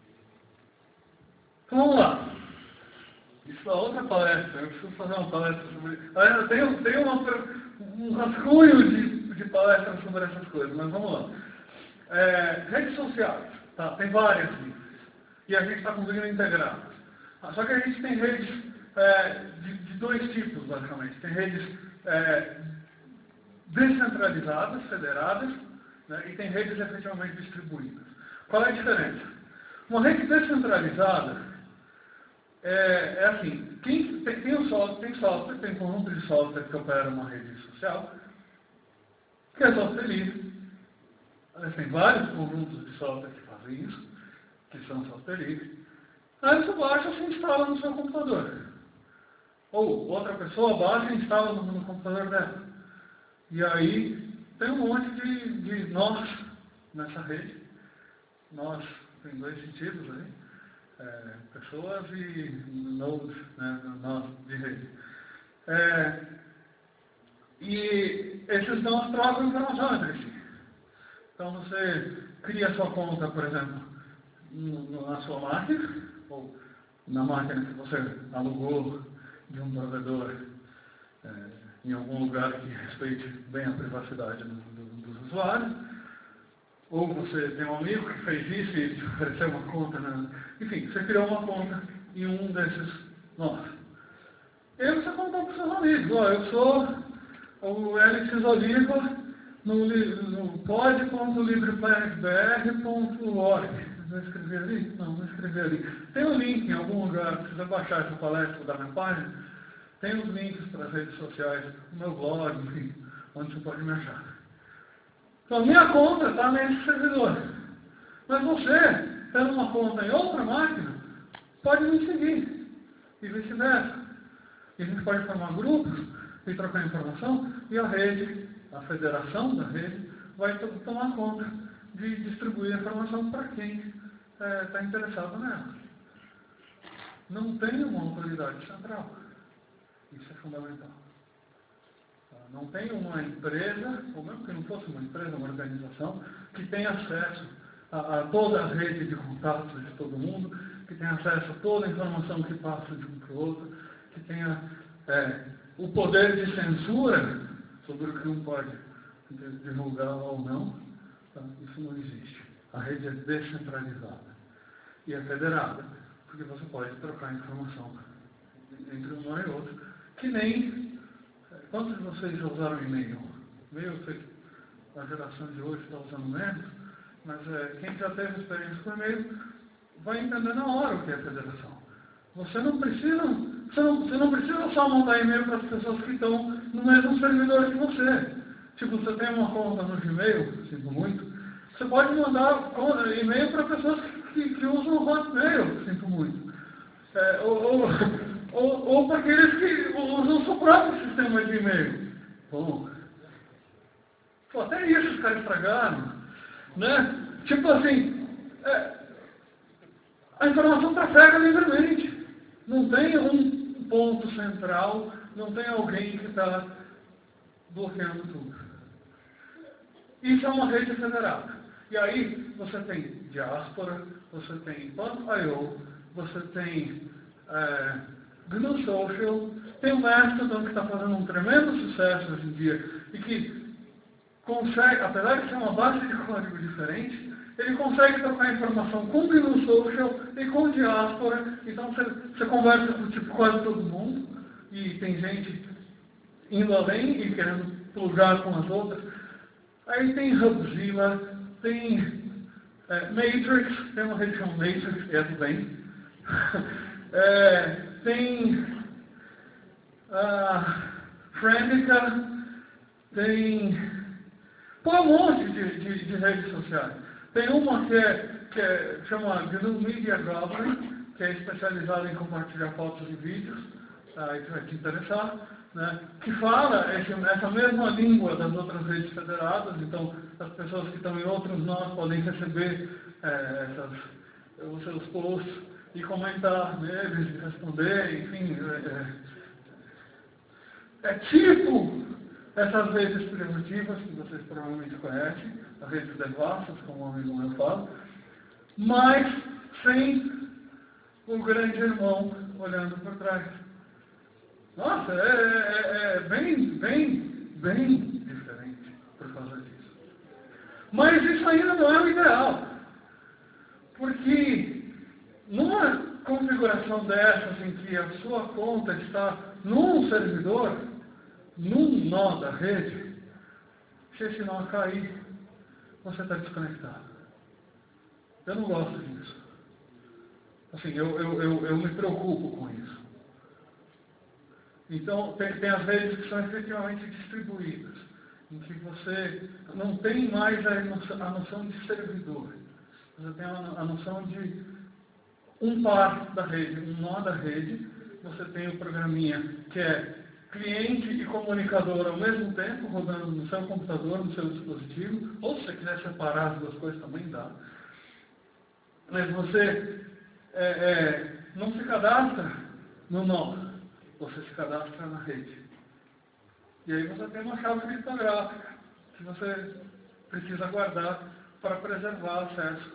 Vamos lá. Isso é outra palestra, eu preciso fazer uma palestra sobre isso. Eu tenho, tenho uma, um rascunho de, de palestras sobre essas coisas, mas vamos lá. É, redes sociais, tá? Tem várias níveis. E a gente está conseguindo integrar. Só que a gente tem redes é, de, de dois tipos, basicamente. Tem redes é, descentralizadas, federadas, né? E tem redes efetivamente distribuídas. Qual é a diferença? Uma rede descentralizada É, é assim, quem, tem, tem, um software, tem software, tem um conjunto de software que opera uma rede social, que é software livre. Tem vários conjuntos de software que fazem isso, que são software livre. Aí você baixa e se instala no seu computador. Ou outra pessoa baixa e instala no, no computador dela. E aí tem um monte de, de nós nessa rede. Nós, tem dois sentidos aí. É, pessoas e nodes, né, nós de rede. É, e esses não trocam informação entre si. Então você cria sua conta, por exemplo, no, na sua máquina, ou na máquina que você alugou de um provedor é, em algum lugar que respeite bem a privacidade do, do, dos usuários. Ou você tem um amigo que fez isso e te ofereceu uma conta, né? Enfim, você criou uma conta em um desses nós. E aí você contou para os seus amigos, ó, eu sou o Elix Oliva no, no pod ponto libreplanet b r ponto org. Vai escrever ali? Não, não escrever ali. Tem um link em algum lugar, precisa baixar essa palestra da minha página, tem os links para as redes sociais, o meu blog, enfim, onde você pode me achar. Então, minha conta está nesse servidor. Mas você, tendo uma conta em outra máquina, pode me seguir. E vice-versa. E a gente pode formar grupos e trocar informação. E a rede, a federação da rede, vai tomar conta de distribuir a informação para quem está é, interessado nela. Não tem uma autoridade central. Isso é fundamental. Não tem uma empresa, ou mesmo que não fosse uma empresa, uma organização, que tenha acesso a, a toda a rede de contatos de todo mundo, que tenha acesso a toda a informação que passa de um para o outro, que tenha é, o poder de censura sobre o que um pode divulgar ou não. Tá? Isso não existe. A rede é descentralizada e é federada, porque você pode trocar informação entre um e outro, que nem... Quantos de vocês já usaram e-mail? E-mail, a geração de hoje está usando menos, mas é, quem já teve experiência com e-mail vai entender na hora o que é federação. Você não precisa, você não, você não precisa só mandar e-mail para as pessoas que estão no mesmo servidor que você. Tipo, você tem uma conta no Gmail, sinto muito, você pode mandar e-mail para pessoas que, que, que usam o Hotmail, sinto muito. É, ou, ou, ou, ou para aqueles que usam o seu próprio sistema de e-mail. Bom, pô, até isso os caras estragaram, né? Tipo assim, é, a informação trafega livremente. Não tem um ponto central, não tem alguém que está bloqueando tudo. Isso é uma rede federada. E aí você tem Diaspora, você tem Pan ponto i o, você tem é, G N U Social, tem o Mastodon que está fazendo um tremendo sucesso hoje em dia e que consegue, apesar de ser uma base de código diferente, ele consegue trocar informação com o G N U Social e com o Diaspora. Então você, você conversa com tipo, quase todo mundo e tem gente indo além e querendo plugar com as outras. Aí tem Hubzilla, tem é, Matrix, tem uma rede chamada Matrix, é do bem. é, tem uh, Friendica, tem Põe um monte de, de, de redes sociais. Tem uma que é, que é chama G N U Media Gathering, que é especializada em compartilhar fotos e vídeos, tá? Isso vai te interessar, né? Que fala esse, essa mesma língua das outras redes federadas, então as pessoas que estão em outros nós podem receber é, essas, os seus posts e comentar neles, e responder, enfim. É, é tipo essas redes primitivas que vocês provavelmente conhecem, as redes devassas, como o amigo meu fala, mas sem o grande irmão olhando por trás. Nossa, é, é, é bem, bem, bem diferente por causa disso. Mas isso ainda não é o ideal. Porque numa configuração dessas em que a sua conta está num servidor, num nó da rede, se esse nó cair, você está desconectado. Eu não gosto disso. Assim, eu, eu, eu, eu me preocupo com isso. Então, tem, tem as redes que são efetivamente distribuídas, em que você não tem mais a noção, a noção de servidor. Você tem a, a noção de um par da rede, um nó da rede. Você tem o programinha que é cliente e comunicador ao mesmo tempo, rodando no seu computador, no seu dispositivo, ou se você quiser separar as duas coisas também dá. Mas você é, é, não se cadastra no nó, você se cadastra na rede. E aí você tem uma chave criptográfica que você precisa guardar para preservar acesso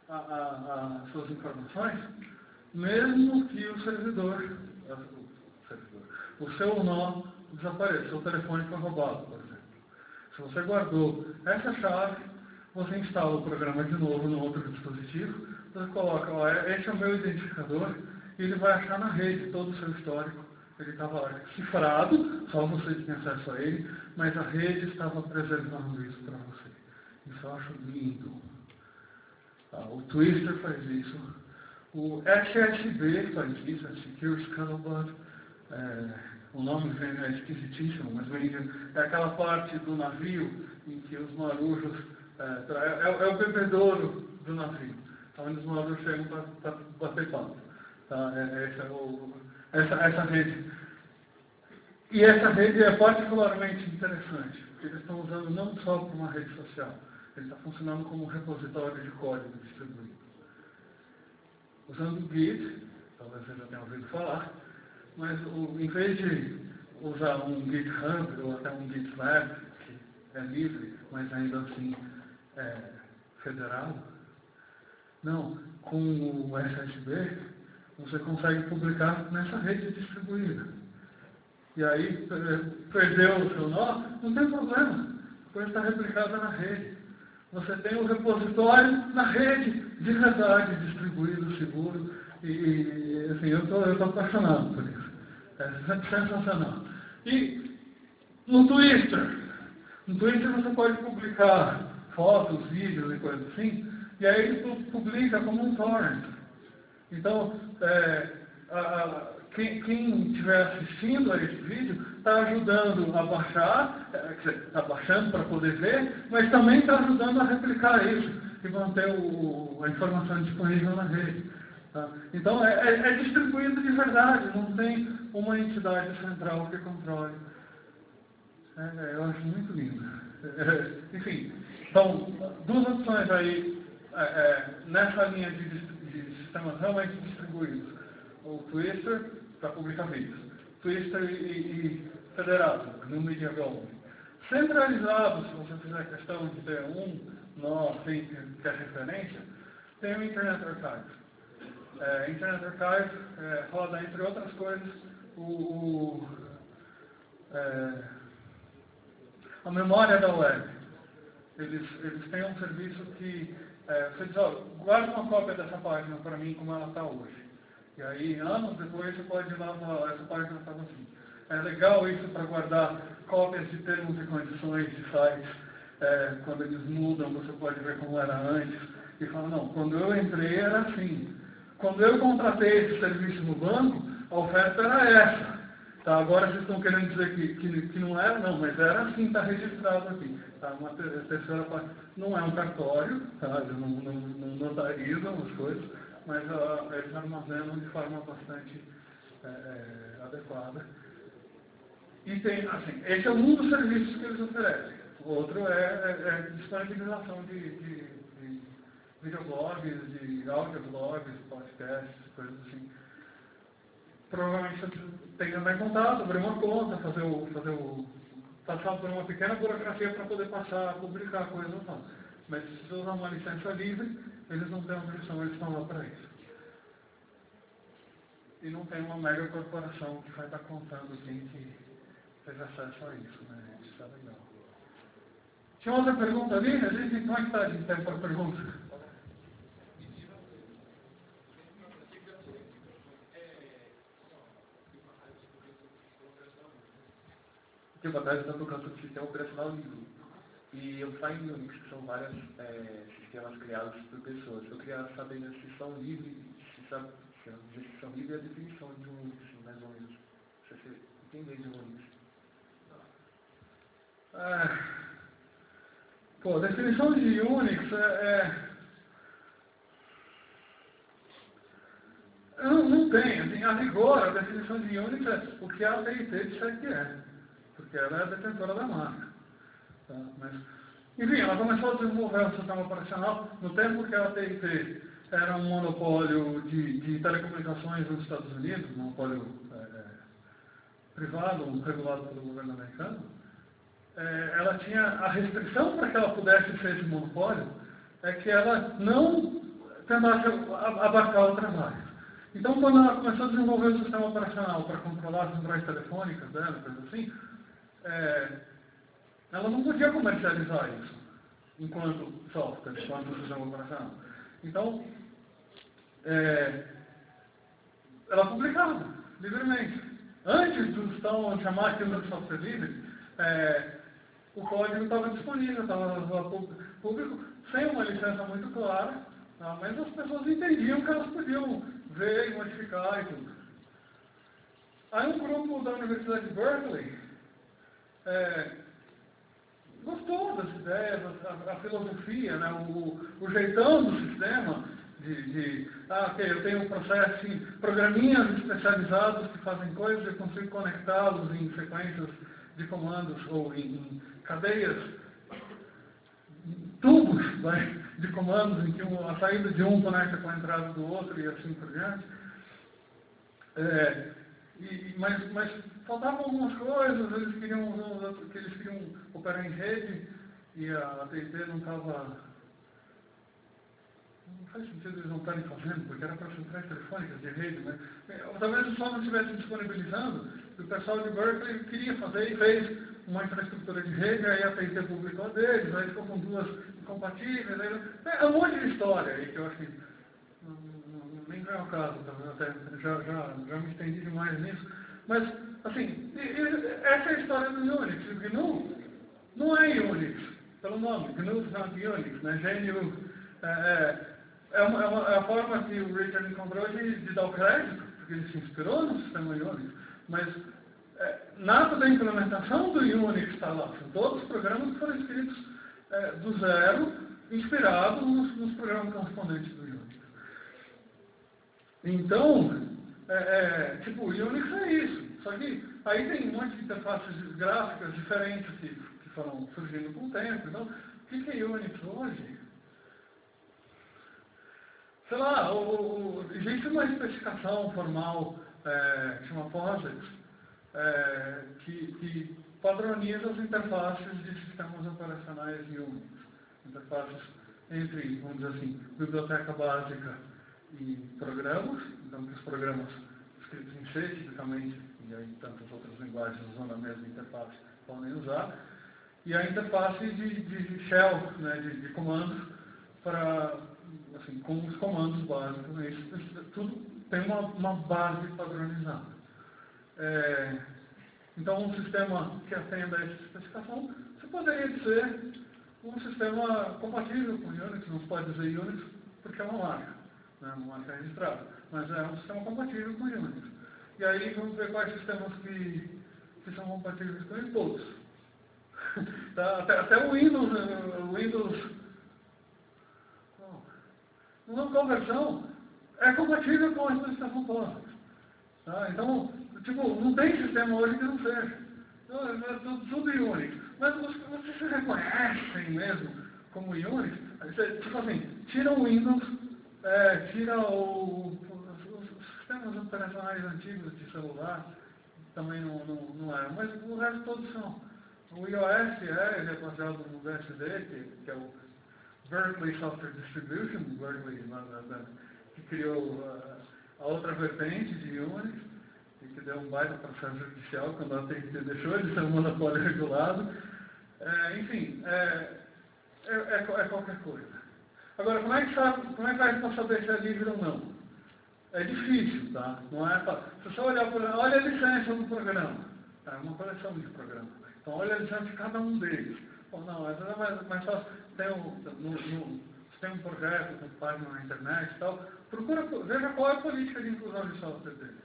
às suas informações, mesmo que o servidor, o, servidor, o seu nó desapareça, o seu telefone foi roubado, por exemplo. Se você guardou essa chave, você instala o programa de novo no outro dispositivo, você coloca, ó, esse é o meu identificador, e ele vai achar na rede todo o seu histórico. Ele estava lá cifrado, só você tinha acesso a ele, mas a rede estava preservando isso para você. Isso eu acho lindo. Ah, o Twister faz isso. O S S B faz isso, a Secure Scuttlebutt. É, o nome vem, é esquisitíssimo, mas vem, é aquela parte do navio em que os marujos... É, é, é o bebedouro do navio, onde os marujos chegam para bater papo. Tá? É, essa, é o, essa, essa rede. E essa rede é particularmente interessante, porque eles estão usando não só para uma rede social, ele está funcionando como um repositório de código distribuído. Usando o Git, talvez você já tenha ouvido falar, mas o, em vez de usar um GitHub ou até um GitLab, que é livre, mas ainda assim é federado, não, com o S S B, você consegue publicar nessa rede distribuída. E aí, perdeu o seu nó, não tem problema, a coisa está replicada na rede. Você tem um repositório na rede, de verdade, distribuído, seguro, e, e assim, eu tô, estou apaixonado por isso. É sensacional. E no Twitter, no Twitter você pode publicar fotos, vídeos e coisas assim, e aí ele publica como um torrent. Então, é, a, a, quem, quem estiver assistindo a esse vídeo está ajudando a baixar, está baixando para poder ver, mas também está ajudando a replicar isso e manter o, a informação disponível na rede. Tá? Então, é, é, é distribuído de verdade, não tem uma entidade central que controle. É, é, eu acho muito lindo. É, enfim, então, duas opções aí, é, é, nessa linha de, de sistemas realmente distribuídos. O Twister, para publicar vídeos. Twister e, e, e federado, no Media Gathering. Centralizado, se você fizer questão de ter um nó assim, que é referência, tem o Internet Archive. É, Internet Archive é, roda, entre outras coisas, o, o, é, a memória da web. Eles, eles têm um serviço que é, você diz, ó, guarda uma cópia dessa página para mim como ela está hoje. E aí, anos depois, você pode ir lá e falar, essa página estava assim. É legal isso para guardar cópias de termos e condições de sites. É, quando eles mudam, você pode ver como era antes. E fala, não, quando eu entrei era assim. Quando eu contratei esse serviço no banco, a oferta era essa. Tá, agora vocês estão querendo dizer que, que, que não era? Não, mas era assim, está registrado aqui. Tá, uma ter, terceira parte. Não é um cartório, tá? Eles não, não, não notarizam as coisas, mas uh, eles armazenam de forma bastante é, é, adequada. E tem, assim, esse é um dos serviços que eles oferecem. O outro é, é, é disponibilização de, de, de videoblogs, de audioblogs, podcasts, coisas assim. Provavelmente você tem que entrar em contato, abrir uma conta, fazer o, fazer o, passar por uma pequena burocracia para poder passar, publicar coisas ou não. Mas se você usar uma licença livre, eles não têm objeção, eles estão lá para isso. E não tem uma mega corporação que vai estar contando quem que teve acesso a isso, né? Isso é legal. Tinha outra pergunta ali? A gente, como é que está de tempo para pergunta?
Que o Batalha está tocando sobre o sistema operacional livre. E eu saio em Unix, que são vários é, sistemas criados por pessoas. Eu queria saber se são livres, se sabe, se são livres é a definição de um Unix, mais ou menos. Se você entender de um Unix.
É, pô, a definição de Unix é... é não, não tem, assim, a rigor, a definição de Unix é o que a T e T disser que é. Porque ela é a detentora da marca. Tá? Mas, enfim, ela começou a desenvolver o sistema operacional no tempo que a T e T era um monopólio de, de telecomunicações nos Estados Unidos, um monopólio é, privado, regulado pelo governo americano. É, ela tinha a restrição para que ela pudesse ser esse monopólio, é que ela não tentasse abarcar outras áreas. Então, quando ela começou a desenvolver o sistema operacional para controlar as centrais telefônicas dela, coisa assim, é, ela não podia comercializar isso enquanto software, enquanto sistema operacional. Então, é, ela publicava livremente. Antes dos tão chamar aquilo de software livre, é, o código estava disponível, estava público, sem uma licença muito clara, tá? Mas as pessoas entendiam que elas podiam ver e modificar e tudo. Aí um grupo da Universidade de Berkeley é, gostou das ideias, a, a filosofia, né? o, o jeitão do sistema, de, de ah, ok, eu tenho um processo, assim, programinhas especializados que fazem coisas, eu consigo conectá-los em sequências de comandos ou em, em cadeias, tubos, né, de comandos em que um, a saída de um conecta com a entrada do outro e assim por diante. É, e, mas, mas faltavam algumas coisas, eles queriam, que eles queriam operar em rede e a T e T não estava... Não faz sentido eles não estarem fazendo, porque era para centrais telefônicas de rede, né? Talvez o pessoal não estivesse disponibilizando, o pessoal de Berkeley queria fazer e fez uma infraestrutura de rede, aí a T e T publicou deles, aí ficou com duas incompatíveis, aí, é um monte de história aí que eu acho que não, não, nem vem ao caso, até, já, já, já me estendi demais nisso, mas, assim, essa é a história do Unix, o G N U não é Unix, pelo nome, G N U não é Unix, né? G N U é, é, uma, é, uma, é a forma que o Richard encontrou de, de dar o crédito, porque ele se inspirou no sistema Unix, mas é, nada da implementação do Unix está lá. São todos os programas que foram escritos é, do zero, inspirados nos, nos programas correspondentes do Unix. Então, é, é, tipo, o Unix é isso. Só que aí tem um monte de interfaces gráficas diferentes que, que foram surgindo com o tempo. Então, o que é Unix hoje? Sei lá, o, o, existe uma especificação formal é, que chama POSIX, é, que, que padroniza as interfaces de sistemas operacionais Unix. Interfaces entre, vamos dizer assim, biblioteca básica e programas, então que os programas escritos em C, tipicamente, e aí tantas outras linguagens usando a mesma interface podem usar, e a interface de, de shell, né, de, de comandos, para, assim, com os comandos básicos, né, isso, isso, tudo tem uma, uma base padronizada. É, então, um sistema que atenda a essa especificação, você poderia dizer um sistema compatível com Unix, não se pode dizer Unix porque é uma marca, né, uma marca registrada, mas é um sistema compatível com Unix. E aí vamos ver quais sistemas que, que são compatíveis com eles todos. Tá? Até, até o Windows, o Windows, uma conversão é compatível com a exposição toda. Tá? Então, tipo, não tem sistema hoje que não seja. Então, é tudo, tudo Unix. Mas vocês se reconhecem mesmo como Unix? Você, tipo assim, tira o Windows, é, tira o, os, os sistemas operacionais antigos de celular, também não, não, não é, mas o resto todos são. O iOS é, ele é baseado no B S D, que, que é o Berkeley Software Distribution, Berkeley, que criou a, a outra vertente de Unix, e que deu um baita processo judicial quando a A T and T deixou de ser um monopólio regulado. É, enfim, é, é, é, é qualquer coisa. Agora, como é que sabe, como é que vai para saber se é livre ou não? É difícil, tá? Não é fácil. Se você olhar por olha a licença do programa, é uma coleção de programas. Então, olha a licença de cada um deles. Bom, não, às vezes é mais, mais fácil. Tem um, no, no, tem um projeto, tem página na internet e tal. Procura, veja qual é a política de inclusão de software deles.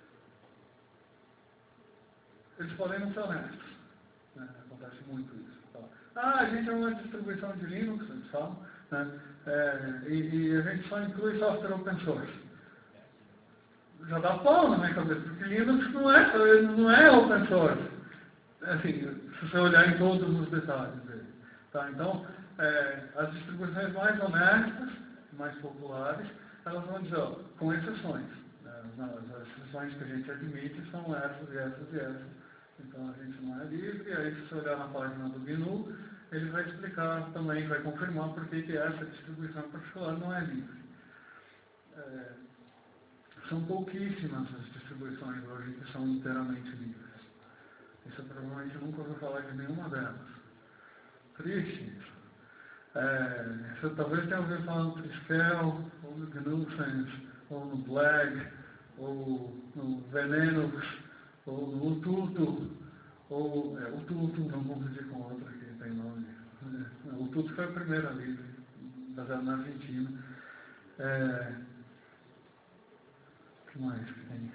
Eles podem não ser honestos. Né? Acontece muito isso. Tá? Ah, a gente é uma distribuição de Linux, eles falam, né? É, e, e a gente só inclui software open source. Já dá pau na minha cabeça, porque Linux não é, não é open source. Assim, se você olhar em todos os detalhes dele. Tá? Então, é, as distribuições mais honestas, mais populares, elas vão dizer, ó, com exceções. Né? As exceções que a gente admite são essas e essas e essas. Então a gente não é livre, e aí se você olhar na página do G N U, ele vai explicar também, vai confirmar por que que essa distribuição particular não é livre. É, são pouquíssimas as distribuições hoje que são inteiramente livres. Você provavelmente nunca ouviu falar de nenhuma delas. Triste. É, você talvez tenha ouvido falar no Triskel, ou no G N U Sense, ou no Blag, ou no Venenux, ou no Ututu, ou é, Ututu, não confundir com outra que tem nome. É, o Ututu foi a primeira livre, baseada na Argentina. É, o que mais que tem?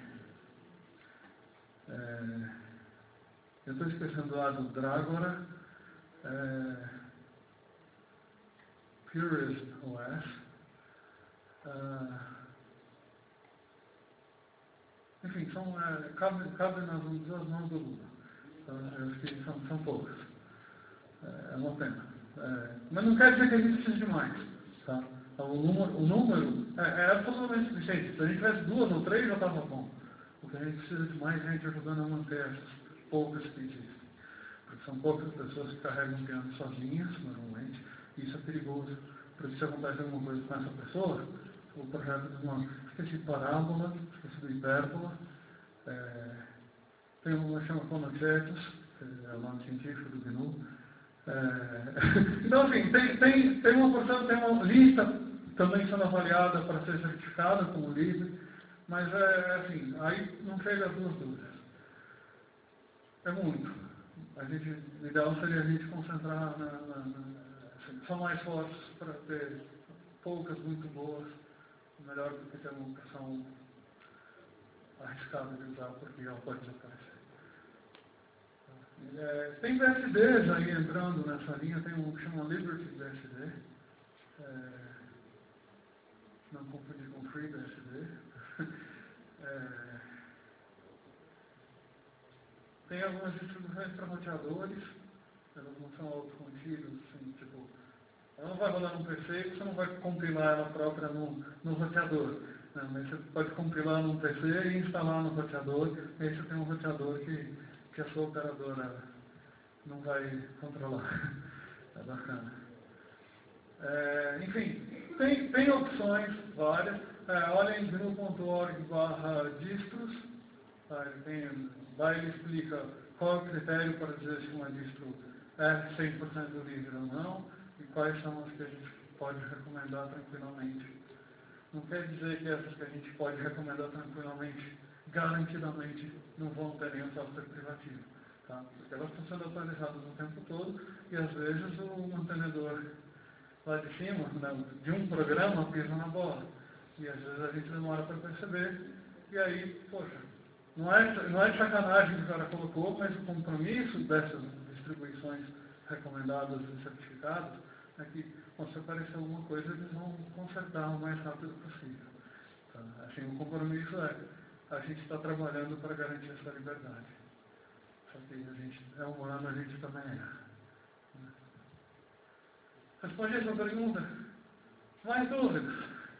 É, eu estou esquecendo lá do Dragora, é, Purist O S, uh, enfim, são, é, cabe, cabe nas duas mãos do Lula. Então, eu acho que são, são poucas. É, é uma pena. É, mas não quer dizer que a gente precise de mais. Tá? Então, o número, o número é, é absolutamente suficiente. Se a gente tivesse duas ou três, já estava bom. O que a gente precisa de mais gente ajudando a manter essas poucas que existem. Porque são poucas pessoas que carregam o piano sozinhas, normalmente, e isso é perigoso. Porque se acontece alguma coisa com essa pessoa, o projeto diz, não, esqueci de parábola, esqueci do hipérbola, é, tem uma que chama Conocetus, que é o nome científico do G N U. É, então, assim, tem, tem, tem uma porção, tem uma lista também sendo avaliada para ser certificada como livre, mas é assim, aí não chega às duas dúvidas. É muito. A gente, o ideal seria a gente concentrar na, na, na são mais fortes para ter poucas muito boas, melhor do que ter uma opção arriscada de usar, porque ela pode desaparecer. É, tem B S Ds aí entrando nessa linha, tem um que chama Liberty B S D, é, não confundir com Free B S D. É, tem algumas distribuições para roteadores, elas não são autocontidas, assim, tipo, ela não vai rodar no P C, você não vai compilar ela própria no, no roteador. Né? Mas você pode compilar no P C e instalar no roteador, e aí você tem um roteador que, que a sua operadora não vai controlar. É bacana. É, enfim, tem, tem opções várias. É, olha em gnu ponto org barra distros. Tá? Ele tem, lá ele explica qual é o critério para dizer se uma distro é cem por cento livre ou não. E quais são as que a gente pode recomendar tranquilamente. Não quer dizer que essas que a gente pode recomendar tranquilamente, garantidamente, não vão ter nenhum software privativo. Tá? Porque elas estão sendo atualizadas o tempo todo e às vezes o mantenedor lá de cima, né, de um programa, pisa na bola. E às vezes a gente demora para perceber e aí, poxa, Não é, não é de sacanagem que o cara colocou, mas o compromisso dessas distribuições recomendadas e certificadas é que, bom, se aparecer alguma coisa, eles vão consertar o mais rápido possível. Tá? Assim, o compromisso é, a gente está trabalhando para garantir essa liberdade. Só que a gente é humano, a gente também é. Responde essa pergunta. Mais dúvidas?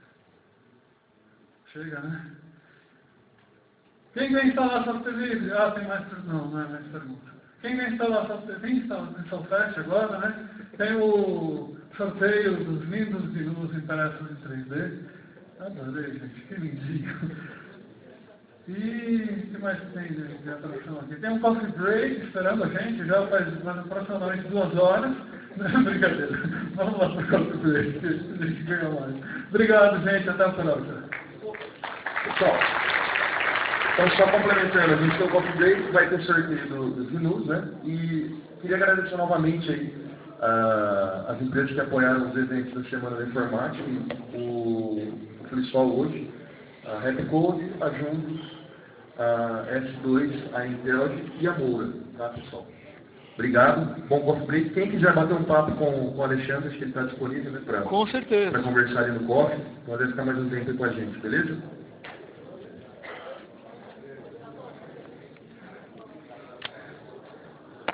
Chega, né? Quem quer instalar software livre? Ah, tem mais perguntas. Não, não é mais pergunta. Quem quer instalar software livre? Quem instala o Solfest agora, né? Tem o sorteio dos lindos menus impressos em três D. Adorei, gente. Que lindinho. E o que mais tem de, de atração aqui? Tem um coffee break esperando a gente, já faz, faz aproximadamente duas horas. Brincadeira. Vamos lá para o coffee break, que a gente ganha mais. Obrigado, gente. Até a próxima.
Pessoal, então só complementando, a gente tem o coffee break, vai ter sorteio do, dos menus, né? E queria agradecer novamente aí uh, as empresas que apoiaram os eventos da Semana da Informática, o, o pessoal hoje, a Rapcode, a Juntos, a S dois, a Intel e a Moura, tá, pessoal? Obrigado, bom coffee break. Quem quiser bater um papo com, com o Alexandre, acho que ele está disponível, né, para
Com certeza.
conversar ali no coffee, pode ficar mais um tempo aí com a gente, beleza?